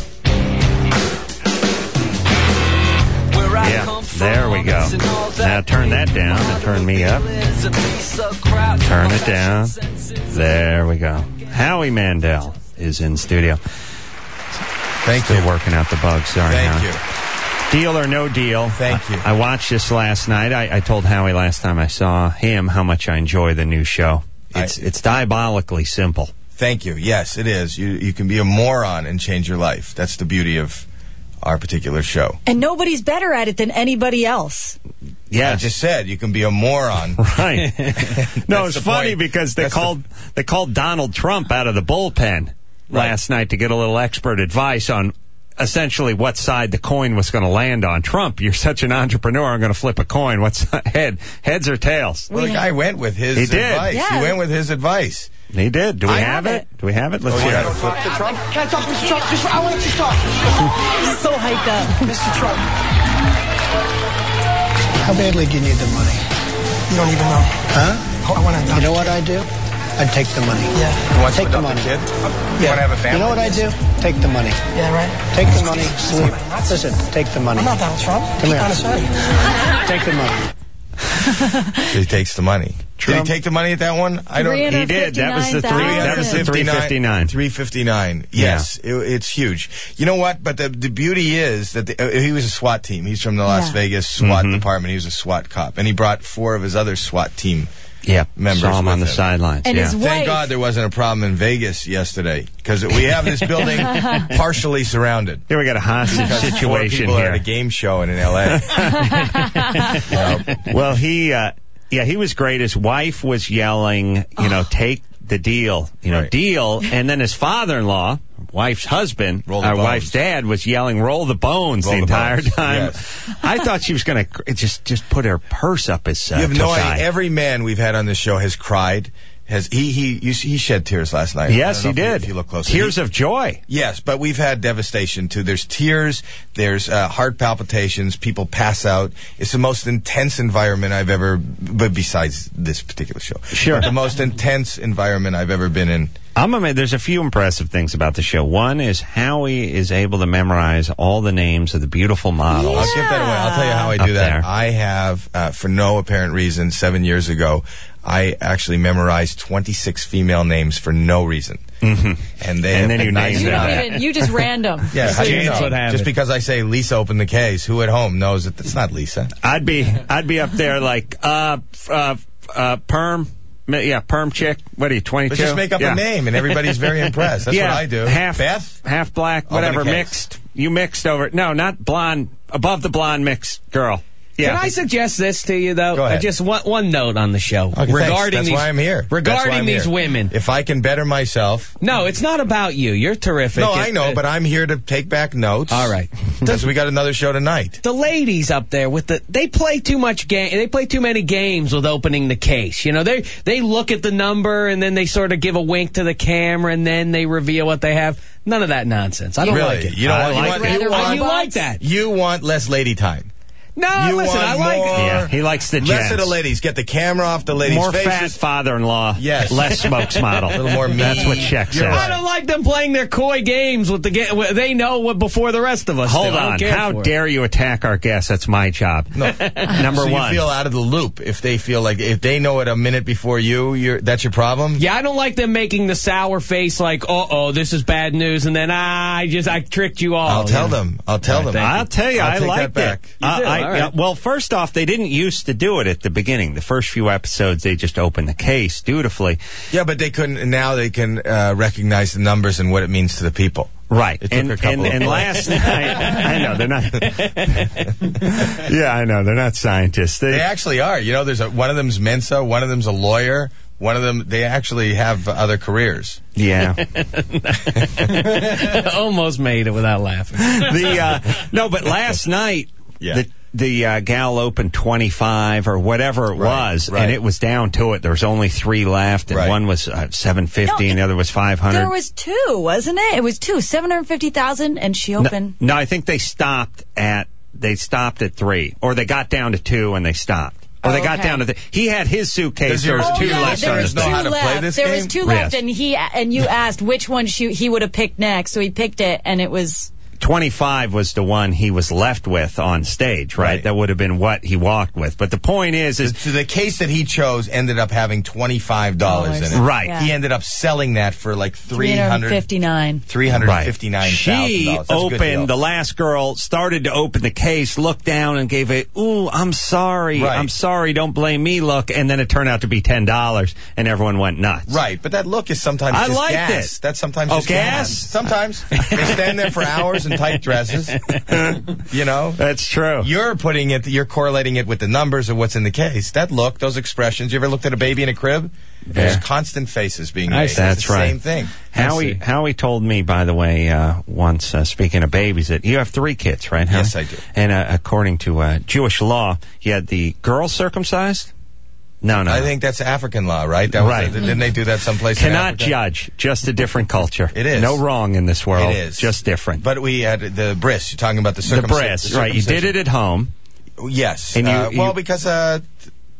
S2: Yeah, there we go. Now turn that down and turn me up. Turn it down. There we go. Howie Mandel is in studio.
S4: Thank
S2: Still
S4: you.
S2: working out the bugs. Sorry,
S4: Thank
S2: Howie.
S4: you.
S2: Deal or no deal.
S4: Thank you.
S2: I, I watched this last night. I, I told Howie last time I saw him how much I enjoy the new show. It's
S4: I-
S2: it's diabolically simple.
S4: Thank you. Yes, it is. You you can be a moron and change your life. That's the beauty of our particular show.
S5: And nobody's better at it than anybody else.
S2: Yeah,
S4: I just said you can be a moron.
S2: Right. No, it's
S4: the
S2: funny
S4: point.
S2: because they
S4: That's the-
S2: called they called Donald Trump out of the bullpen last night to get a little expert advice on essentially what side the coin was going to land on. Trump, you're such an entrepreneur. I'm going to flip a coin. What's head? Heads or tails?
S4: Well, the guy went with his
S2: He did.
S4: advice.
S5: Yeah.
S4: He went with his advice.
S2: He did. Do we
S5: I
S2: have
S5: have
S2: it? Do we have it? Let's
S4: Oh,
S2: hear
S4: yeah.
S2: it.
S4: Mister
S16: Trump? Can I talk to Mister Trump? Just, I want to just talk.
S5: He's so hyped up.
S16: Mister Trump. How badly do you need the money? You don't even know. Huh?
S7: I want to. You know what I do? I'd take the money. Yeah.
S4: You want
S7: take
S4: to
S7: the
S4: adopt
S7: money.
S4: a kid?
S7: Yeah.
S4: You want to have a family?
S7: You know what I do? Take the money. Yeah, right. Take the money. Sleep. Listen, take the money. I'm not Donald Trump. Come here. Honestly. Take the money.
S4: He takes the money.
S2: Trump.
S4: Did he take the money at that one? I don't.
S2: He did. That was the three. That was the three fifty nine.
S4: Three fifty nine. Yes, it, it's huge. You know what? But the the beauty is that the, uh, he was a SWAT team. He's from the Las
S2: Yeah.
S4: Vegas SWAT
S2: Mhm.
S4: department. He was a SWAT cop, and he brought four of his other SWAT team.
S2: Yeah,
S4: members
S2: saw him
S4: with
S2: on the
S4: him.
S2: sidelines.
S5: And
S2: yeah.
S5: his
S4: Thank
S5: wife-
S4: God there wasn't a problem in Vegas yesterday, because we have this building partially surrounded.
S2: Here we got a hostage
S4: Because four
S2: situation
S4: people
S2: here.
S4: are at a game show in L A.
S2: Well, he, uh, yeah, he was great. His wife was yelling, you know, take the deal, you know, deal. And then his father-in-law, wife's husband,
S4: Roll the
S2: our
S4: bones.
S2: wife's dad, was yelling, roll the bones
S4: Roll
S2: the
S4: the
S2: entire
S4: bones,
S2: time.
S4: yes.
S2: I thought she was going to just just put her purse up his uh,
S4: You have no
S2: tuck eye.
S4: idea. Every man we've had on this show has cried. Has he? He you see, he shed tears last night.
S2: Yes,
S4: I don't
S2: he
S4: know if
S2: did.
S4: If you look closely,
S2: Tears
S4: He-
S2: of joy.
S4: Yes, but we've had devastation too. There's tears. There's uh, heart palpitations. People pass out. It's the most intense environment I've ever. But besides this particular show,
S2: Sure.
S4: the most intense environment I've ever been in.
S2: I'm amazed. There's a few impressive things about the show. One is Howie is able to memorize all the names of the beautiful models.
S4: I'll give that away. I'll tell you how I
S2: Up
S4: do that.
S2: there.
S4: I have, uh, for no apparent reason, seven years ago, I actually memorized twenty-six female names for no reason.
S2: Mm-hmm.
S4: And, they
S2: And then you
S4: have
S2: named
S4: nice
S5: You
S2: them.
S5: don't even. You just random.
S4: Yeah, how do you
S3: Chance
S4: know?
S3: would have
S4: Just
S3: it.
S4: because I say Lisa opened the case, who at home knows that it's not Lisa?
S2: I'd be I'd be up there like uh f- uh uh perm yeah perm chick. What are you twenty-two?
S4: But just make up
S2: yeah.
S4: a name, and everybody's very impressed. That's
S2: yeah,
S4: what I do.
S2: Half
S4: Beth,
S2: half black,
S4: Open
S2: whatever
S4: a case.
S2: mixed. You mixed over. No, not blonde. Above the blonde mixed girl. Yeah.
S3: Can I suggest this to you, though?
S4: Go ahead.
S3: Uh, Just one, one note on the show.
S4: Okay, thanks.
S3: regarding
S4: That's
S3: these,
S4: why I'm here. That's why
S3: Regarding
S4: I'm
S3: these
S4: here.
S3: women.
S4: If I can better myself.
S3: No, it's not about you. You're terrific.
S4: No,
S3: It-
S4: I know,
S3: uh,
S4: but I'm here to take back notes.
S3: All right.
S4: Because we got another show tonight.
S3: The ladies up there with the they play too much game. They play too many games with opening the case. You know, they they look at the number and then they sort of give a wink to the camera and then they reveal what they have. None of that nonsense. I don't
S4: really?
S3: like it.
S4: You don't
S2: I
S4: want,
S2: like
S4: you want,
S2: it.
S4: you
S3: Oh,
S4: want,
S3: you like that?
S4: You want less lady time.
S3: No,
S4: You
S3: listen,
S4: want
S3: I like
S4: more-
S3: it.
S2: Yeah, he likes the
S4: Less
S2: gents.
S4: of the ladies. Get the camera off the ladies'
S2: More
S4: faces.
S2: fat father-in-law.
S4: Yes.
S2: Less smokes model.
S4: A little more mean.
S2: That's what Check
S4: You're
S2: says.
S3: I don't like them playing their coy games with the ga- they know what before the rest of us.
S2: Hold
S3: do. I don't
S2: on.
S3: care
S2: How
S3: for it.
S2: dare you attack our guests? That's my job.
S4: No.
S2: Number
S4: so
S2: one.
S4: you feel out of the loop if they feel like if they know it a minute before you. You're that's your problem.
S3: Yeah, I don't like them making the sour face like, uh oh, this is bad news, and then ah, I just I tricked you all.
S4: I'll tell
S3: Yeah.
S4: them. I'll tell
S3: All right,
S4: them.
S3: thank
S2: I'll tell you,
S4: I'll
S2: I
S4: take
S2: liked
S4: that
S2: it.
S4: back.
S2: Uh,
S3: You do?
S2: I-
S3: All right.
S2: yeah, well, first off, they didn't used to do it at the beginning. The first few episodes, they just opened the case dutifully.
S4: Yeah, but they couldn't. Now they can uh, recognize the numbers and what it means to the people.
S2: Right.
S4: It took
S2: And,
S4: a couple
S2: and,
S4: of
S2: and
S4: plays.
S2: last night, I know, they're not. Yeah, I know, they're not scientists. They,
S4: They actually are. You know, there's a, one of them's Mensa, one of them's a lawyer, one of them. They actually have other careers.
S2: yeah.
S3: Almost made it without laughing.
S2: the uh, no, but last night
S4: Yeah.
S2: the the uh, gal opened twenty-five or whatever it
S4: Right,
S2: was,
S4: right.
S2: and it was down to it. There was only three left, and
S4: Right.
S2: one was uh, seven fifty,
S5: No,
S2: and the other was five hundred.
S5: There was two, wasn't it? It was two, seven hundred fifty thousand, and she opened.
S2: No, I think they stopped at they stopped at three, or they got down to two and they stopped. Or they
S5: Oh,
S2: got
S5: okay.
S2: down to the. He had his suitcase.
S4: Does
S2: There
S4: your-
S2: was
S5: Oh,
S2: two
S5: yeah,
S2: left
S5: there
S2: on
S5: was
S2: the
S5: two
S4: know how to play
S5: left.
S4: this
S5: There was
S4: game?
S5: two left,
S2: Yes.
S5: and he and you asked which one she, he would have picked next, so he picked it, and it was.
S2: twenty-five was the one he was left with on stage, right?
S4: Right.
S2: That would have been what he walked with. But the point is, is
S4: So the case that he chose ended up having twenty-five dollars in it.
S2: Right.
S5: Yeah.
S4: He ended up selling that for like three hundred
S5: fifty-nine.
S4: three hundred fifty-nine thousand dollars.
S2: She opened, the last girl started to open the case, looked down and gave a, ooh, I'm sorry,
S4: Right.
S2: I'm sorry, don't blame me look, and then it turned out to be ten dollars, and everyone went nuts.
S4: Right, but that look is sometimes
S2: I
S4: just
S2: liked
S4: gas.
S2: it.
S4: That's sometimes
S2: Oh,
S4: just
S2: gas?
S4: Sometimes. They stand there for hours in tight dresses. You know?
S2: That's true.
S4: You're putting it, you're correlating it with the numbers of what's in the case. That look, those expressions. You ever looked at a baby in a crib? There's
S2: Yeah.
S4: constant faces being
S2: I
S4: made.
S2: see. That's
S4: it's the
S2: right.
S4: Same thing.
S2: Howie, Howie told me, by the way, uh, once, uh, speaking of babies, that you have three kids, right, Howie?
S4: Yes, I do.
S2: And uh, according to uh, Jewish law, you had the girl circumcised? No, no.
S4: I think that's African law, right? That was
S2: Right.
S4: a- didn't they do that someplace in
S2: Cannot
S4: Africa?
S2: judge, just a different culture.
S4: It is.
S2: No wrong in this world.
S4: It is.
S2: Just different.
S4: But we had the bris. You're talking about the
S2: The
S4: circumcision.
S2: breast, right. You did it at home.
S4: Yes.
S2: And you-
S4: uh,
S2: you-
S4: well, because uh,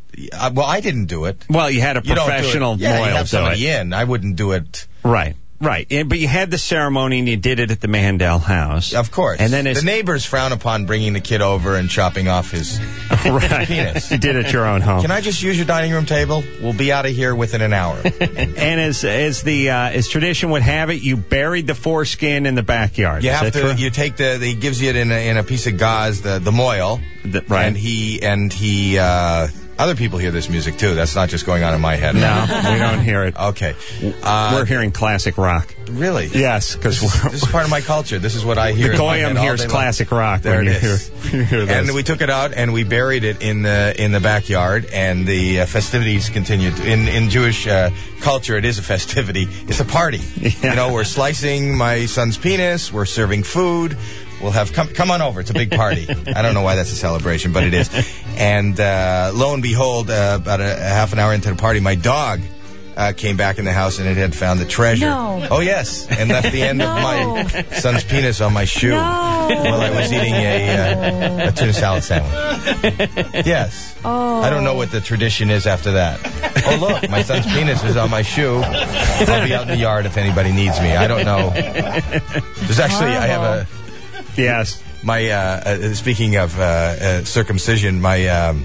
S4: Uh, well, I didn't do it.
S2: Well, you had a
S4: You don't do it.
S2: professional
S4: Yeah, you
S2: mohel
S4: have
S2: do
S4: somebody
S2: it.
S4: in. I wouldn't do it.
S2: Right, right. Yeah, but you had the ceremony and you did it at the Mandel house.
S4: Of course.
S2: And then his
S4: the neighbors frown upon bringing the kid over and chopping off his
S2: right.
S4: penis.
S2: You did it at your own home.
S4: Can I just use your dining room table? We'll be out of here within an hour.
S2: And as as the uh, as tradition would have it, you buried the foreskin in the backyard.
S4: You
S2: Is
S4: have
S2: that
S4: to.
S2: true?
S4: You take the. He gives you it in a, in a piece of gauze, the the moil,
S2: The- right.
S4: And he and he. Uh, other people hear this music too. That's not just going on in my head.
S2: No, we don't hear it.
S4: Okay, uh,
S2: We're hearing classic rock.
S4: really.
S2: Yes, because
S4: This, this is part of my culture. This is what I hear.
S2: the
S4: in my
S2: goyim
S4: head all
S2: hears
S4: day long.
S2: classic rock
S4: There
S2: when
S4: it
S2: you
S4: is.
S2: hear, you hear this.
S4: And we took it out and we buried it in the in the backyard, and the uh, festivities continued. In in Jewish uh, culture, it is a festivity. It's a party.
S2: Yeah.
S4: You know, we're slicing my son's penis. We're serving food. We'll have come come on over. It's a big party. I don't know why that's a celebration, but it is. And uh, lo and behold, uh, about a, a half an hour into the party, my dog uh, came back in the house and it had found the treasure.
S5: No.
S4: Oh yes, and left the end of my son's penis on my shoe while I was eating a, uh, a tuna salad sandwich. Yes.
S5: Oh.
S4: I don't know what the tradition is after that. Oh look, my son's penis is on my shoe. I'll be out in the yard if anybody needs me. I don't know. There's actually I have a.
S2: Yes.
S4: My uh, uh, speaking of uh, uh, circumcision, my um,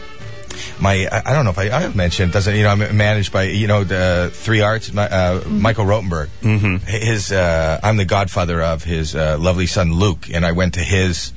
S4: my I I don't know if I, I have mentioned doesn't you know I'm managed by you know the Three Arts my, uh, Michael Rotenberg.
S2: Mm-hmm.
S4: His uh, I'm the godfather of his uh, lovely son Luke, and I went to his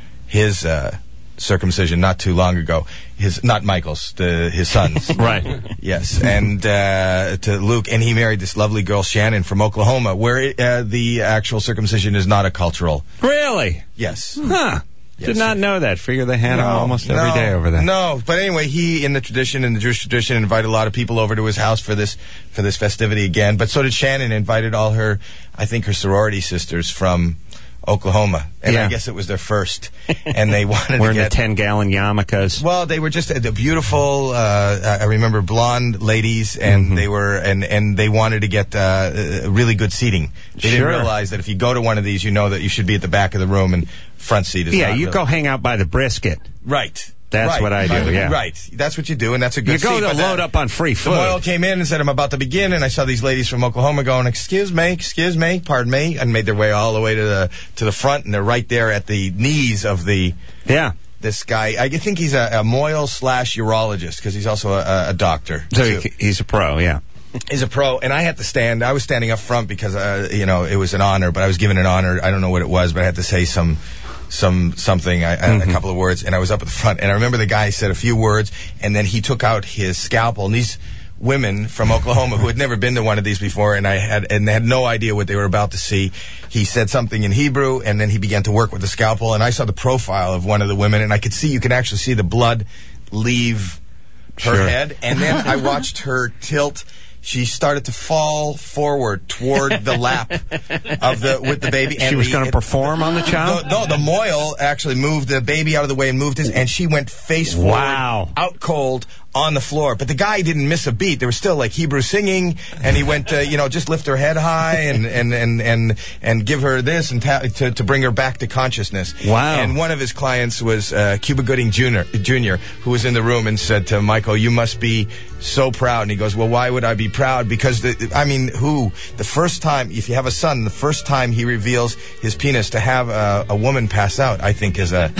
S4: his uh, circumcision not too long ago. His not Michael's, the his son's.
S2: Right.
S4: Yes, and uh, to Luke, and he married this lovely girl Shannon from Oklahoma, where it, uh, the actual circumcision is not a cultural.
S2: Really?
S4: Yes.
S2: Huh.
S4: Yes.
S2: Did not know that. Figure they had
S4: No,
S2: them almost every
S4: no,
S2: day over there.
S4: No, but anyway, he in the tradition, in the Jewish tradition, invited a lot of people over to his house for this for this festivity again. But so did Shannon. Invited all her, I think, her sorority sisters from Oklahoma, and
S2: Yeah.
S4: I guess it was their first, and they wanted
S2: Wearing
S4: to get
S2: the ten-gallon yarmulkes.
S4: Well, they were just uh, the beautiful. Uh, I remember blonde ladies, and
S2: Mm-hmm.
S4: they were, and and they wanted to get uh, uh, really good seating. They
S2: Sure.
S4: didn't realize that if you go to one of these, you know that you should be at the back of the room, and front seat is
S2: Yeah,
S4: not
S2: you
S4: really-
S2: go hang out by the brisket.
S4: Right.
S2: That's
S4: Right.
S2: what I do,
S4: Right.
S2: yeah.
S4: Right. That's what you do, and that's a good
S2: You go
S4: seat,
S2: to
S4: but
S2: load
S4: that-
S2: up on free
S4: The
S2: food.
S4: oil came in and said, I'm about to begin, and I saw these ladies from Oklahoma going, excuse me, excuse me, pardon me, and made their way all the way to the to the front, and they're right there at the knees of the
S2: Yeah.
S4: this guy. I think he's a, a moil slash urologist, because he's also a, a doctor.
S2: So
S4: too.
S2: he, he's a pro, yeah.
S4: He's a pro, and I had to stand. I was standing up front because, uh, you know, it was an honor, but I was given an honor. I don't know what it was, but I had to say some, some, something, I,
S2: Mm-hmm.
S4: a couple of words, and I was up at the front, and I remember the guy said a few words, and then he took out his scalpel, and these women from Oklahoma who had never been to one of these before, and I had, and had no idea what they were about to see. He said something in Hebrew, and then he began to work with the scalpel, and I saw the profile of one of the women, and I could see, you can actually see the blood leave her
S2: Sure.
S4: head, and then I watched her tilt. She started to fall forward toward the lap of the with the baby.
S2: She was going to perform on the child?
S4: No, no, the moil actually moved the baby out of the way and moved his, and she went face forward,
S2: Wow.
S4: out cold on the floor. But the guy didn't miss a beat. There was still like Hebrew singing, and he went, uh, you know, just lift her head high and and and and, and give her this and ta- to to bring her back to consciousness.
S2: Wow.
S4: And one of his clients was uh, Cuba Gooding Junior Junior, who was in the room and said to Michael, "You must be so proud." And he goes, "Well, why would I be proud? Because the, I mean, who the first time, if you have a son, the first time he reveals his penis, to have a, a woman pass out, I think is a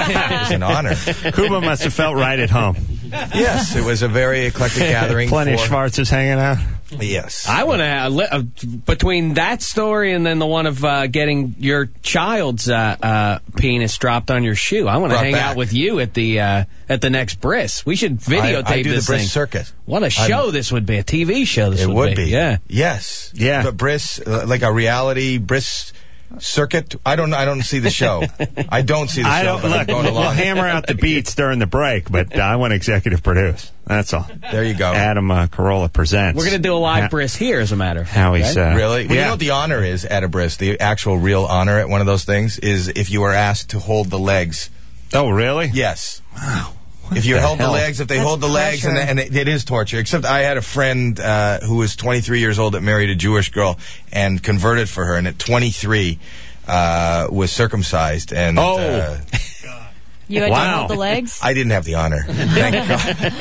S4: is an honor."
S2: Cuba must have felt right at home.
S4: Yes, it was a very eclectic gathering.
S2: Plenty of
S4: for-
S2: Schwarzes hanging out.
S4: Yes.
S3: I want to uh, li- uh, between that story and then the one of uh, getting your child's uh, uh, penis dropped on your shoe. I want to
S4: Brought
S3: hang
S4: back.
S3: out with you at the uh, at the next bris. We should videotape
S4: I, I do
S3: this
S4: the Briss
S3: thing.
S4: circuit.
S3: What a show
S4: I'm-
S3: this would be! A T V show. This
S4: It
S3: would,
S4: would be.
S3: Yeah.
S4: Yes.
S2: Yeah.
S4: But Briss, uh, like a reality Briss circuit. I don't. I don't see the show. I don't see the
S2: I
S4: show.
S2: don't
S4: but I'm
S2: look.
S4: going
S2: We'll
S4: along.
S2: hammer out the beats during the break, but uh, I want to executive produce. That's all.
S4: There you go.
S2: Adam uh, Carolla presents.
S3: We're going to do a live
S2: Ha-
S3: bris here, as a matter of fact.
S2: How he's
S3: right?
S2: uh,
S4: Really? Well, you
S2: yeah.
S4: know what the honor is at a Briss? The actual real honor at one of those things is if you are asked to hold the legs.
S2: Oh, really?
S4: Yes. Wow. If you
S2: the
S4: hold
S2: hell?
S4: the legs, if they
S5: That's
S4: hold the legs, and,
S5: pressure.
S4: and it, it is torture. Except I had a friend uh, who was twenty-three years old that married a Jewish girl and converted for her, and at twenty-three uh, was circumcised. And
S2: Oh.
S4: uh,
S5: You had to
S2: Wow.
S5: hold the legs?
S4: I didn't have the honor. Thank God.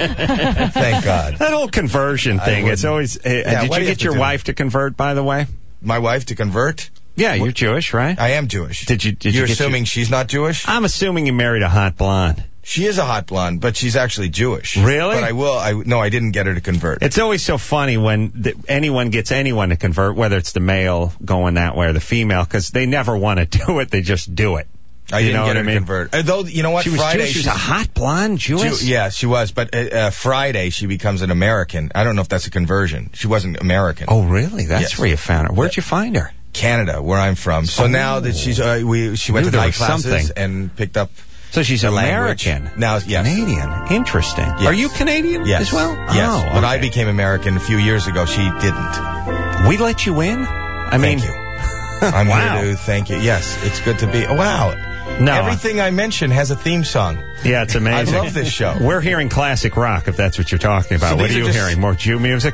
S4: Thank God.
S2: That whole conversion
S4: I
S2: thing, it's
S4: wouldn't.
S2: always... Uh,
S4: Yeah,
S2: did
S4: what
S2: you
S4: do you
S2: get
S4: have
S2: your
S4: to do?
S2: wife to convert, by the way?
S4: My wife to convert?
S2: Yeah, you're Jewish, right?
S4: I am Jewish.
S2: Did you? Did
S4: You're
S2: you get
S4: assuming
S2: your-
S4: she's not Jewish?
S2: I'm assuming you married a hot blonde.
S4: She is a hot blonde, but she's actually Jewish.
S2: Really?
S4: But I will. I no, I didn't get her to convert.
S2: It's always so funny when the, anyone gets anyone to convert, whether it's the male going that way or the female, because they never want to do it. They just do it.
S4: I
S2: You
S4: didn't
S2: know
S4: get
S2: what
S4: her
S2: I
S4: to
S2: mean?
S4: convert. Uh, Though you know what,
S2: She was
S4: Friday
S2: Jewish. She was a
S4: she's-
S2: hot blonde Jewish.
S4: Jew- yeah, she was. But uh, uh, Friday she becomes an American. I don't know if that's a conversion. She wasn't American.
S2: Oh, really? That's
S4: Yes.
S2: where you found her. Where'd you find her?
S4: Canada, where I'm from. So
S2: Oh.
S4: now that she's uh, we she went
S2: Knew
S4: to
S2: there
S4: night
S2: was
S4: classes
S2: something.
S4: and picked up.
S2: So she's
S4: the language.
S2: American.
S4: Now, yes.
S2: Canadian. Interesting.
S4: Yes.
S2: Are you Canadian
S4: Yes.
S2: as well?
S4: Yes.
S2: Oh,
S4: But I
S2: okay.
S4: became American a few years ago. She didn't.
S2: We let you in? I mean,
S4: Thank you. I'm
S2: Wow.
S4: here to thank you. Yes, it's good to be. Wow.
S2: No.
S4: Everything I mention has a theme song.
S2: Yeah, it's amazing.
S4: I love this show.
S2: We're hearing classic rock, if that's what you're talking about.
S4: So
S2: what
S4: these
S2: are
S4: are
S2: you
S4: just-
S2: hearing? More Jew music?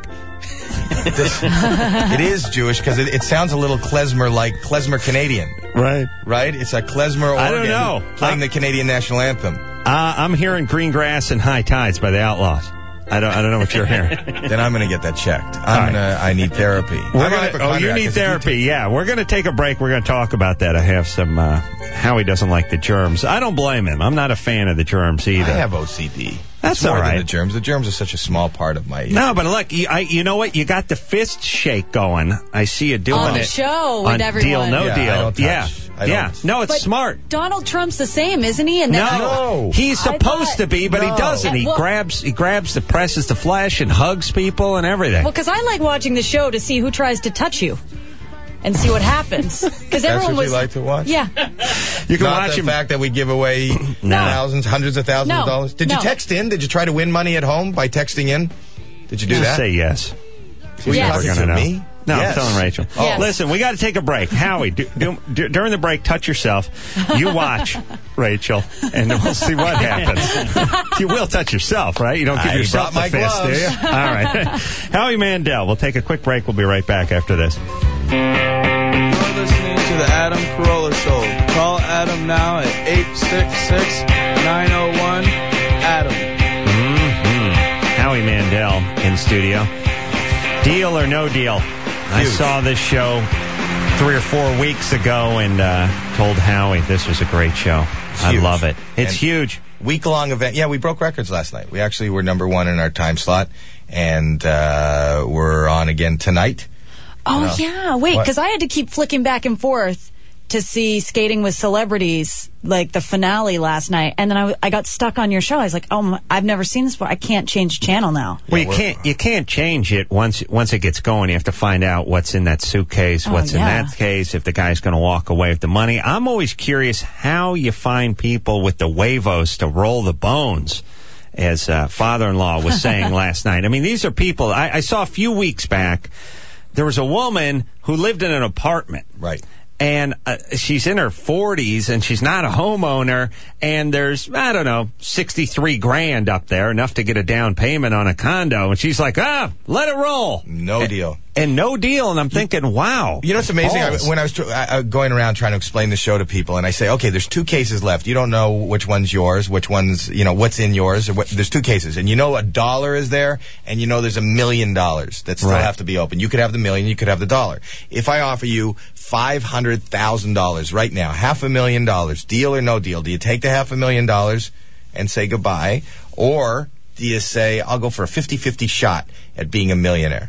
S4: This, it is Jewish because it, it sounds a little klezmer-like, klezmer Canadian.
S2: Right.
S4: Right? It's a klezmer
S2: I don't
S4: organ
S2: know.
S4: playing
S2: I'm-
S4: the Canadian national anthem.
S2: Uh, I'm hearing Green Grass and High Tides by the Outlaws. I don't. I don't know what you're hearing.
S4: Then I'm going to get that checked. I'm
S2: right.
S4: gonna. I need therapy.
S2: We're
S4: I'm a
S2: gonna, oh,
S4: hypochondriac,
S2: you need
S4: 'cause if you
S2: therapy. Yeah, we're going to take a break. We're going to talk about that. I have some. Uh, Howie doesn't like the germs. I don't blame him. I'm not a fan of the germs either.
S4: I have O C D.
S2: That's
S4: it's more
S2: all right.
S4: than the germs. The germs are such a small part of my.
S2: No, but look, you, I, you know what? You got the fist shake going. I see you doing
S5: On the
S2: it
S5: show
S2: on
S5: with everyone.
S2: Deal, no
S4: Yeah,
S2: deal.
S4: I don't touch.
S2: Yeah,
S4: I
S2: yeah.
S4: don't.
S2: No, it's
S5: But
S2: smart.
S5: Donald Trump's the same, isn't he? And then I-
S4: No.
S2: He's
S5: I
S2: supposed
S5: thought-
S2: to be, but he
S4: No.
S2: doesn't. He
S5: Well-
S2: grabs, he grabs the presses the flesh and hugs people and everything.
S5: Well, because I like watching the show to see who tries to touch you and see what happens. Because
S4: That's
S5: everyone
S4: what
S5: was
S4: you like to watch?
S5: Yeah.
S2: you can
S4: Not
S2: watch
S4: the
S2: him.
S4: fact that we give away
S2: No.
S4: thousands, hundreds of thousands
S5: No.
S4: of dollars. Did
S5: No.
S4: you text in? Did you try to win money at home by texting in? Did you do
S2: Just
S4: that?
S2: say yes.
S4: Were you
S5: Yes.
S4: talking
S2: We're
S4: to
S2: gonna know.
S4: me?
S2: No,
S4: Yes.
S2: I'm telling Rachel.
S4: Oh.
S5: Yes.
S2: Listen, we got to take a break. Howie, do, do, do, during the break, touch yourself. You watch, Rachel, and we'll see what happens. You will touch yourself, right? You don't give
S4: I
S2: yourself
S4: brought
S2: the
S4: my
S2: fist, do you?
S4: gloves.
S2: All right. Howie Mandel. We'll take a quick break. We'll be right back after this.
S6: You're listening to the Adam Carolla Show. Call Adam now at eight six six, nine oh one, Adam.
S2: Mm-hmm. Howie Mandel in studio. Deal or no deal? I
S4: Huge.
S2: saw this show three or four weeks ago and uh, told Howie this was a great show. I
S4: huge.
S2: love it. It's
S4: And-
S2: huge.
S4: Week long event. Yeah, we broke records last night. We actually were number one in our time slot, and uh, we're on again tonight.
S5: Oh,
S4: No.
S5: yeah. Wait,
S4: What?
S5: because I had to keep flicking back and forth to see Skating with Celebrities, like the finale last night. And then I, I got stuck on your show. I was like, oh, my, I've never seen this before. I can't change channel now.
S2: Well,
S4: Yeah,
S2: you
S4: we're-
S2: can't you can't change it once once it gets going. You have to find out what's in that suitcase,
S5: Oh,
S2: what's in
S5: yeah.
S2: that case, if the guy's going to walk away with the money. I'm always curious how you find people with the huevos to roll the bones, as uh, father-in-law was saying last night. I mean, these are people. I, I saw a few weeks back. There was a woman who lived in an apartment.
S4: Right.
S2: And uh, she's in her forties, and she's not a homeowner, and there's, I don't know, sixty-three grand up there, enough to get a down payment on a condo. And she's like, ah, let it roll.
S4: No deal.
S2: And no deal. And I'm thinking, wow.
S4: You know what's amazing? I,
S2: balls.
S4: when I was tr- I, I going around trying to explain the show to people, and I say, okay, there's two cases left. You don't know which one's yours, which one's, you know, what's in yours. Or what, there's two cases. And you know a dollar is there, and you know there's a million dollars that still
S2: Right.
S4: have to be open. You could have the million, you could have the dollar. If I offer you five hundred thousand dollars right now, half a million dollars, deal or no deal, do you take the half a million dollars and say goodbye? Or do you say, I'll go for a fifty-fifty shot at being a millionaire?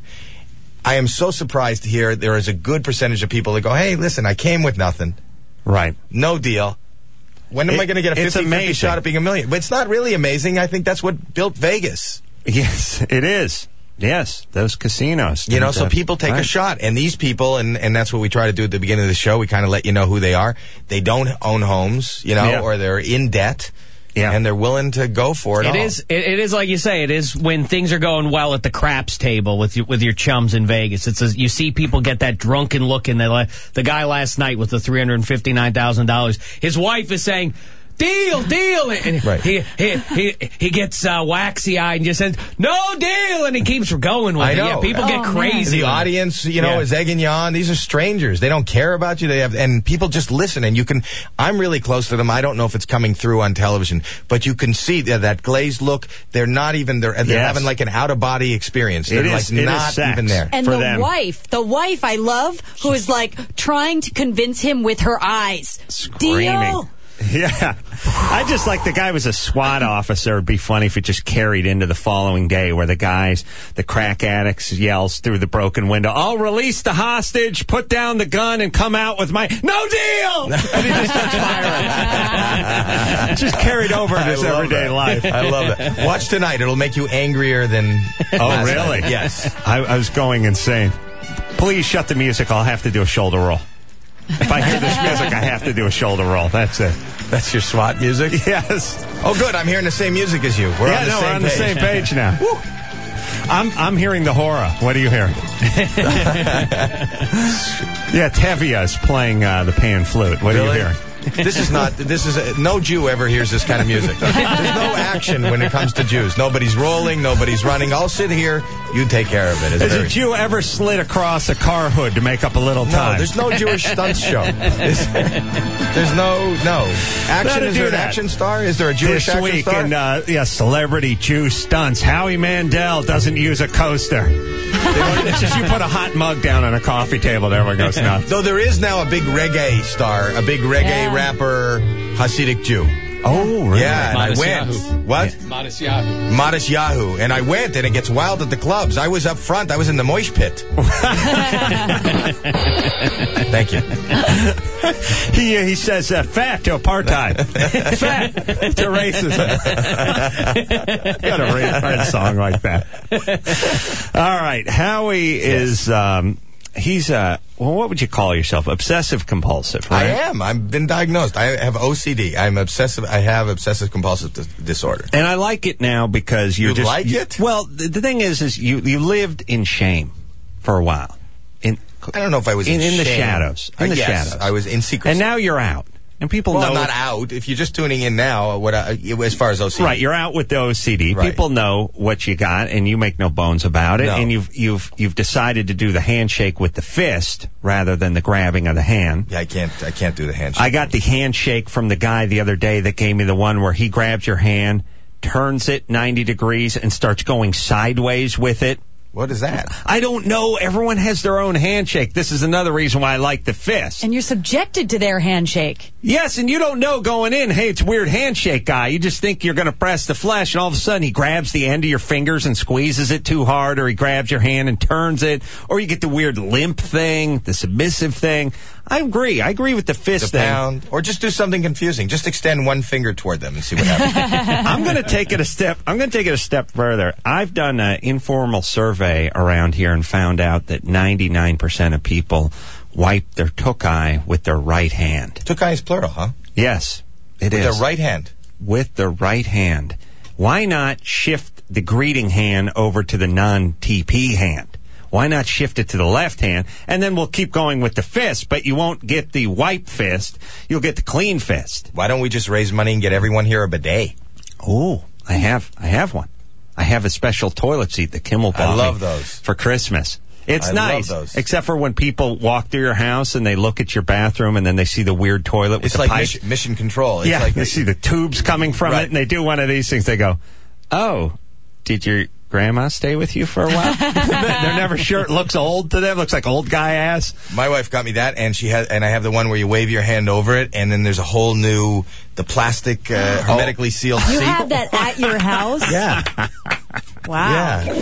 S4: I am so surprised to hear there is a good percentage of people that go, hey, listen, I came with nothing.
S2: Right.
S4: No deal. When am
S2: It-
S4: I going to get a
S2: it's
S4: fifty-fifty
S2: amazing.
S4: shot at being a million? But it's not really amazing. I think that's what built Vegas.
S2: Yes, it is. Yes, those casinos.
S4: You know,
S2: And,
S4: so
S2: uh,
S4: people take a
S2: right.
S4: shot. And these people, and, and that's what we try to do at the beginning of the show, we kind of let you know who they are. They don't own homes, you know,
S2: Yeah.
S4: or they're in debt.
S2: Yeah.
S4: And they're willing to go for it
S3: It
S4: all.
S3: is. It, it is like you say. It is when things are going well at the craps table with your, with your chums in Vegas. It's a, you see people get that drunken look in. They like the guy last night with the three hundred fifty nine thousand dollars. His wife is saying, deal, deal. And
S4: Right.
S3: he, he, he, he gets uh, waxy-eyed and just says, no deal. And he keeps going with
S4: I
S3: it.
S4: know.
S3: Yeah, people get
S5: Oh,
S3: crazy.
S4: The
S3: with it.
S4: audience, you know,
S3: Yeah.
S4: is egging you on. These are strangers. They don't care about you. They have, and people just listen. And you can. I'm really close to them. I don't know if it's coming through on television, but you can see that, that glazed look. They're not even. They're, they're
S2: Yes.
S4: having like an out of body experience. They're
S2: It
S4: like
S2: is- it is
S4: not
S2: sex.
S4: even there.
S5: And
S2: for
S5: the
S2: them.
S5: wife, the wife I love, who is like trying to convince him with her eyes.
S2: Screaming.
S5: Deal.
S2: Yeah. I just like the guy was a SWAT officer. It'd be funny if it just carried into the following day where the guys, the crack addicts yells through the broken window, I'll release the hostage, put down the gun, and come out with my, no deal! And he just starts firing. Just carried over in
S4: I
S2: his
S4: love
S2: everyday
S4: that.
S2: life.
S4: I love it. Watch tonight. It'll make you angrier than.
S2: Oh,
S4: last
S2: really?
S4: night. Yes.
S2: I, I was going insane. Please shut the music. I'll have to do a shoulder roll. If I hear this music, I have to do a shoulder roll. That's it.
S4: That's your SWAT music?
S2: Yes.
S4: Oh, good. I'm hearing the same music as you. We're
S2: yeah,
S4: on the
S2: no,
S4: same
S2: we're on
S4: page.
S2: the same page now. I'm I'm hearing the horror. What are you hearing? Yeah, Tevye is playing uh, the pan flute. What are you
S4: Really?
S2: hearing?
S4: This is not. This is a, no Jew ever hears this kind of music. There's no action when it comes to Jews. Nobody's rolling. Nobody's running. I'll sit here. You take care of it. It's
S2: Has
S4: very-
S2: a Jew ever slid across a car hood to make up a little
S4: No,
S2: time?
S4: there's no Jewish stunts show. There's, there's no no action.
S2: Gotta
S4: Is
S2: do
S4: there an
S2: that.
S4: action star? Is there a Jewish
S2: This
S4: action
S2: week
S4: star?
S2: in uh, yeah, celebrity Jew stunts. Howie Mandel doesn't use a coaster. It's just you put a hot mug down on a coffee table, and everyone goes nuts.
S4: Though there is now a big reggae star, a big reggae
S5: Yeah.
S4: rapper, Hasidic Jew.
S2: Oh, really?
S4: Yeah, and I
S8: Modest
S4: went.
S8: Yahoo.
S4: What?
S8: Modest Yahoo.
S4: Modest Yahoo. And I went, and it gets wild at the clubs. I was up front. I was in the mosh pit. Thank you.
S2: He uh, he says uh, fat to apartheid. Fat to racism. Got a write write a song like that. All right, Howie is um, he's uh well, what would you call yourself? Obsessive compulsive, right?
S4: I am. I've been diagnosed. I have O C D. I'm obsessive. I have obsessive compulsive dis- disorder.
S2: And I like it now because you're
S4: You
S2: just
S4: like it?
S2: Well, the, the thing is, is you you lived in shame for a while. In
S4: I don't know if I was
S2: in,
S4: in,
S2: in the
S4: shame.
S2: shadows. In
S4: Uh,
S2: the
S4: yes,
S2: shadows.
S4: I was in secret.
S2: And now you're out. And people
S4: well,
S2: know
S4: I'm not out. If you're just tuning in now, what I, as far as O C D,
S2: Right, you're out with the O C D.
S4: Right.
S2: People know what you got, and you make no bones about it.
S4: No.
S2: And you've you've you've decided to do the handshake with the fist rather than the grabbing of the hand.
S4: Yeah, I can't. I can't do the handshake.
S2: I got the handshake from the guy the other day that gave me the one where he grabs your hand, turns it ninety degrees, and starts going sideways with it.
S4: What is that?
S2: I don't know. Everyone has their own handshake. This is another reason why I like the fist.
S5: And you're subjected to their handshake.
S2: Yes, and you don't know going in, hey, it's a weird handshake guy. You just think you're going to press the flesh, and all of a sudden he grabs the end of your fingers and squeezes it too hard, or he grabs your hand and turns it, or you get the weird limp thing, the submissive thing. I agree. I agree with the fist
S4: The
S2: thing.
S4: pound, or just do something confusing. Just extend one finger toward them and see what happens.
S2: I'm going to take it a step. I'm going to take it a step further. I've done an informal survey around here and found out that ninety-nine percent of people wipe their tukai with their right hand.
S4: Tukai is plural, huh?
S2: Yes, it is.
S4: With their right hand.
S2: With the right hand. Why not shift the greeting hand over to the non-T P hand? Why not shift it to the left hand? And then we'll keep going with the fist, but you won't get the wipe fist. You'll get the clean fist.
S4: Why don't we just raise money and get everyone here a bidet?
S2: Oh, I have, I have one. I have a special toilet seat that Kimmel bought
S4: I love
S2: me
S4: those.
S2: for Christmas. It's
S4: I love
S2: nice,
S4: those.
S2: except for when people walk through your house and they look at your bathroom and then they see the weird toilet with
S4: It's
S2: the
S4: like
S2: pipes.
S4: mission, mission control. It's
S2: yeah,
S4: like
S2: they see the tubes coming from
S4: Right.
S2: it, and they do one of these things. They go, "Oh, did your grandma stay with you for a while?" They're never sure. It looks old to them. Looks like old guy ass.
S4: My wife got me that, and she has, and I have the one where you wave your hand over it, and then there's a whole new, the plastic uh, hermetically sealed
S5: You
S4: seat.
S5: have that at your house?
S4: Yeah,
S5: Wow.
S4: yeah.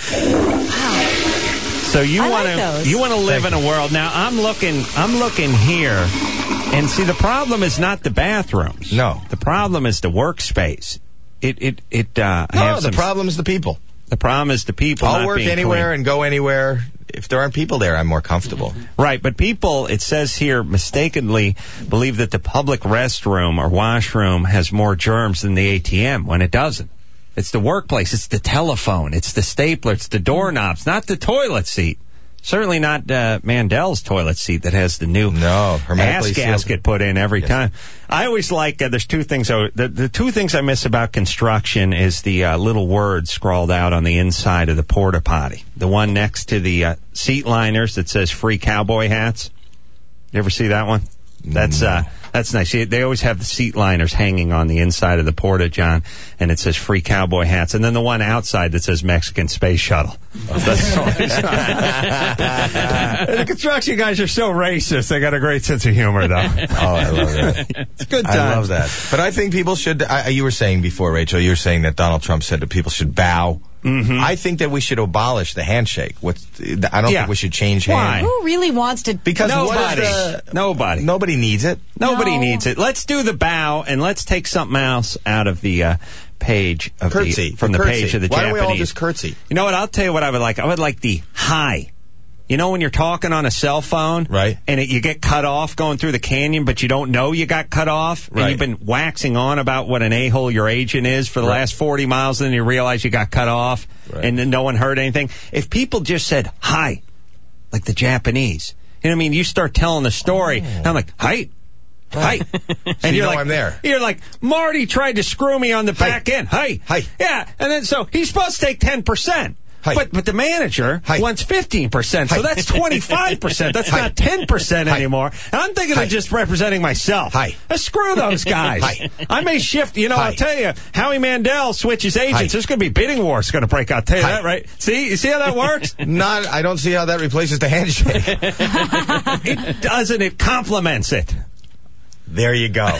S2: So you
S5: I
S2: want
S5: like
S2: to
S5: those.
S2: you want to live in a world. Now I'm looking I'm looking here, and see the problem is not the bathrooms.
S4: No.
S2: the problem is the workspace. It it it. Uh, I
S4: No,
S2: have
S4: the
S2: some-
S4: problem is the people.
S2: The problem is the people.
S4: I'll
S2: not
S4: work
S2: being
S4: anywhere
S2: clean.
S4: and go anywhere. If there aren't people there, I'm more comfortable.
S2: Right, but people, it says here, mistakenly believe that the public restroom or washroom has more germs than the A T M when it doesn't. It's the workplace, it's the telephone, it's the stapler, it's the doorknobs, not the toilet seat. Certainly not uh, Mandel's toilet seat that has the new
S4: no,
S2: ass
S4: hermetically sealed.
S2: gasket put in every
S4: Yes.
S2: time. I always like, uh, there's two things, I, the, the two things I miss about construction is the uh, little words scrawled out on the inside of the porta potty. The one next to the uh, seat liners that says free cowboy hats. You ever see that one? That's uh, that's nice. They always have the seat liners hanging on the inside of the porta, John, and it says free cowboy hats. And then the one outside that says Mexican Space Shuttle. That's always the construction guys are so racist. They got a great sense of humor, though.
S4: Oh, I love that.
S2: It's good times.
S4: I love that. But I think people should, I, you were saying before, Rachel, you were saying that Donald Trump said that people should bow. Mm-hmm. I think that we should abolish the handshake. What's, I don't
S2: Yeah.
S4: think we should change
S2: Why?
S4: hands.
S5: Who really wants to?
S4: Because
S2: Nobody.
S4: what is the,
S2: Nobody.
S4: Nobody needs it.
S2: Nobody
S5: No.
S2: needs it. Let's do the bow, and let's take something else out of the uh, page of
S4: Curtsy.
S2: the from the
S4: Curtsy.
S2: page of the
S4: Why don't
S2: Japanese.
S4: we all just curtsy?
S2: You know what? I'll tell you what I would like. I would like the hi. You know when you're talking on a cell phone,
S4: right?
S2: And it, you get cut off going through the canyon, but you don't know you got cut off, and
S4: Right.
S2: you've been waxing on about what an a-hole your agent is for the
S4: Right.
S2: last forty miles, and then you realize you got cut off,
S4: Right.
S2: and then no one heard anything. If people just said hi, like the Japanese, you know what I mean? You start telling the story, and I'm like, hi. Hi. And
S4: you
S2: you're
S4: know
S2: like,
S4: I'm there.
S2: You're like, Marty tried to screw me on the back end. Hi.
S4: Hi.
S2: Yeah. And then so he's supposed to take ten percent.
S4: Hi.
S2: But but the manager
S4: Hi.
S2: wants fifteen percent. So
S4: Hi.
S2: that's twenty-five percent. That's
S4: Hi.
S2: not ten percent
S4: Hi.
S2: anymore. And I'm thinking
S4: Hi.
S2: of just representing myself.
S4: Hi.
S2: Uh, screw those guys.
S4: Hi.
S2: I may shift. You know,
S4: Hi.
S2: I'll tell you, Howie Mandel switches agents.
S4: Hi.
S2: There's going to be bidding wars going to break out. I'll tell you
S4: Hi.
S2: that, right? See? You see how that works?
S4: Not, I don't see how that replaces the handshake.
S2: It doesn't. It complements it.
S4: There you go.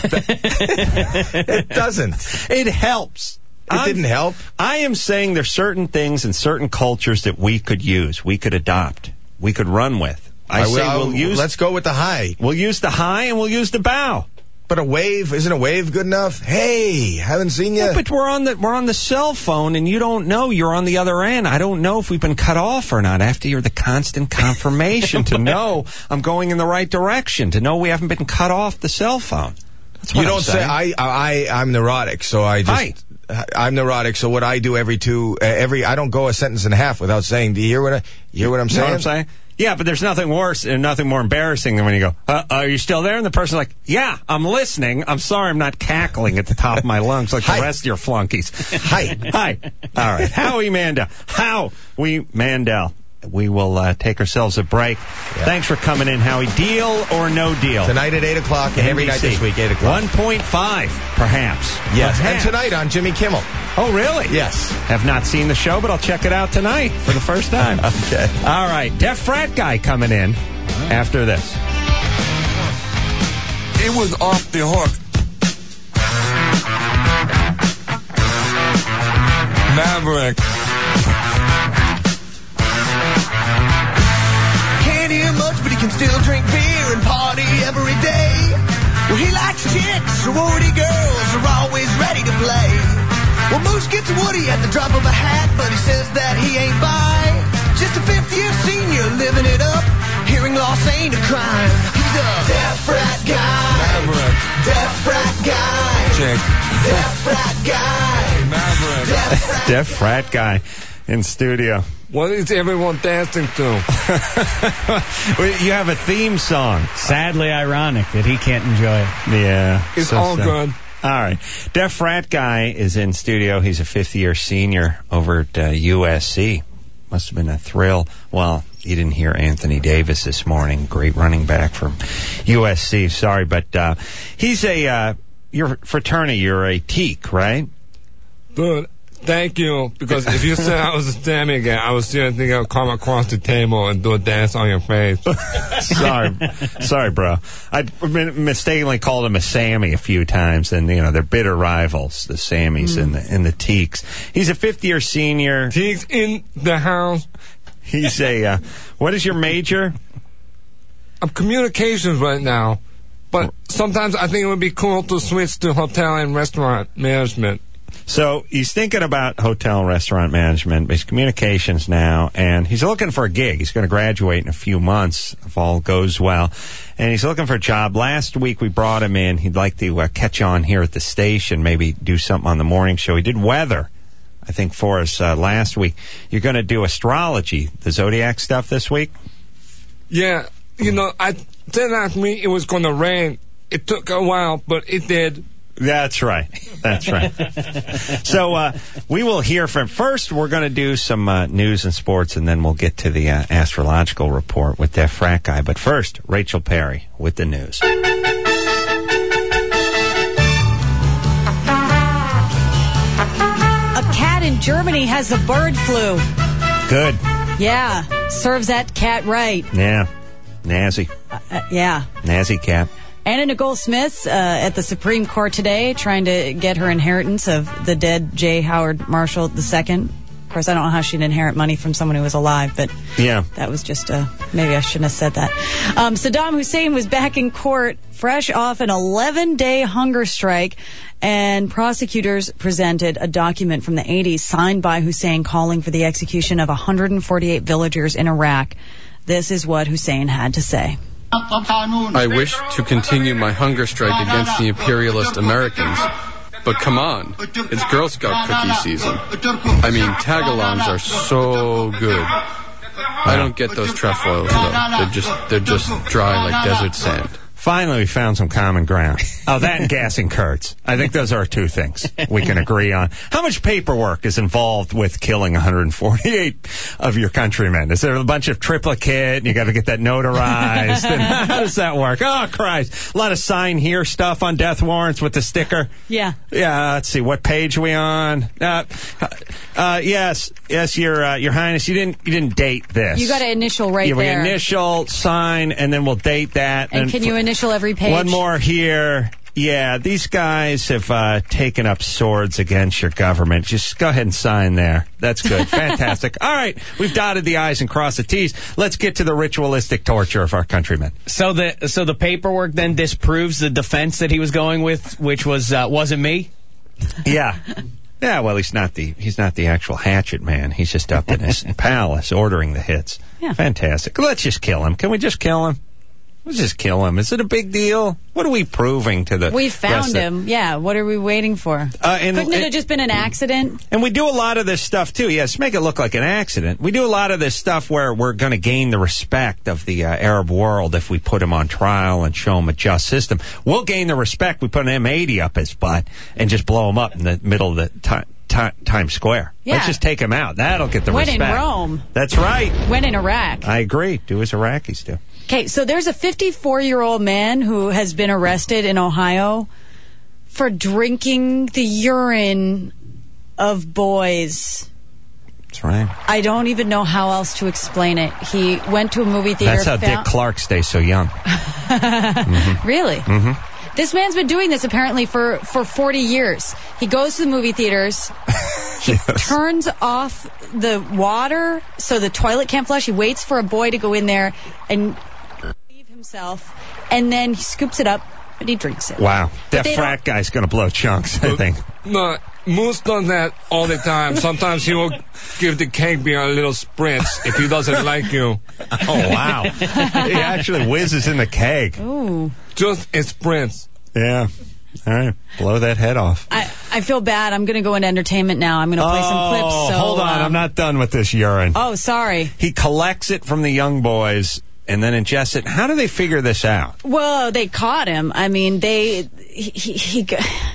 S4: It doesn't.
S2: It helps.
S4: It
S2: I'm-
S4: didn't help.
S2: I am saying there's certain things in certain cultures that we could use, we could adopt, we could run with. I,
S4: I
S2: say
S4: will-
S2: we'll use.
S4: Let's go with the high.
S2: We'll use the high and we'll use the bow.
S4: But a wave, isn't a wave good enough? Hey, haven't seen you.
S2: Yeah, but we're on the we're on the cell phone, and you don't know you're on the other end. I don't know if we've been cut off or not. After you're the constant confirmation to know I'm going in the right direction, to know we haven't been cut off the cell phone. That's what
S4: You
S2: I'm
S4: don't say
S2: saying.
S4: I. I. I'm neurotic, so I just.
S2: Hi.
S4: I'm neurotic, so what I do every two, uh, every I don't go a sentence and a half without saying. Do you hear what I? You hear what I'm
S2: You know
S4: saying?
S2: what I'm saying? Yeah, but there's nothing worse and nothing more embarrassing than when you go, uh, are you still there? And the person's like, yeah, I'm listening. I'm sorry I'm not cackling at the top of my lungs like
S4: Hi.
S2: the rest of your flunkies.
S4: Hi.
S2: Hi. All right. Howie Mandel. Howie Mandel. We will uh, take ourselves a break.
S4: Yeah.
S2: Thanks for coming in, Howie. Deal or no deal?
S4: Tonight at eight o'clock and every
S2: N B C.
S4: night this week, eight o'clock.
S2: one point five, perhaps.
S4: Yes,
S2: Perhaps.
S4: and tonight on Jimmy Kimmel.
S2: Oh, really?
S4: Yes.
S2: Have not seen the show, but I'll check it out tonight for the first time.
S4: Okay.
S2: All right. Deaf Frat Guy coming in after this.
S8: It was off the hook. Maverick.
S17: Can't hear much, but he can still drink beer and party every day. Well, he likes chicks, sorority girls are always ready to play. Well, Moose gets Woody at the drop of a hat, but he says that he ain't bi. Just a fifth year senior living it up. Hearing loss ain't a crime. He's a deaf frat guy.
S8: Maverick.
S17: Deaf frat guy.
S8: Chick.
S17: Deaf frat guy.
S8: Maverick.
S17: Deaf frat
S2: Deaf Frat Guy in studio.
S8: What is everyone dancing to?
S2: Well, you have a theme song.
S3: Sadly ironic that he can't enjoy it.
S2: Yeah.
S8: It's
S2: so
S8: all
S2: sad.
S8: good.
S2: All right. Deaf Frat Guy is in studio. He's a fifth year senior over at uh, U S C. Must have been a thrill. Well, you didn't hear Anthony Davis this morning. Great running back from U S C. Sorry, but uh, he's a, uh, your fraternity, you're a teak, right?
S8: Dude, thank you. Because if you said I was a Sammy again, I was still thinking I'll come across the table and do a dance on your face.
S2: Sorry, sorry, bro. I mistakenly called him a Sammy a few times, and you know they're bitter rivals, the Sammys and the and the Teeks. He's a fifth year senior.
S8: Teeks in the house.
S2: He's a. Uh, what is your major?
S8: I'm communications right now, but sometimes I think it would be cool to switch to hotel and restaurant management.
S2: So he's thinking about hotel and restaurant management, but he's communications now, and he's looking for a gig. He's going to graduate in a few months if all goes well, and he's looking for a job. Last week we brought him in. He'd like to uh, catch on here at the station, maybe do something on the morning show. He did weather I think, for us uh, last week. You're going to do astrology, the zodiac stuff this week?
S8: Yeah, you know, I they asked me it was going to rain. It took a while, but it did.
S2: That's right. That's right. So uh, we will hear from... First, we're going to do some uh, news and sports, and then we'll get to the uh, astrological report with that frat guy. But first, Rachel Perry with the news.
S5: A cat in Germany has the bird flu.
S2: Good.
S5: Yeah. Serves that cat right.
S2: Yeah. Nazi.
S5: Uh, uh, yeah.
S2: Nazi cat.
S5: Anna Nicole Smith uh, at the Supreme Court today trying to get her inheritance of the dead J. Howard Marshall the Second. Of course, I don't know how she'd inherit money from someone who was alive, but
S2: yeah,
S5: that was just a... Maybe I shouldn't have said that. Um, Saddam Hussein was back in court fresh off an eleven-day hunger strike, and prosecutors presented a document from the eighties signed by Hussein calling for the execution of one hundred forty-eight villagers in Iraq. This is what Hussein had to say.
S9: I wish to continue my hunger strike against the imperialist Americans, but come on, it's Girl Scout cookie season. I mean, tagalongs are so good. I don't get those trefoils though. They're just they're just dry like desert sand.
S2: Finally, we found some common ground. Oh, that and gassing Kurtz. I think those are two things we can agree on. How much paperwork is involved with killing one hundred forty-eight of your countrymen? Is there a bunch of triplicate, and you got to get that notarized? And how does that work? Oh, Christ. A lot of sign here stuff on death warrants with the sticker.
S5: Yeah.
S2: Yeah, let's see. What page are we on? Uh, uh, yes, yes, Your uh, Your Highness, you didn't you didn't date this.
S5: You got to initial right
S2: yeah, we
S5: there.
S2: initial, sign, and then we'll date that.
S5: And, and can you initial every page?
S2: One more here. Yeah, these guys have uh, taken up swords against your government. Just go ahead and sign there. That's good. Fantastic. All right, we've dotted the I's and crossed the T's. Let's get to the ritualistic torture of our countrymen.
S3: So the so the paperwork then disproves the defense that he was going with, which was uh, wasn't me.
S2: Yeah. Yeah, well, he's not the he's not the actual hatchet man. He's just up in his palace ordering the hits.
S5: Yeah.
S2: Fantastic. Let's just kill him. Can we just kill him? Let's just kill him. Is it a big deal? What are we proving to the
S5: We found
S2: rest
S5: him.
S2: Of...
S5: Yeah, what are we waiting for?
S2: Uh, and,
S5: Couldn't it
S2: and,
S5: have just been an accident?
S2: And we do a lot of this stuff, too. Yes, make it look like an accident. We do a lot of this stuff where we're going to gain the respect of the uh, Arab world if we put him on trial and show him a just system. We'll gain the respect. We put an M eighty up his butt and just blow him up in the middle of the time. Times Square.
S5: Yeah.
S2: Let's just take him out. That'll get the
S5: when
S2: respect.
S5: When in Rome.
S2: That's right.
S5: When in Iraq.
S2: I agree. Do as Iraqis do.
S5: Okay, so there's a fifty-four-year-old man who has been arrested in Ohio for drinking the urine of boys.
S2: That's right.
S5: I don't even know how else to explain it. He went to a movie theater.
S2: That's how
S5: found-
S2: Dick Clark stays so young. mm-hmm.
S5: Really?
S2: Mm-hmm.
S5: This man's been doing this apparently for, for forty years. He goes to the movie theaters. He yes. turns off the water so the toilet can't flush. He waits for a boy to go in there and leave himself, and then he scoops it up and he drinks it.
S2: Wow. That frat guy's going to blow chunks, I think.
S8: No, Moose does that all the time. Sometimes he will give the cake beer a little spritz if he doesn't like you.
S2: Oh, wow. He actually whizzes in the keg.
S5: Ooh.
S8: Just a spritz.
S2: Yeah. All right. Blow that head off.
S5: I, I feel bad. I'm going to go into entertainment now. I'm going to play
S2: oh,
S5: some clips. So,
S2: hold on.
S5: um,
S2: I'm not done with this urine.
S5: Oh, sorry.
S2: He collects it from the young boys and then ingests it. How do they figure this out?
S5: Well, they caught him. I mean, they... He... he, he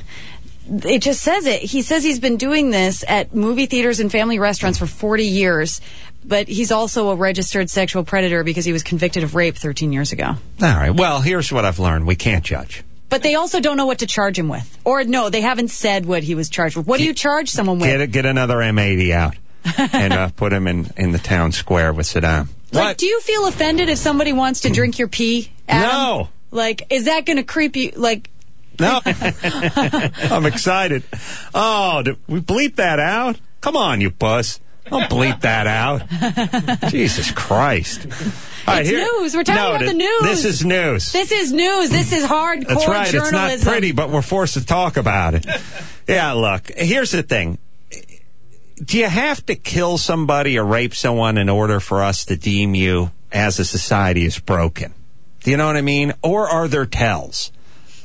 S5: It just says it. He says he's been doing this at movie theaters and family restaurants for forty years, but he's also a registered sexual predator because he was convicted of rape thirteen years ago.
S2: All right. Well, here's what I've learned. We can't judge.
S5: But they also don't know what to charge him with. Or, no, they haven't said what he was charged with. What do you charge someone with?
S2: Get, get another M eighty out and uh, put him in, in the town square with Saddam.
S5: Like,
S2: what?
S5: Do you feel offended if somebody wants to drink your pee, Adam?
S2: No.
S5: Like, is that going to creep you, like...
S2: No. I'm excited. Oh, did we bleep that out? Come on, you puss. Don't bleep that out. Jesus Christ. All right,
S5: it's
S2: here,
S5: news. We're talking
S2: no,
S5: about the news.
S2: This is news.
S5: This is news. This is hardcore
S2: That's right.
S5: journalism.
S2: It's not pretty, but we're forced to talk about it. Yeah, look, here's the thing. Do you have to kill somebody or rape someone in order for us to deem you as a society as broken? Do you know what I mean? Or are there tells?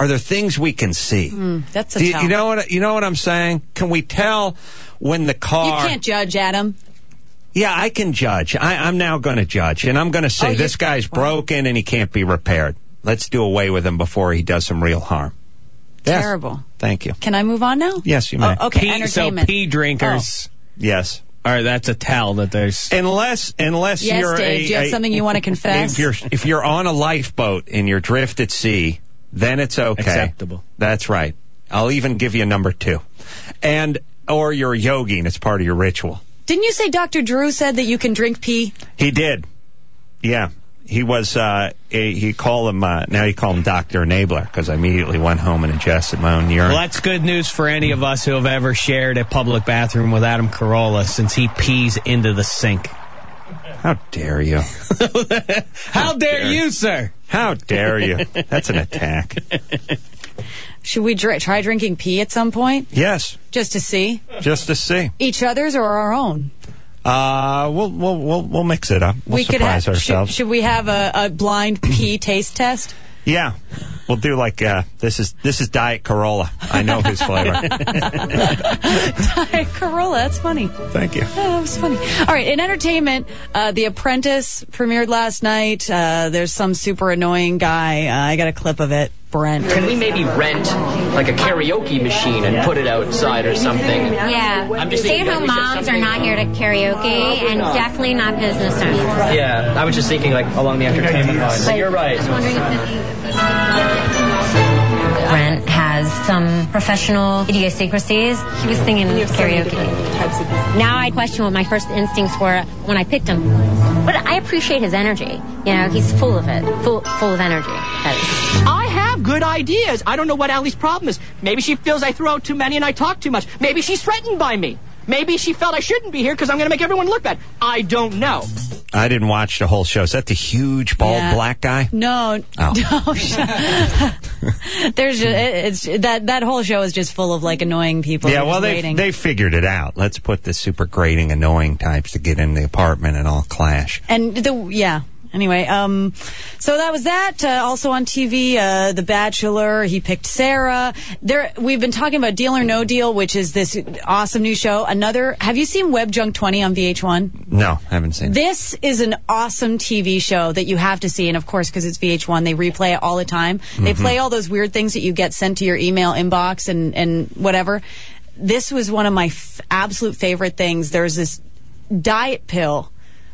S2: Are there things we can see?
S5: Mm, that's a
S2: Do you,
S5: tell.
S2: you know what? You know what I'm saying? Can we tell when the car?
S5: You can't judge, Adam.
S2: Yeah, I can judge. I, I'm now going to judge, and I'm going to say
S5: Oh,
S2: this
S5: you-
S2: guy's broken and he can't be repaired. Let's do away with him before he does some real harm. Yes.
S5: Terrible.
S2: Thank you.
S5: Can I move on now?
S2: Yes, you may.
S5: Oh, okay,
S3: Pee, so
S5: entertainment.
S3: pee drinkers.
S2: Yes.
S3: All right, that's a tell that there's.
S2: Unless, unless
S5: Yes,
S2: you're
S5: Dave,
S2: a,
S5: do you have
S2: a-
S5: something you want to confess?
S2: If you're if you're on a lifeboat and you're adrift at sea, then it's okay.
S3: Acceptable.
S2: That's right. I'll even give you number two, and or you're a yogi and it's part of your ritual.
S5: Didn't you say Doctor Drew said that you can drink pee?
S2: He did. Yeah. He was, uh, a, he called him, uh, now you call him Doctor Enabler, because I immediately went home and ingested my own urine.
S3: Well, that's good news for any of us who have ever shared a public bathroom with Adam Carolla, since he pees into the sink.
S2: How dare you?
S3: How dare you, sir?
S2: How dare you? That's an attack.
S5: Should we dr- try drinking pee at some point?
S2: Yes,
S5: Just to see?
S2: just to see.
S5: Each other's or our own?
S2: Uh, we'll, we'll, we'll, we'll mix it up. We'll
S5: we could
S2: surprise
S5: have,
S2: ourselves.
S5: Should, should we have a, a blind pee taste test?
S2: Yeah. We'll do like, uh, this is, this is Diet Corolla. I know his flavor.
S5: Diet Corolla, that's funny.
S2: Thank you.
S5: Oh, that was funny. All right, in entertainment, uh, The Apprentice premiered last night. Uh, there's some super annoying guy. Uh, I got a clip of it. Brent.
S10: Can we maybe rent like a karaoke machine and put it outside or something?
S22: Yeah.
S10: I'm just thinking that
S22: Stay-at-home
S10: we should
S22: moms are
S10: something-
S22: not here to karaoke, and definitely not business owners.
S10: Yeah, I was just thinking like along the entertainment lines. But you're right.
S22: Just wondering if Brent has some professional idiosyncrasies. He was singing karaoke. Now I question what my first instincts were when I picked him. But I appreciate his energy. You know, he's full of it. Full, full of energy. That is.
S10: I have good ideas. I don't know what Allie's problem is. Maybe she feels I throw out too many and I talk too much. Maybe she's threatened by me. Maybe she felt I shouldn't be here because I'm going to make everyone look bad. I don't know.
S2: I didn't watch the whole show. Is that the huge, bald,
S5: Yeah.
S2: black guy?
S5: No,
S2: Oh.
S5: no. shut- There's just, it, it's that that whole show is just full of like annoying people.
S2: Yeah,
S5: who are
S2: well,
S5: just
S2: they
S5: waiting.
S2: they figured it out. Let's put the super grating, annoying types to get in the apartment and all clash.
S5: And the yeah. Anyway, um, so that was that. Uh, also on T V, uh, The Bachelor. He picked Sarah. There, we've been talking about Deal or No Deal, which is this awesome new show. Another. Have you seen Web Junk twenty on V H one?
S2: No, haven't seen it.
S5: This is an awesome T V show that you have to see, and of course, because it's V H one, they replay it all the time. They
S2: Mhm.
S5: play all those weird things that you get sent to your email inbox and and whatever. This was one of my f- absolute favorite things. There's this diet pill,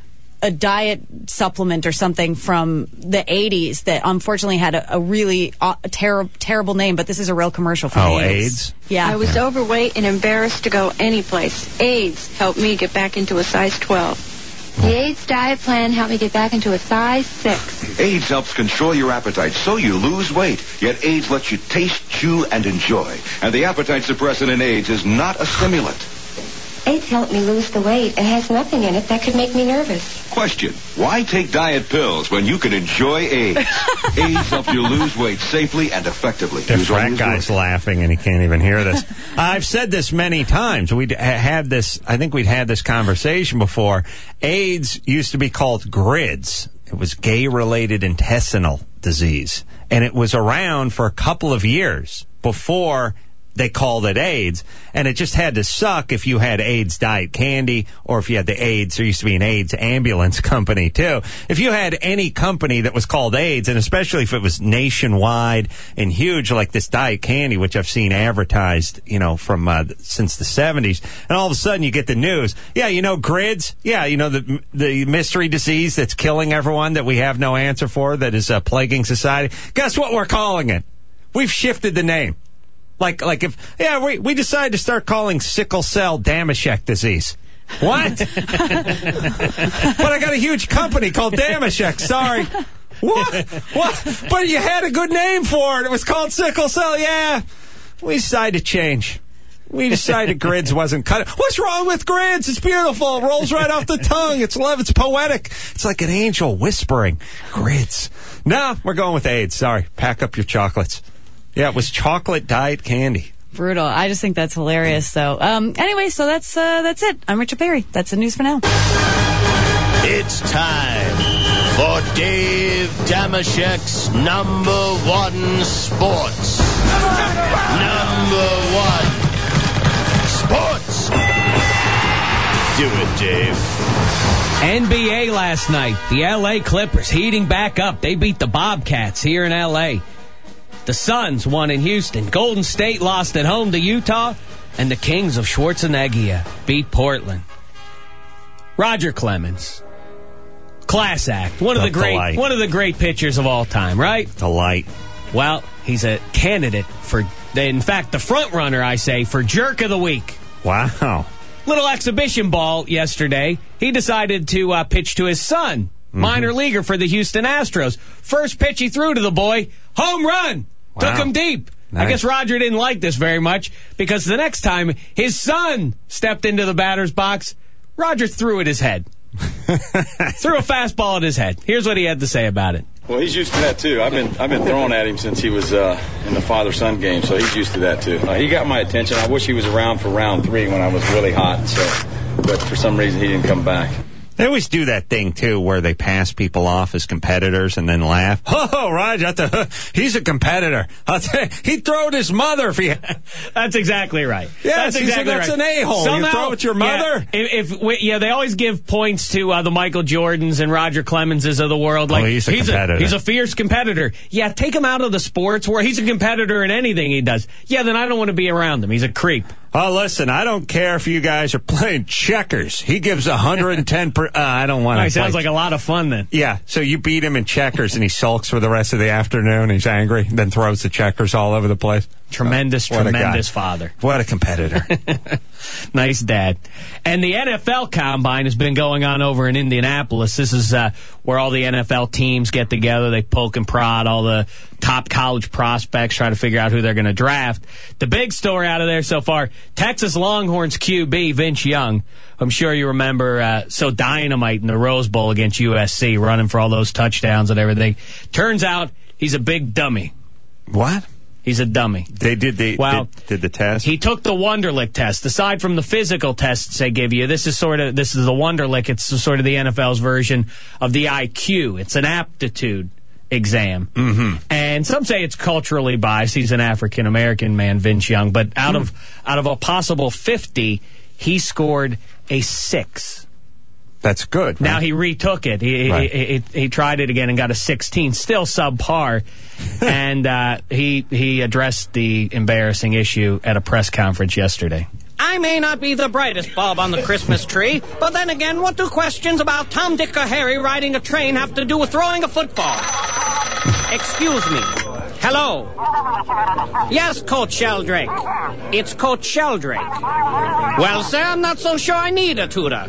S5: a diet supplement or something from the eighties that unfortunately had a, a really uh, a ter- terrible name, but this is a real commercial for
S2: Oh,
S5: AIDS.
S2: AIDS?
S5: Yeah.
S23: I was overweight and embarrassed to go anyplace. AIDS helped me get back into a size twelve.
S22: The AIDS diet plan helped me get back into a size six.
S24: AIDS helps control your appetite so you lose weight. Yet AIDS lets you taste, chew, and enjoy. And the appetite suppressant in AIDS is not a stimulant.
S22: AIDS helped me lose the weight and has nothing in it that could make me nervous.
S24: Question, why take diet pills when you can enjoy AIDS? AIDS helps you lose weight safely and effectively.
S2: The
S24: Use only
S2: frat
S24: as
S2: guy's laughing and he can't even hear this. I've said this many times. We'd ha- had this, I think we'd had this conversation before. AIDS used to be called GRIDS. It was gay-related intestinal disease. And it was around for a couple of years before they called it AIDS, and it just had to suck if you had AIDS diet candy or if you had the AIDS. There used to be an AIDS ambulance company too. If you had any company that was called AIDS, and especially if it was nationwide and huge like this diet candy, which I've seen advertised, you know, from uh, since the seventies, and all of a sudden you get the news, yeah, you know, GRIDS, yeah, you know, the the mystery disease that's killing everyone that we have no answer for, that is uh, plaguing society. Guess what we're calling it? We've shifted the name. Like, like if, yeah, we, we decided to start calling sickle cell Damashek disease. What? But I got a huge company called Damashek. Sorry. What? What? But you had a good name for it. It was called sickle cell. Yeah. We decided to change. We decided GRIDS wasn't cut. What's wrong with GRIDS? It's beautiful. It rolls right off the tongue. It's love. It's poetic. It's like an angel whispering. GRIDS. No, we're going with AIDS. Sorry. Pack up your chocolates. Yeah, it was chocolate diet candy.
S5: Brutal. I just think that's hilarious. So, um, anyway, so that's uh, that's it. I'm Richard Perry. That's the news for now.
S13: It's time for Dave Damashek's number one sports. Number one sports. Do it, Dave.
S3: N B A last night. The L A Clippers heating back up. They beat the Bobcats here in L A. The Suns won in Houston. Golden State lost at home to Utah. And the Kings of Schwarzenegger beat Portland. Roger Clemens. Class act. One of the great
S2: Delight.
S3: one of the great pitchers of all time, right?
S2: Delight.
S3: Well, he's a candidate for, in fact, the front runner, I say, for Jerk of the Week.
S2: Wow.
S3: Little exhibition ball yesterday. He decided to uh, pitch to his son, mm-hmm. minor leaguer for the Houston Astros. First pitch he threw to the boy, home run.
S2: Wow.
S3: Took him deep.
S2: Nice.
S3: I guess Roger didn't like this very much because the next time his son stepped into the batter's box, Roger threw at his head. Threw a fastball at his head. Here's what he had to say about it.
S11: Well, he's used to that too. I've been I've been throwing at him since he was uh, in the father-son game, so he's used to that too. Uh, he got my attention. I wish he was around for round three when I was really hot. So, but for some reason he didn't come back.
S2: They always do that thing, too, where they pass people off as competitors and then laugh. Oh, Roger, he's a competitor. I'll tell you, he'd throw at his mother if he...
S3: That's exactly right.
S2: Yes,
S3: that's exactly
S2: that's
S3: right.
S2: an a-hole.
S3: Somehow,
S2: you throw at your mother?
S3: Yeah, if, if we, yeah, they always give points to uh, the Michael Jordans and Roger Clemenses of the world. Like,
S2: oh, he's a
S3: he's
S2: competitor.
S3: A, he's a fierce competitor. Yeah, take him out of the sports where he's a competitor in anything he does. Yeah, then I don't want to be around him. He's a creep.
S2: Oh, listen, I don't care if you guys are playing checkers. He gives one hundred ten per... Uh, I don't want to
S3: He sounds like a lot of fun then.
S2: Yeah, so you beat him in checkers and he sulks for the rest of the afternoon. He's angry, then throws the checkers all over the place.
S3: Tremendous,
S2: What a
S3: tremendous
S2: guy.
S3: father.
S2: What a competitor.
S3: Nice dad. And the N F L Combine has been going on over in Indianapolis. This is uh, where all the N F L teams get together. They poke and prod all the top college prospects, try to figure out who they're going to draft. The big story out of there so far, Texas Longhorns Q B Vince Young. I'm sure you remember uh, so dynamite in the Rose Bowl against U S C, running for all those touchdowns and everything. Turns out he's a big dummy.
S2: What?
S3: He's a dummy.
S2: They did the
S3: well,
S2: did, did the test.
S3: He took the Wonderlic test. Aside from the physical tests they give you, this is sort of this is the Wonderlic. It's sort of the N F L's version of the I Q. It's an aptitude exam.
S2: Mm-hmm.
S3: And some say it's culturally biased. He's an African American man, Vince Young, but out
S2: mm.
S3: of out of a possible fifty, he scored a six.
S2: That's good. Right?
S3: Now he retook it. He,
S2: right.
S3: he, he he tried it again and got a sixteen, still subpar. and uh, he he addressed the embarrassing issue at a press conference yesterday.
S10: I may not be the brightest bulb on the Christmas tree, but then again, what do questions about Tom, Dick, or Harry riding a train have to do with throwing a football? Excuse me. Hello. Yes, Coach Sheldrake. It's Coach Sheldrake. Well, sir, I'm not so sure I need a tutor.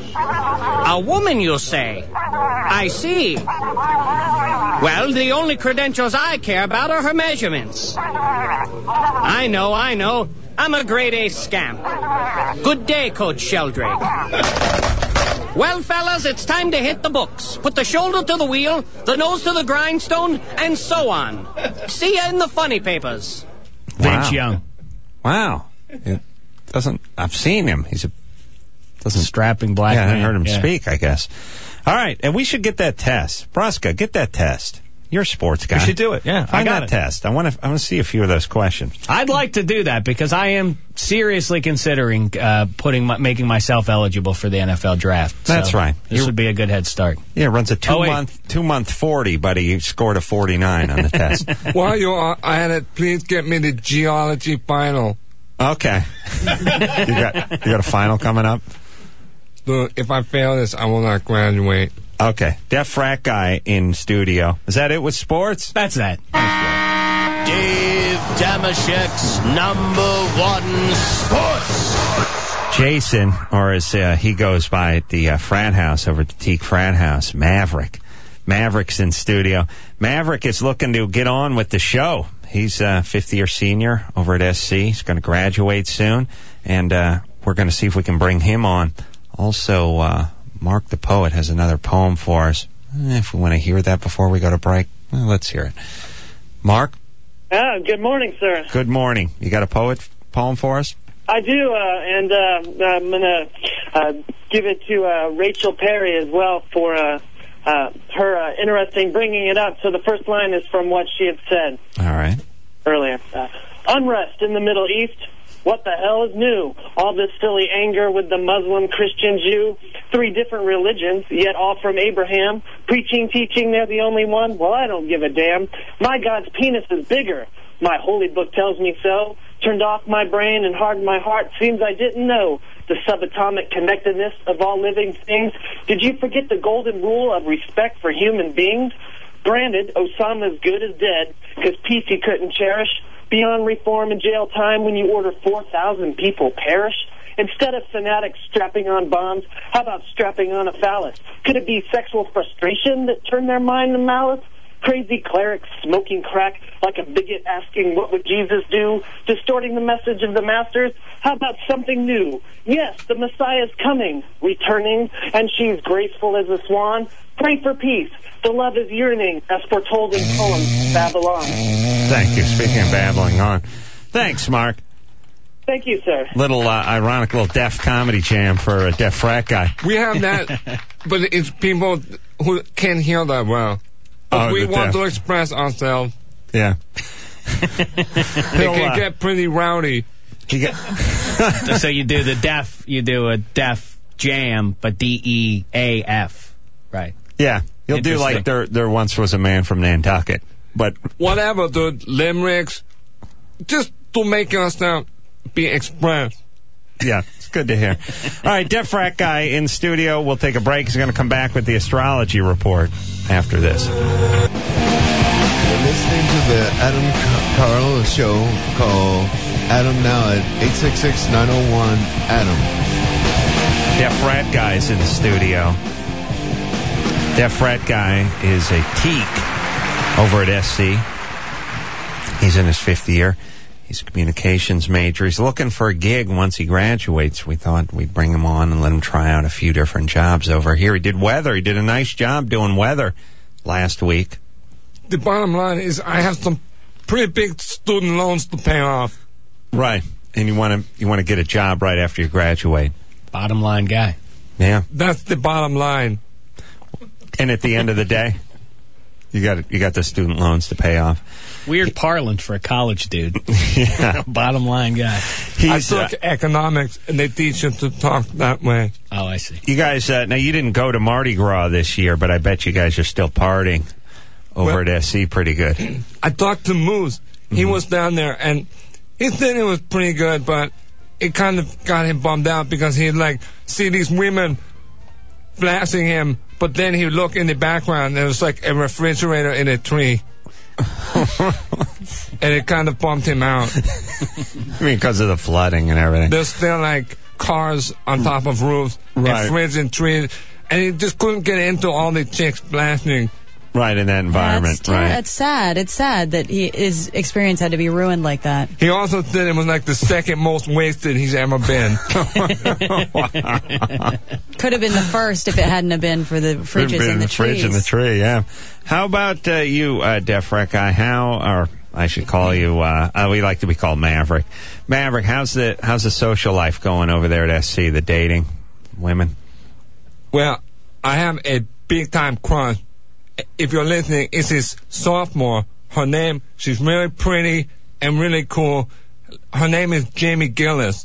S10: A woman, you say? I see. Well, the only credentials I care about are her measurements. I know, I know. I'm a grade A scamp. Good day, Coach Sheldrake. Well, fellas, it's time to hit the books. Put the shoulder to the wheel, the nose to the grindstone, and so on. See ya in the funny papers.
S2: Wow.
S3: Vince Young.
S2: Wow. It doesn't. I've seen him. He's a doesn't
S3: strapping black
S2: yeah,
S3: man.
S2: I haven't heard him
S3: yeah.
S2: speak, I guess. All right, and we should get that test. Braska, get that test. You're a sports guy.
S3: We should do it. Yeah,
S2: Find
S3: I got
S2: that
S3: it.
S2: test. I want to. I want to see a few of those questions.
S3: I'd like to do that because I am seriously considering uh, putting my, making myself eligible for the N F L draft.
S2: That's
S3: so
S2: right.
S3: This
S2: You're,
S3: would be a good head start.
S2: Yeah, runs a two
S3: oh,
S2: month two month forty, but he scored a forty nine on the test.
S8: While you're at it, please get me the geology final.
S2: Okay. you got you got a final coming up.
S8: Look, if I fail this, I will not graduate.
S2: Okay. Deaf frat guy in studio. Is that it with sports?
S3: That's that.
S13: Dave Damashek's number one sports.
S2: Jason, or as uh, he goes by at the uh, frat house over at the Teak Frat House, Maverick. Maverick's in studio. Maverick is looking to get on with the show. He's a fifth-year senior over at S C. He's going to graduate soon, and uh, we're going to see if we can bring him on. Also, uh, Mark the Poet has another poem for us. If we want to hear that before we go to break, well, let's hear it. Mark?
S12: Ah, good morning, sir.
S2: Good morning. You got a poet poem for us?
S12: I do, uh, and uh, I'm going to uh, give it to uh, Rachel Perry as well for uh, uh, her uh, interesting bringing it up. So the first line is from what she had said
S2: All right.
S12: earlier. Uh, Unrest in the Middle East. What the hell is new? All this silly anger with the Muslim, Christian, Jew. Three different religions, yet all from Abraham. Preaching, teaching, they're the only one. Well, I don't give a damn. My God's penis is bigger. My holy book tells me so. Turned off my brain and hardened my heart. Seems I didn't know the subatomic connectedness of all living things. Did you forget the golden rule of respect for human beings? Granted, Osama's good as dead, because peace he couldn't cherish. Beyond reform and jail time when you order four thousand people perish? Instead of fanatics strapping on bombs, how about strapping on a phallus? Could it be sexual frustration that turned their mind to malice? Crazy clerics smoking crack like a bigot asking what would Jesus do? Distorting the message of the masters? How about something new? Yes, the Messiah's coming, returning, and she's graceful as a swan. Pray for peace. The love is yearning, as foretold in poems, Babylon.
S2: Thank you. Speaking of babbling on. Thanks, Mark.
S12: Thank you, sir.
S2: Little uh, ironic little deaf comedy jam for a deaf frat guy.
S8: We have that, but it's people who can't hear that well.
S2: Oh,
S8: we
S2: the
S8: want
S2: deaf.
S8: to express ourselves.
S2: Yeah.
S8: It can
S2: uh,
S8: get pretty rowdy.
S2: You get
S3: So you do the deaf, you do a deaf jam, but D E A F, right?
S2: Yeah. You'll do like there there once was a man from Nantucket. But
S8: whatever, dude, limericks, just to make yourself be expressed.
S2: Yeah, it's good to hear. All right, Deaf Frat Guy in studio. We'll take a break. He's going to come back with the astrology report after this.
S14: You're listening to the Adam Carolla show. Call Adam now at eight six six, nine oh one, Adam.
S2: Deaf Frat Guy's in the studio. Deaf Frat Guy is a teak over at S C. He's in his fifth year. He's a communications major. He's looking for a gig once he graduates. We thought we'd bring him on and let him try out a few different jobs over here. He did weather. He did a nice job doing weather last week.
S8: The bottom line is I have some pretty big student loans to pay off.
S2: Right. And you want to you want to get a job right after you graduate.
S3: Bottom line guy.
S2: Yeah.
S8: That's the bottom line.
S2: And at the end of the day, you got you got the student loans to pay off.
S3: Weird parlance for a college dude.
S2: Yeah.
S3: Bottom line guy.
S8: He's, I took uh, economics, and they teach you to talk that way.
S3: Oh, I see.
S2: You guys, uh, now you didn't go to Mardi Gras this year, but I bet you guys are still partying over well, at S C pretty good.
S8: I talked to Moose. He mm-hmm. was down there, and he said it was pretty good, but it kind of got him bummed out because he'd, like, see these women blasting him, but then he'd look in the background, and it was like a refrigerator in a tree. And it kind of bumped him out.
S2: I mean, because of the flooding and everything.
S8: There's still, like, cars on top of roofs,
S2: right.
S8: and fridges and trees, and he just couldn't get into all the chicks blasting.
S2: Right, in that environment,
S5: That's ter-
S2: right.
S5: It's sad. It's sad that he, his experience had to be ruined like that.
S8: He also said it was like the second most wasted he's ever been.
S5: Could have been the first if it hadn't have been for the fridges and the,
S2: the
S5: trees.
S2: fridge and the tree, yeah. How about uh, you, uh, Deaf Frat Guy? How, or I should call you, uh, uh, we like to be called Maverick. Maverick, how's the how's the social life going over there at S C, the dating, women?
S8: Well, I have a big-time crush. If you're listening, it's his sophomore. Her name, she's really pretty and really cool. Her name is Jamie Gillis.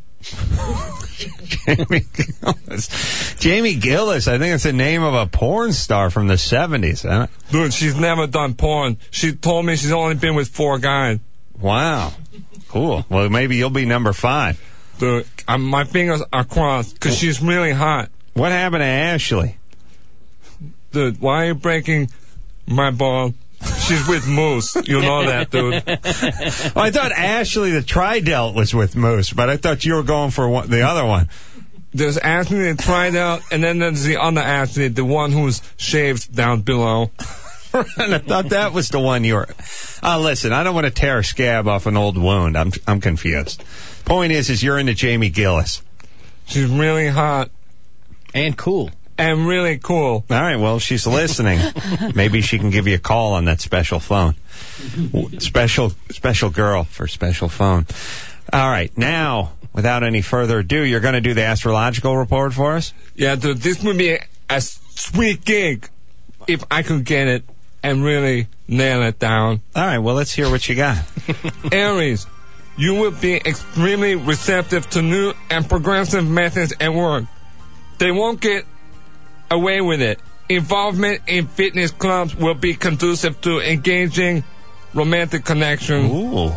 S2: Jamie Gillis. Jamie Gillis, I think it's the name of a porn star from the seventies, huh?
S8: Dude, she's never done porn. She told me she's only been with four guys.
S2: Wow. Cool. Well, maybe you'll be number five.
S8: Dude, um, my fingers are crossed because she's really hot.
S2: What happened to Ashley?
S8: Dude, why are you breaking my ball? She's with Moose. You know that, dude.
S2: Well, I thought Ashley the Tridelt was with Moose, but I thought you were going for one, the other one.
S8: There's Ashley the Tridelt, and then there's the other Ashley, the one who's shaved down below.
S2: And I thought that was the one you were... Uh, listen, I don't want to tear a scab off an old wound. I'm I'm confused. Point is, is you're into Jamie Gillis.
S8: She's really hot.
S3: And cool.
S8: And really cool.
S2: All right, well, she's listening. Maybe she can give you a call on that special phone. Special, special girl for special phone. All right, now, without any further ado, you're going to do the astrological report for us?
S8: Yeah, dude, this would be a, a sweet gig. if I could get it and really nail it down.
S2: All right, well, let's hear what you got.
S8: Aries, you will be extremely receptive to new and progressive methods at work. They won't get away with it. Involvement in fitness clubs will be conducive to engaging romantic connection.
S2: Ooh.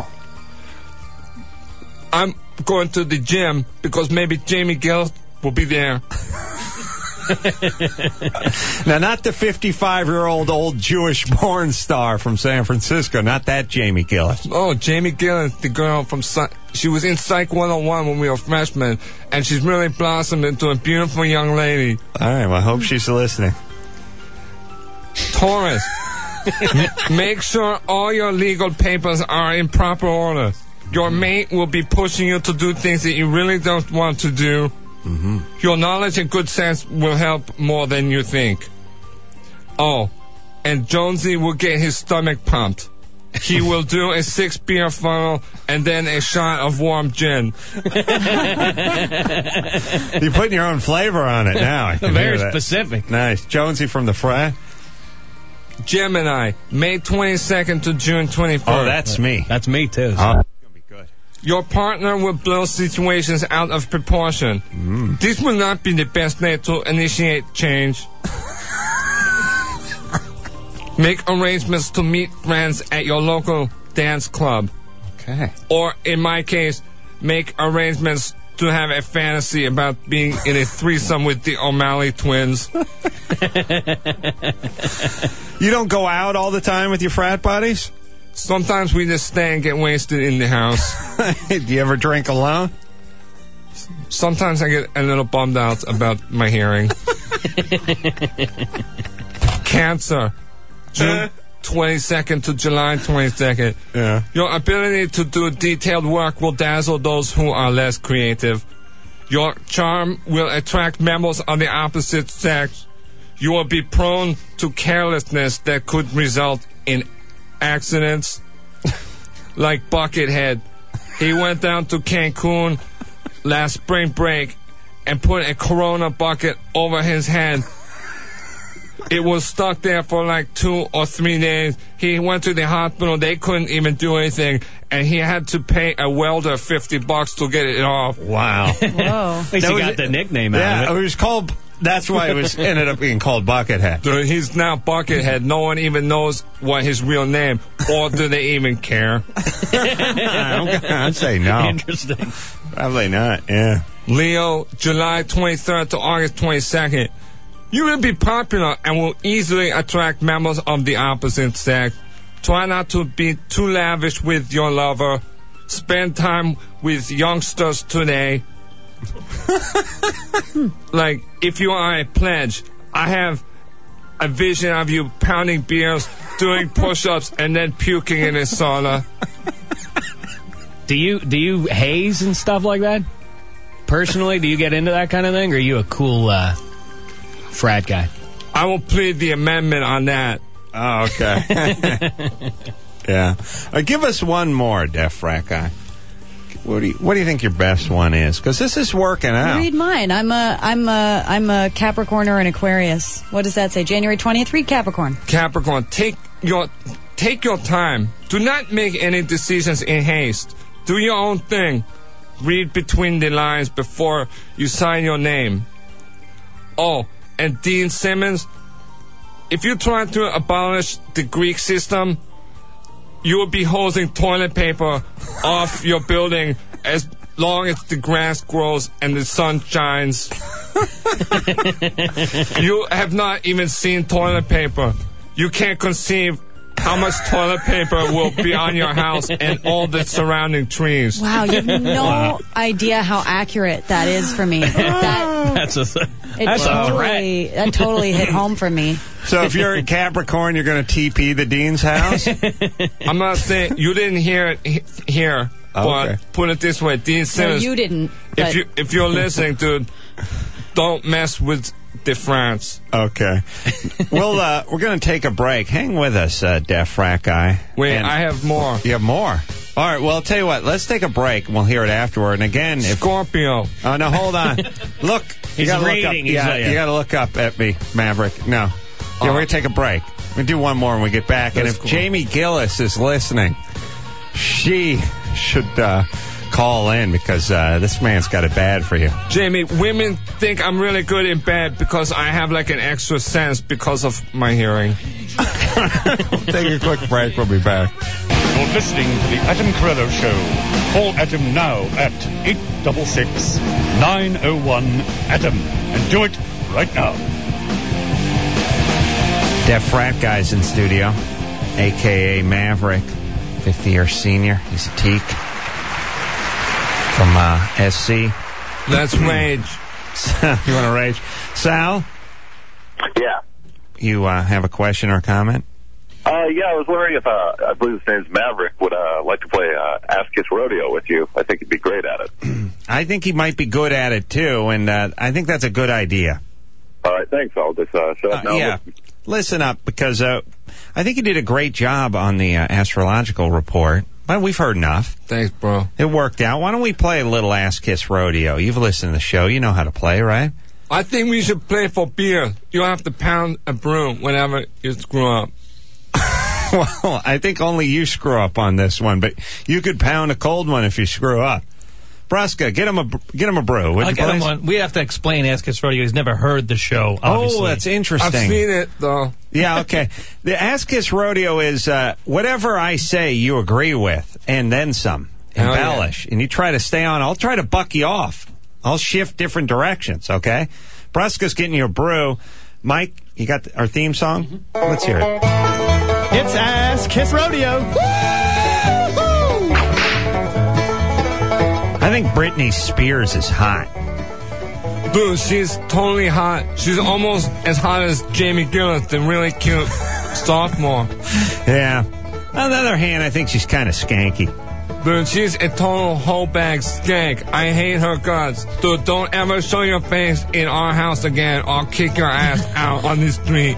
S8: I'm going to the gym because maybe Jamie Gill will be there.
S2: Now, not the fifty-five-year-old old Jewish porn star from San Francisco. Not that Jamie Gillis.
S8: Oh, Jamie Gillis, the girl from... She was in Psych one oh one when we were freshmen, and she's really blossomed into a beautiful young lady.
S2: All right, well, I hope she's listening.
S8: Taurus, make sure all your legal papers are in proper order. Your mate will be pushing you to do things that you really don't want to do.
S2: Mm-hmm.
S8: Your knowledge and good sense will help more than you think. Oh, and Jonesy will get his stomach pumped. He will do a six beer funnel and then a shot of warm gin.
S2: You're putting your own flavor on it now. I can
S3: Very
S2: hear that.
S3: specific.
S2: Nice. Jonesy from the frat.
S8: Gemini, May twenty-second to June twenty-first.
S2: Oh, that's me.
S3: That's me, too. So.
S2: Oh.
S8: Your partner will blow situations out of proportion.
S2: Mm.
S8: This will not be the best day to initiate change. Make arrangements to meet friends at your local dance club.
S2: Okay.
S8: Or, in my case, make arrangements to have a fantasy about being in a threesome with the O'Malley twins.
S2: You don't go out all the time with your frat buddies?
S8: Sometimes we just stay and get wasted in the house.
S2: Do you ever drink alone?
S8: Sometimes I get a little bummed out about my hearing. Cancer, June twenty-second to July twenty-second.
S2: Yeah.
S8: Your ability to do detailed work will dazzle those who are less creative. Your charm will attract members of the opposite sex. You will be prone to carelessness that could result in accidents. Like Buckethead. He went down to Cancun last spring break and put a Corona bucket over his head. It was stuck there for like two or three days. He went to the hospital. They couldn't even do anything. And he had to pay a welder fifty bucks to get it off.
S2: Wow.
S5: Whoa.
S3: At least he got the nickname
S2: yeah,
S3: out of it.
S2: it was called... That's why it was ended up being called Buckethead.
S8: Dude, he's now Buckethead. No one even knows what his real name, or do they even care?
S2: I'd say no.
S3: Interesting.
S2: Probably not, yeah.
S8: Leo, July twenty-third to August twenty-second. You will be popular and will easily attract members of the opposite sex. Try not to be too lavish with your lover. Spend time with youngsters today. Like, if you are a pledge, I have a vision of you pounding beers, doing push-ups, and then puking in a sauna.
S3: Do you do you haze and stuff like that? Personally, do you get into that kind of thing, or are you a cool uh, frat guy?
S8: I will plead the amendment on that.
S2: Oh, okay. Yeah. Uh, give us one more, Def Frat guy. What do you What do you think your best one is? Because this is working out.
S5: Read mine. I'm a I'm a I'm a Capricorn or an Aquarius. What does that say? January twentieth. Read Capricorn.
S8: Capricorn, take your take your time. Do not make any decisions in haste. Do your own thing. Read between the lines before you sign your name. Oh, and Dean Simmons, if you try to abolish the Greek system, you will be hosing toilet paper off your building as long as the grass grows and the sun shines. You have not even seen toilet paper. You can't conceive how much toilet paper will be on your house and all the surrounding trees.
S5: Wow, you have no wow. idea how accurate that is for me. That,
S3: that's a, th-
S5: it
S3: that's
S5: totally,
S3: a threat.
S5: That totally hit home for me.
S2: So if you're a Capricorn, you're going to T P the Dean's house?
S8: I'm not saying you didn't hear it here,
S2: oh,
S8: but
S2: okay.
S8: put it this way, Dean Simmons.
S5: No, you didn't.
S8: If you if you're listening, dude, don't mess with the France.
S2: Okay. Well, uh, we're going to take a break. Hang with us, uh, Def Frat guy.
S8: Wait,
S2: and
S8: I have more.
S2: You have more? All right, well, I'll tell you what. Let's take a break, and we'll hear it afterward. And again, if...
S8: Scorpio.
S2: Oh, no, hold on. Look.
S3: He's
S2: you gotta
S3: reading.
S2: Look up.
S3: He's
S2: Yeah,
S3: like, yeah.
S2: you got to look up at me, Maverick. No. we're going to take a break. We'll do one more when we get back. And
S8: That's
S2: if
S8: cool.
S2: Jamie Gillis is listening, she should uh, call in because uh, this man's got it bad for you.
S8: Jamie, women think I'm really good in bed because I have like an extra sense because of my hearing.
S2: Take a quick break. We'll be back.
S1: You're listening to the Adam Carolla Show. Call Adam now at eight six six, nine oh one, Adam. And do it right now.
S2: Deaf frat guy's in studio, a k a. Maverick, fifty-year senior. He's a teak from uh, S C.
S8: Let's rage.
S2: You want to rage? Sal?
S15: Yeah.
S2: You uh, have a question or a comment?
S15: Uh, yeah, I was wondering if, uh, I believe his name's Maverick, would uh, like to play uh, Ask Kiss Rodeo with you. I think he'd be great at it.
S2: I think he might be good at it, too, and uh, I think that's a good idea.
S15: All right, thanks. I'll just uh, shut up
S2: Uh,
S15: now.
S2: yeah. Listen up, because uh, I think you did a great job on the uh, astrological report. Well, we've heard enough.
S8: Thanks, bro.
S2: It worked out. Why don't we play a little Ass Kiss Rodeo? You've listened to the show. You know how to play, right?
S8: I think we should play for beer. You have to pound a broom whenever you screw up.
S2: Well, I think only you screw up on this one, but you could pound a cold one if you screw up. Brusca, get him a get him a brew. would
S18: I'll
S2: you
S18: get him
S2: please?
S18: one. We have to explain Ask Kiss Rodeo. He's never heard the show, obviously.
S2: Oh, that's interesting.
S8: I've seen it, though.
S2: Yeah, okay. The Ask Kiss Rodeo is uh, whatever I say you agree with, and then some.
S8: Hell
S2: Embellish. And you try to stay on. I'll try to buck you off. I'll shift different directions, okay? Brusca's getting you a brew. Mike, you got our theme song? Mm-hmm. Let's hear it.
S19: It's Ass Kiss Rodeo.
S2: I think Britney Spears is hot.
S8: Dude, she's totally hot. She's almost as hot as Jamie Gillis, the really cute sophomore.
S2: Yeah. On the other hand, I think she's kind of skanky.
S8: Dude, she's a total whole bag skank. I hate her guts. Dude, don't ever show your face in our house again. I'll kick your ass out on the street.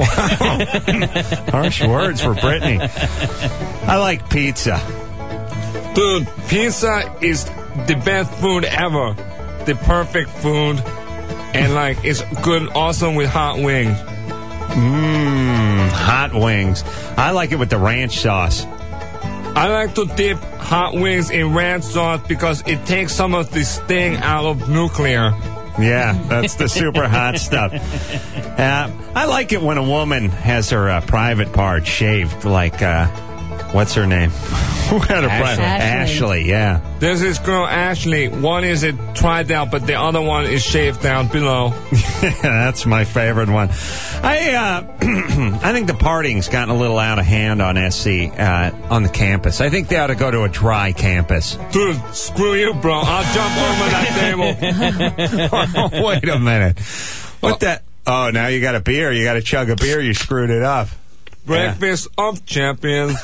S2: Harsh words for Britney. I like pizza.
S8: Dude, pizza is the best food ever. The perfect food. And, like, it's good also with hot wings.
S2: Mmm, hot wings. I like it with the ranch sauce.
S8: I like to dip hot wings in ranch sauce because it takes some of the sting out of nuclear.
S2: Yeah, that's the super hot stuff. Uh, I like it when a woman has her uh, private part shaved, like, uh, what's her name? Who had her private?
S8: Ashley.
S2: Ashley, yeah.
S8: There's this girl, Ashley. One is it tried out, but the other one is shaved down below.
S2: That's my favorite one. I uh, I think the partying's gotten a little out of hand on S C uh, on the campus. I think they ought to go to a dry campus.
S8: Dude, screw you, bro. I'll jump over that table.
S2: Wait a minute. What that? Oh, now you got a beer. You got to chug a beer. You screwed it up.
S8: Breakfast yeah. of champions.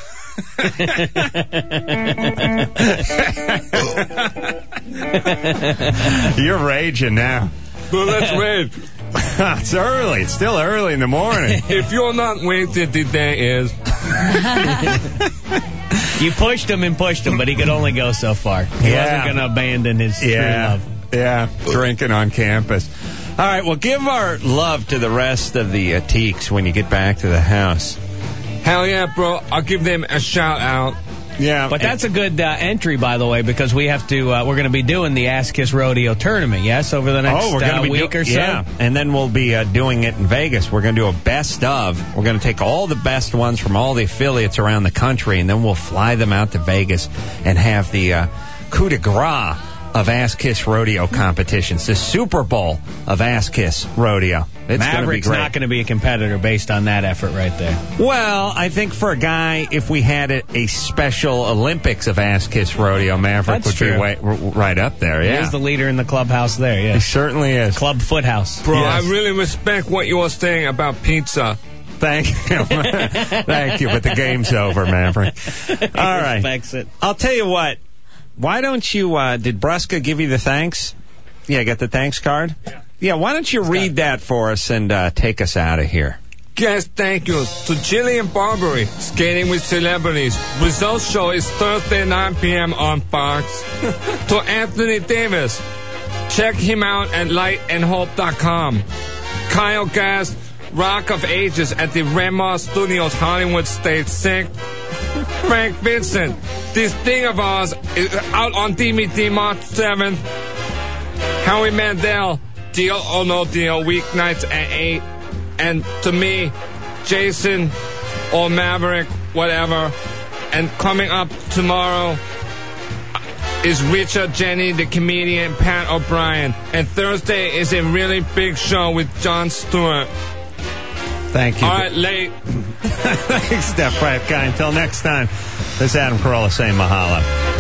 S2: You're raging now.
S8: Well, let's rage.
S2: It's early. It's still early in the morning.
S8: If you're not wasted, the day is.
S3: You pushed him and pushed him, but he could only go so far. He
S2: Yeah.
S3: wasn't going to abandon his
S2: Yeah.
S3: true love.
S2: Yeah, drinking on campus. All right, well, give our love to the rest of the uh, teaks when you get back to the house.
S8: Hell yeah, bro. I'll give them a shout out.
S2: Yeah,
S3: But that's a good uh, entry, by the way, because we have to. Uh, we're going to be doing the Ass Kiss Rodeo tournament. Yes, over the next
S2: oh, we're
S3: uh,
S2: gonna be
S3: week
S2: do-
S3: or so.
S2: Yeah, and then we'll be uh, doing it in Vegas. We're going to do a best of. We're going to take all the best ones from all the affiliates around the country, and then we'll fly them out to Vegas and have the uh, coup de grace of Ass Kiss Rodeo competitions, the Super Bowl of Ass Kiss Rodeo. It's
S3: Maverick's
S2: gonna be great.
S3: not going to be a competitor based on that effort right there.
S2: Well, I think for a guy, if we had a, a special Olympics of Ass Kiss Rodeo, Maverick
S3: That's
S2: would
S3: true.
S2: be way, r- right up there. Yeah,
S3: He is the leader in the clubhouse there, yeah.
S2: He certainly is.
S3: Club Foothouse.
S8: Bro,
S2: Yes.
S8: I really respect what you were saying about pizza.
S2: Thank you. Thank you, but the game's over, Maverick. All right.
S3: Respects it.
S2: I'll tell you what. Why don't you, uh, did Brusca give you the thanks? Yeah, get the thanks card? Yeah. Yeah, why don't you read that for us and uh, take us out of here?
S8: Yes, thank you. To Jillian Barbary, Skating with Celebrities. Results show is Thursday, nine p.m. on Fox. To Anthony Davis, check him out at light and hope dot com. Kyle Gass, Rock of Ages at the Rema Studios, Hollywood Stage Saint Frank Vincent. This Thing of Ours is out on D V D March seventh. Howie Mandel, Deal or No Deal, weeknights at eight. And to me, Jason or Maverick, whatever. And coming up tomorrow is Richard Jenny, the comedian, Pat O'Brien. And Thursday is a really big show with Jon Stewart.
S2: Thank you.
S8: All right, late.
S2: Thanks, Steph Private Guy. Until next time, this is Adam Carolla saying mahalo.